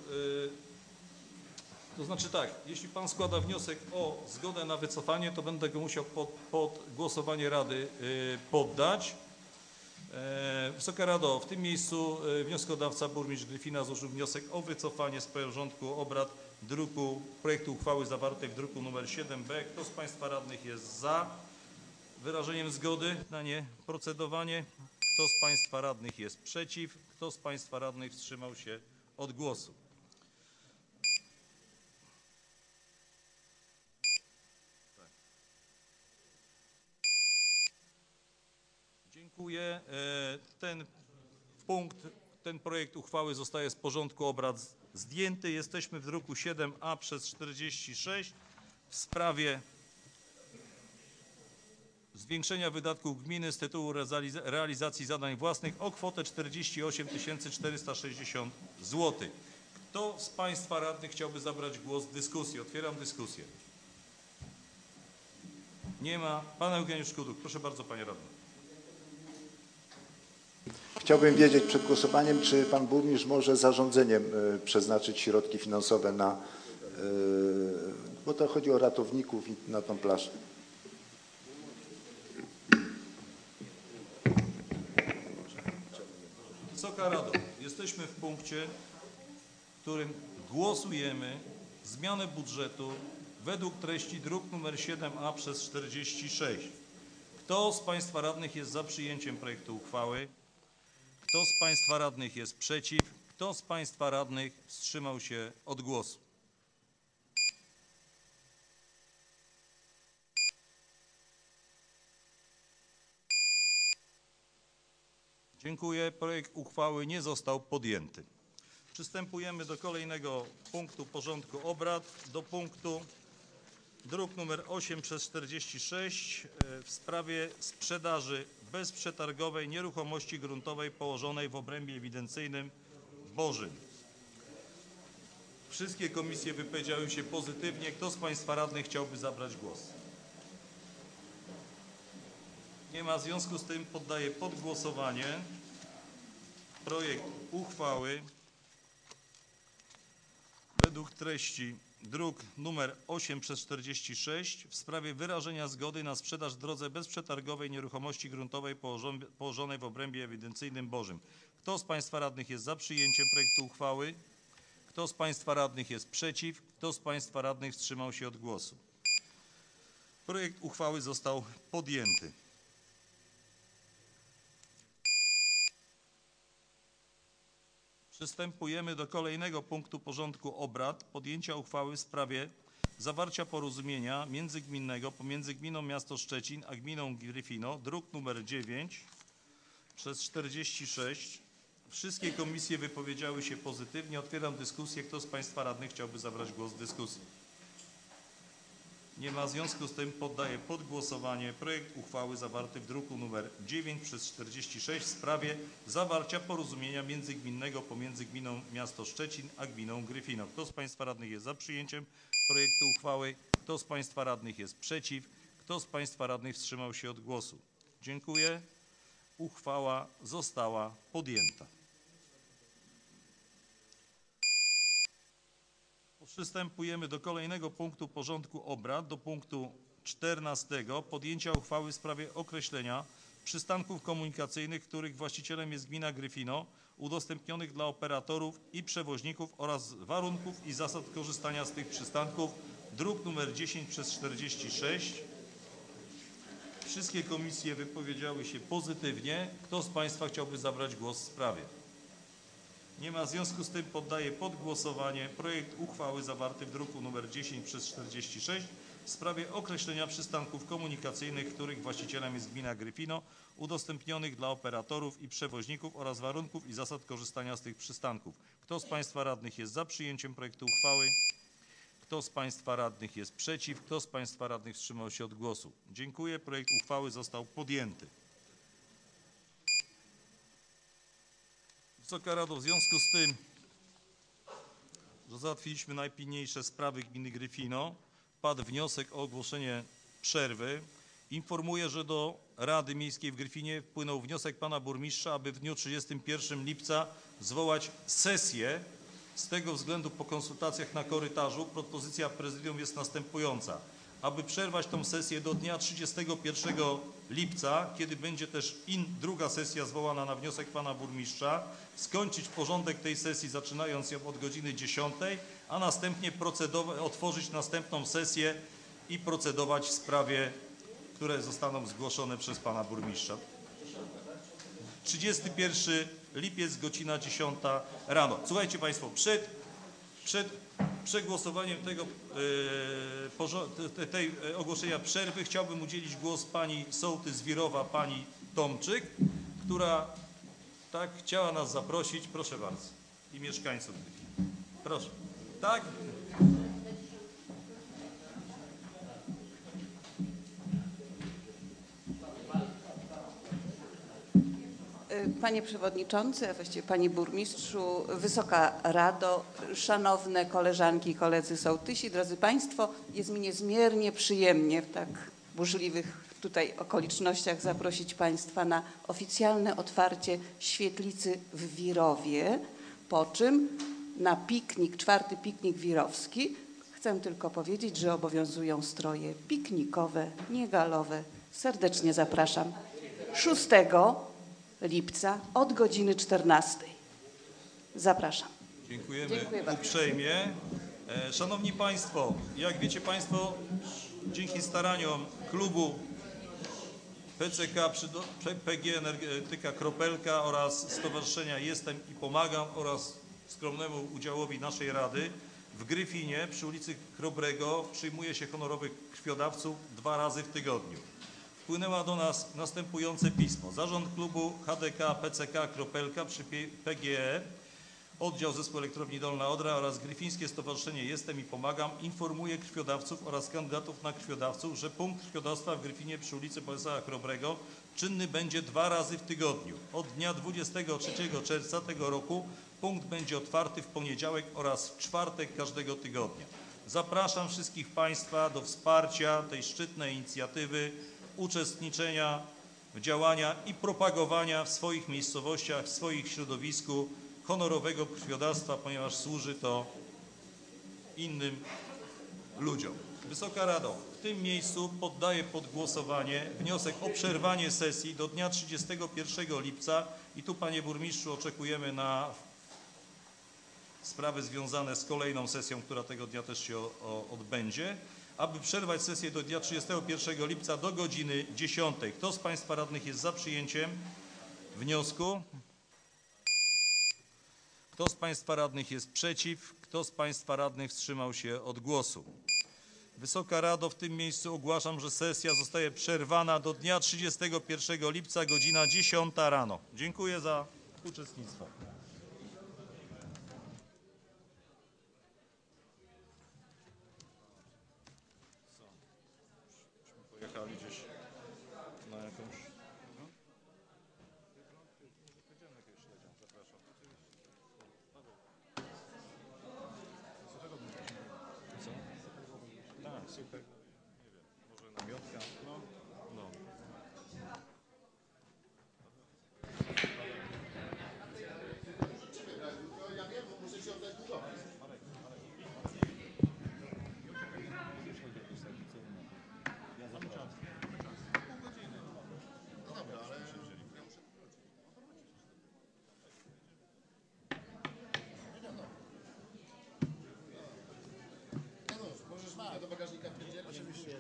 to znaczy tak, jeśli Pan składa wniosek o zgodę na wycofanie, to będę go musiał pod głosowanie Rady poddać. Wysoka Rado, w tym miejscu wnioskodawca burmistrz Gryfina złożył wniosek o wycofanie z porządku obrad projektu uchwały zawartej w druku nr 7B. Kto z Państwa radnych jest za wyrażeniem zgody na nieprocedowanie? Kto z Państwa radnych jest przeciw? Kto z Państwa radnych wstrzymał się od głosu? Dziękuję. Ten projekt uchwały zostaje z porządku obrad zdjęty. Jesteśmy w druku 7A/46 w sprawie zwiększenia wydatków gminy z tytułu realizacji zadań własnych o kwotę 48 460 zł. Kto z Państwa radnych chciałby zabrać głos w dyskusji? Otwieram dyskusję. Nie ma. Pan Eugeniusz Szkuduk. Proszę bardzo, Panie Radny. Chciałbym wiedzieć przed głosowaniem, czy Pan Burmistrz może zarządzeniem przeznaczyć środki finansowe na, bo to chodzi o ratowników i na tą plażę. Wysoka Rado, jesteśmy w punkcie, w którym głosujemy zmianę budżetu według treści druk nr 7A/46. Kto z Państwa radnych jest za przyjęciem projektu uchwały? Kto z Państwa radnych jest przeciw? Kto z Państwa radnych wstrzymał się od głosu? Dziękuję. Projekt uchwały nie został podjęty. Przystępujemy do kolejnego punktu porządku obrad, do punktu druk nr 8/46 w sprawie sprzedaży bezprzetargowej nieruchomości gruntowej położonej w obrębie ewidencyjnym Bożyn. Wszystkie komisje wypowiedziały się pozytywnie. Kto z Państwa radnych chciałby zabrać głos? Nie ma. W związku z tym poddaję pod głosowanie projekt uchwały według treści druk nr 8/46 w sprawie wyrażenia zgody na sprzedaż w drodze bezprzetargowej nieruchomości gruntowej położonej w obrębie ewidencyjnym Bożym. Kto z Państwa radnych jest za przyjęciem projektu uchwały? Kto z Państwa radnych jest przeciw? Kto z Państwa radnych wstrzymał się od głosu? Projekt uchwały został podjęty. Przystępujemy do kolejnego punktu porządku obrad, podjęcia uchwały w sprawie zawarcia porozumienia międzygminnego pomiędzy gminą miasto Szczecin a gminą Gryfino, druk nr 9/46. Wszystkie komisje wypowiedziały się pozytywnie. Otwieram dyskusję. Kto z Państwa radnych chciałby zabrać głos w dyskusji? Nie ma. W związku z tym poddaję pod głosowanie projekt uchwały zawarty w druku nr 9/46 w sprawie zawarcia porozumienia międzygminnego pomiędzy gminą miasto Szczecin a gminą Gryfino. Kto z Państwa radnych jest za przyjęciem projektu uchwały? Kto z Państwa radnych jest przeciw? Kto z Państwa radnych wstrzymał się od głosu? Dziękuję. Uchwała została podjęta. Przystępujemy do kolejnego punktu porządku obrad, do punktu 14. Podjęcia uchwały w sprawie określenia przystanków komunikacyjnych, których właścicielem jest gmina Gryfino, udostępnionych dla operatorów i przewoźników oraz warunków i zasad korzystania z tych przystanków, druk nr 10/46. Wszystkie komisje wypowiedziały się pozytywnie. Kto z Państwa chciałby zabrać głos w sprawie? Nie ma. W związku z tym poddaję pod głosowanie projekt uchwały zawarty w druku nr 10/46 w sprawie określenia przystanków komunikacyjnych, których właścicielem jest gmina Gryfino, udostępnionych dla operatorów i przewoźników oraz warunków i zasad korzystania z tych przystanków. Kto z Państwa radnych jest za przyjęciem projektu uchwały? Kto z Państwa radnych jest przeciw? Kto z Państwa radnych wstrzymał się od głosu? Dziękuję. Projekt uchwały został podjęty. Wysoka Rado, w związku z tym, że załatwiliśmy najpilniejsze sprawy gminy Gryfino, padł wniosek o ogłoszenie przerwy. Informuję, że do Rady Miejskiej w Gryfinie wpłynął wniosek pana burmistrza, aby w dniu 31 lipca zwołać sesję. Z tego względu po konsultacjach na korytarzu propozycja prezydium jest następująca. Aby przerwać tę sesję do dnia 31 lipca, kiedy będzie też druga sesja zwołana na wniosek pana burmistrza, skończyć porządek tej sesji, zaczynając ją od godziny 10, a następnie otworzyć następną sesję i procedować w sprawie, które zostaną zgłoszone przez pana burmistrza. 31 lipiec, godzina 10 rano. Słuchajcie Państwo, przed przegłosowaniem tej ogłoszenia przerwy chciałbym udzielić głos pani sołtys Wirowa, pani Tomczyk, która tak chciała nas zaprosić. Proszę bardzo. I mieszkańców. Proszę. Tak? Panie Przewodniczący, a właściwie Panie Burmistrzu, Wysoka Rado, szanowne koleżanki i koledzy sołtysi, drodzy Państwo, jest mi niezmiernie przyjemnie w tak burzliwych tutaj okolicznościach zaprosić Państwa na oficjalne otwarcie świetlicy w Wirowie, po czym na piknik, 4. piknik wirowski. Chcę tylko powiedzieć, że obowiązują stroje piknikowe, niegalowe. Serdecznie zapraszam. 6 lipca od godziny 14. Zapraszam. Dziękujemy uprzejmie. Szanowni Państwo, jak wiecie Państwo, dzięki staraniom klubu PCK, PG Energetyka Kropelka oraz Stowarzyszenia Jestem i Pomagam oraz skromnemu udziałowi naszej Rady w Gryfinie przy ulicy Chrobrego przyjmuje się honorowych krwiodawców 2 razy w tygodniu. Wpłynęła do nas następujące pismo. Zarząd klubu HDK PCK Kropelka przy PGE, oddział Zespół Elektrowni Dolna Odra oraz Gryfińskie Stowarzyszenie Jestem i Pomagam informuje krwiodawców oraz kandydatów na krwiodawców, że punkt krwiodawstwa w Gryfinie przy ulicy Bolesława Chrobrego czynny będzie 2 razy w tygodniu. Od dnia 23 czerwca tego roku punkt będzie otwarty w poniedziałek oraz w czwartek każdego tygodnia. Zapraszam wszystkich Państwa do wsparcia tej szczytnej inicjatywy, uczestniczenia w działaniach i propagowania w swoich miejscowościach, w swoich środowisku honorowego krwiodawstwa, ponieważ służy to innym ludziom. Wysoka Rado, w tym miejscu poddaję pod głosowanie wniosek o przerwanie sesji do dnia 31 lipca i tu, panie burmistrzu, oczekujemy na sprawy związane z kolejną sesją, która tego dnia też się odbędzie, aby przerwać sesję do dnia 31 lipca do godziny 10. Kto z państwa radnych jest za przyjęciem wniosku? Kto z państwa radnych jest przeciw? Kto z państwa radnych wstrzymał się od głosu? Wysoka Rado, w tym miejscu ogłaszam, że sesja zostaje przerwana do dnia 31 lipca, godzina 10 rano. Dziękuję za uczestnictwo. Pojechali gdzieś na jakąś... Tak, super. Nie wiem, może namiotka. No. Ja wiem, bo muszę ci oddać długopis. No dobra, ale ja muszę wrócić. Możesz do bagażnika wpierdzielić? Oczywiście.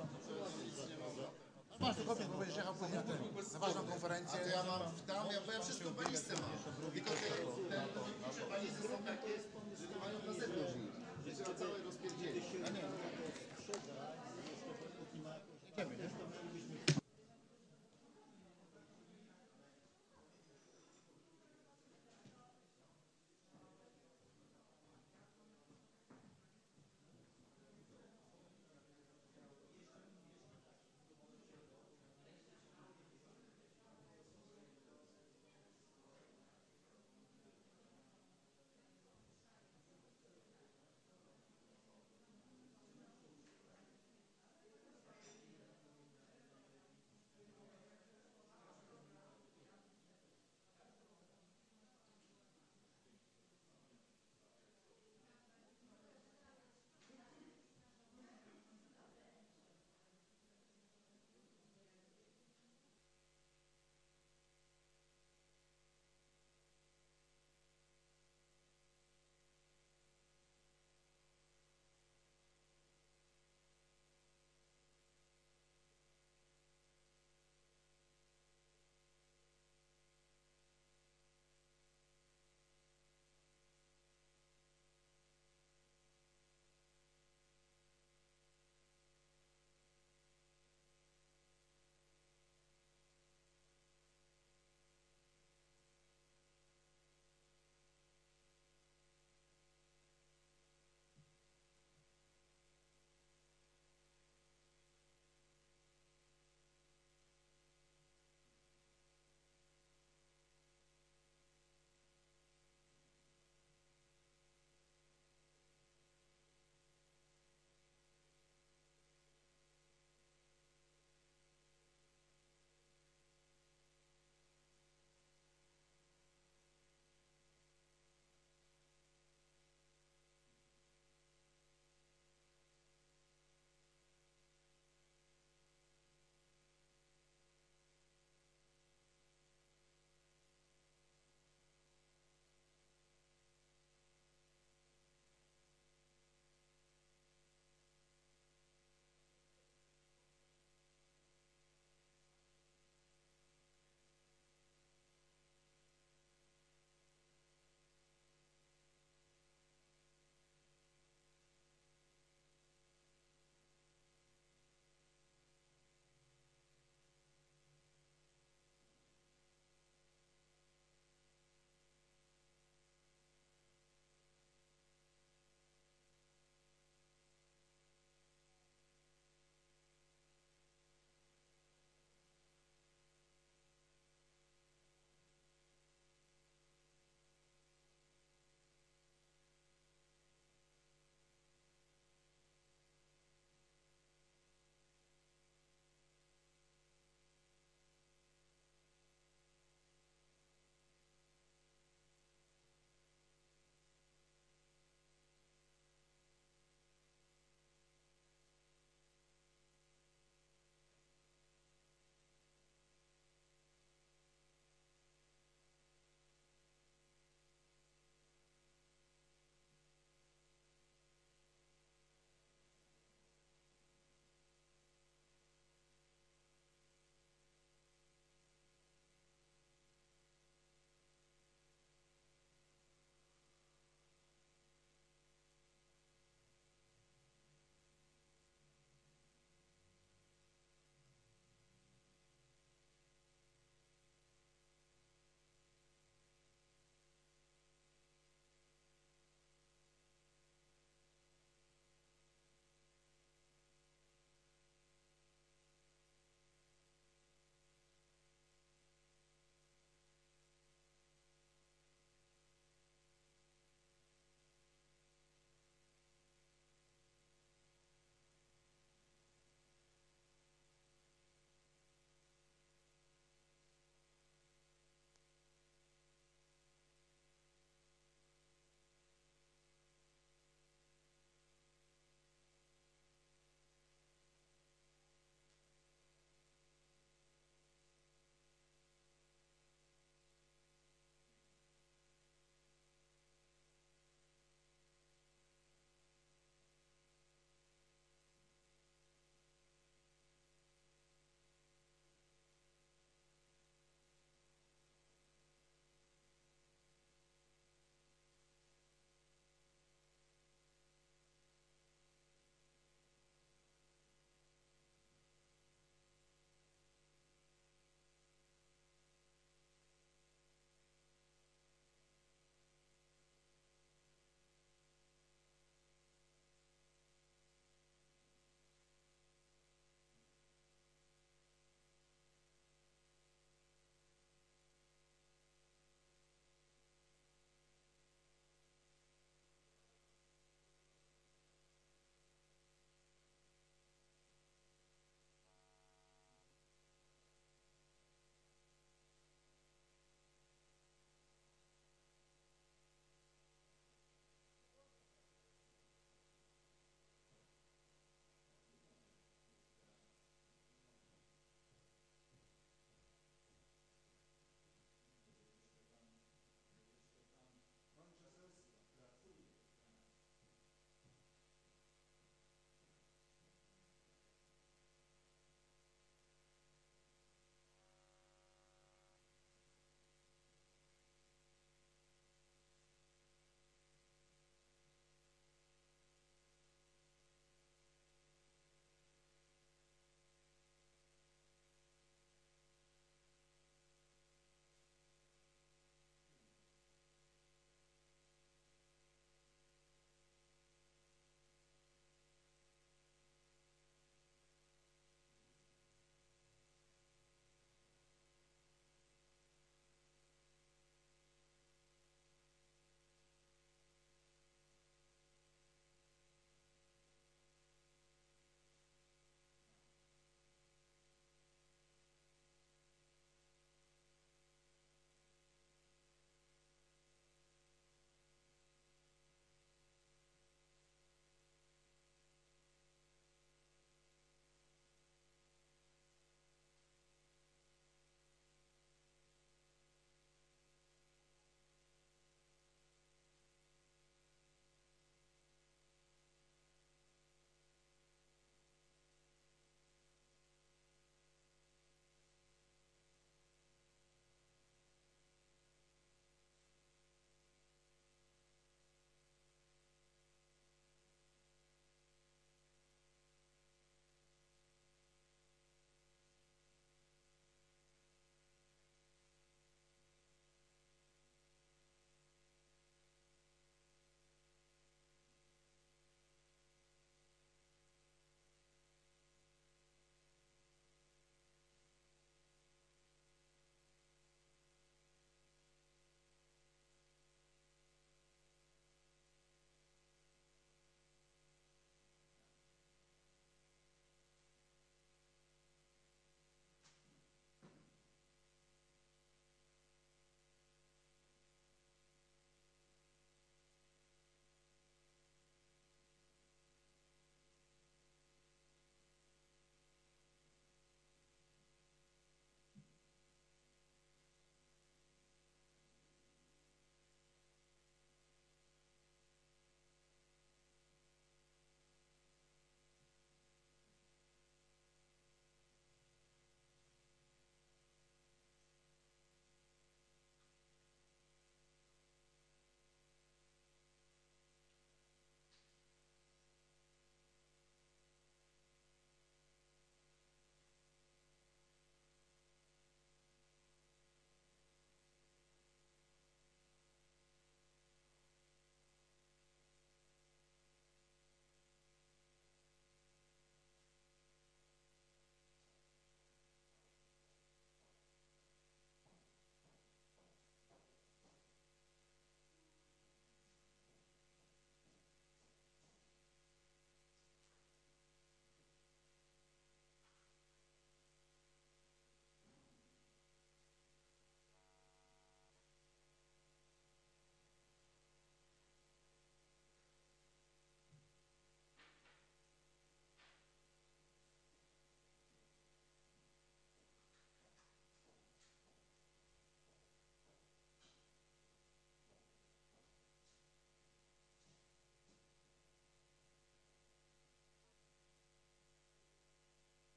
Masz tu kopię, bo będziesz jechał później na ważną konferencję. A to ja mam tam, ja wszystko w walizce mam. Tylko te walizki są takie, że to mają na zewnątrz. Że trzeba całe rozpierdzielić. A nie,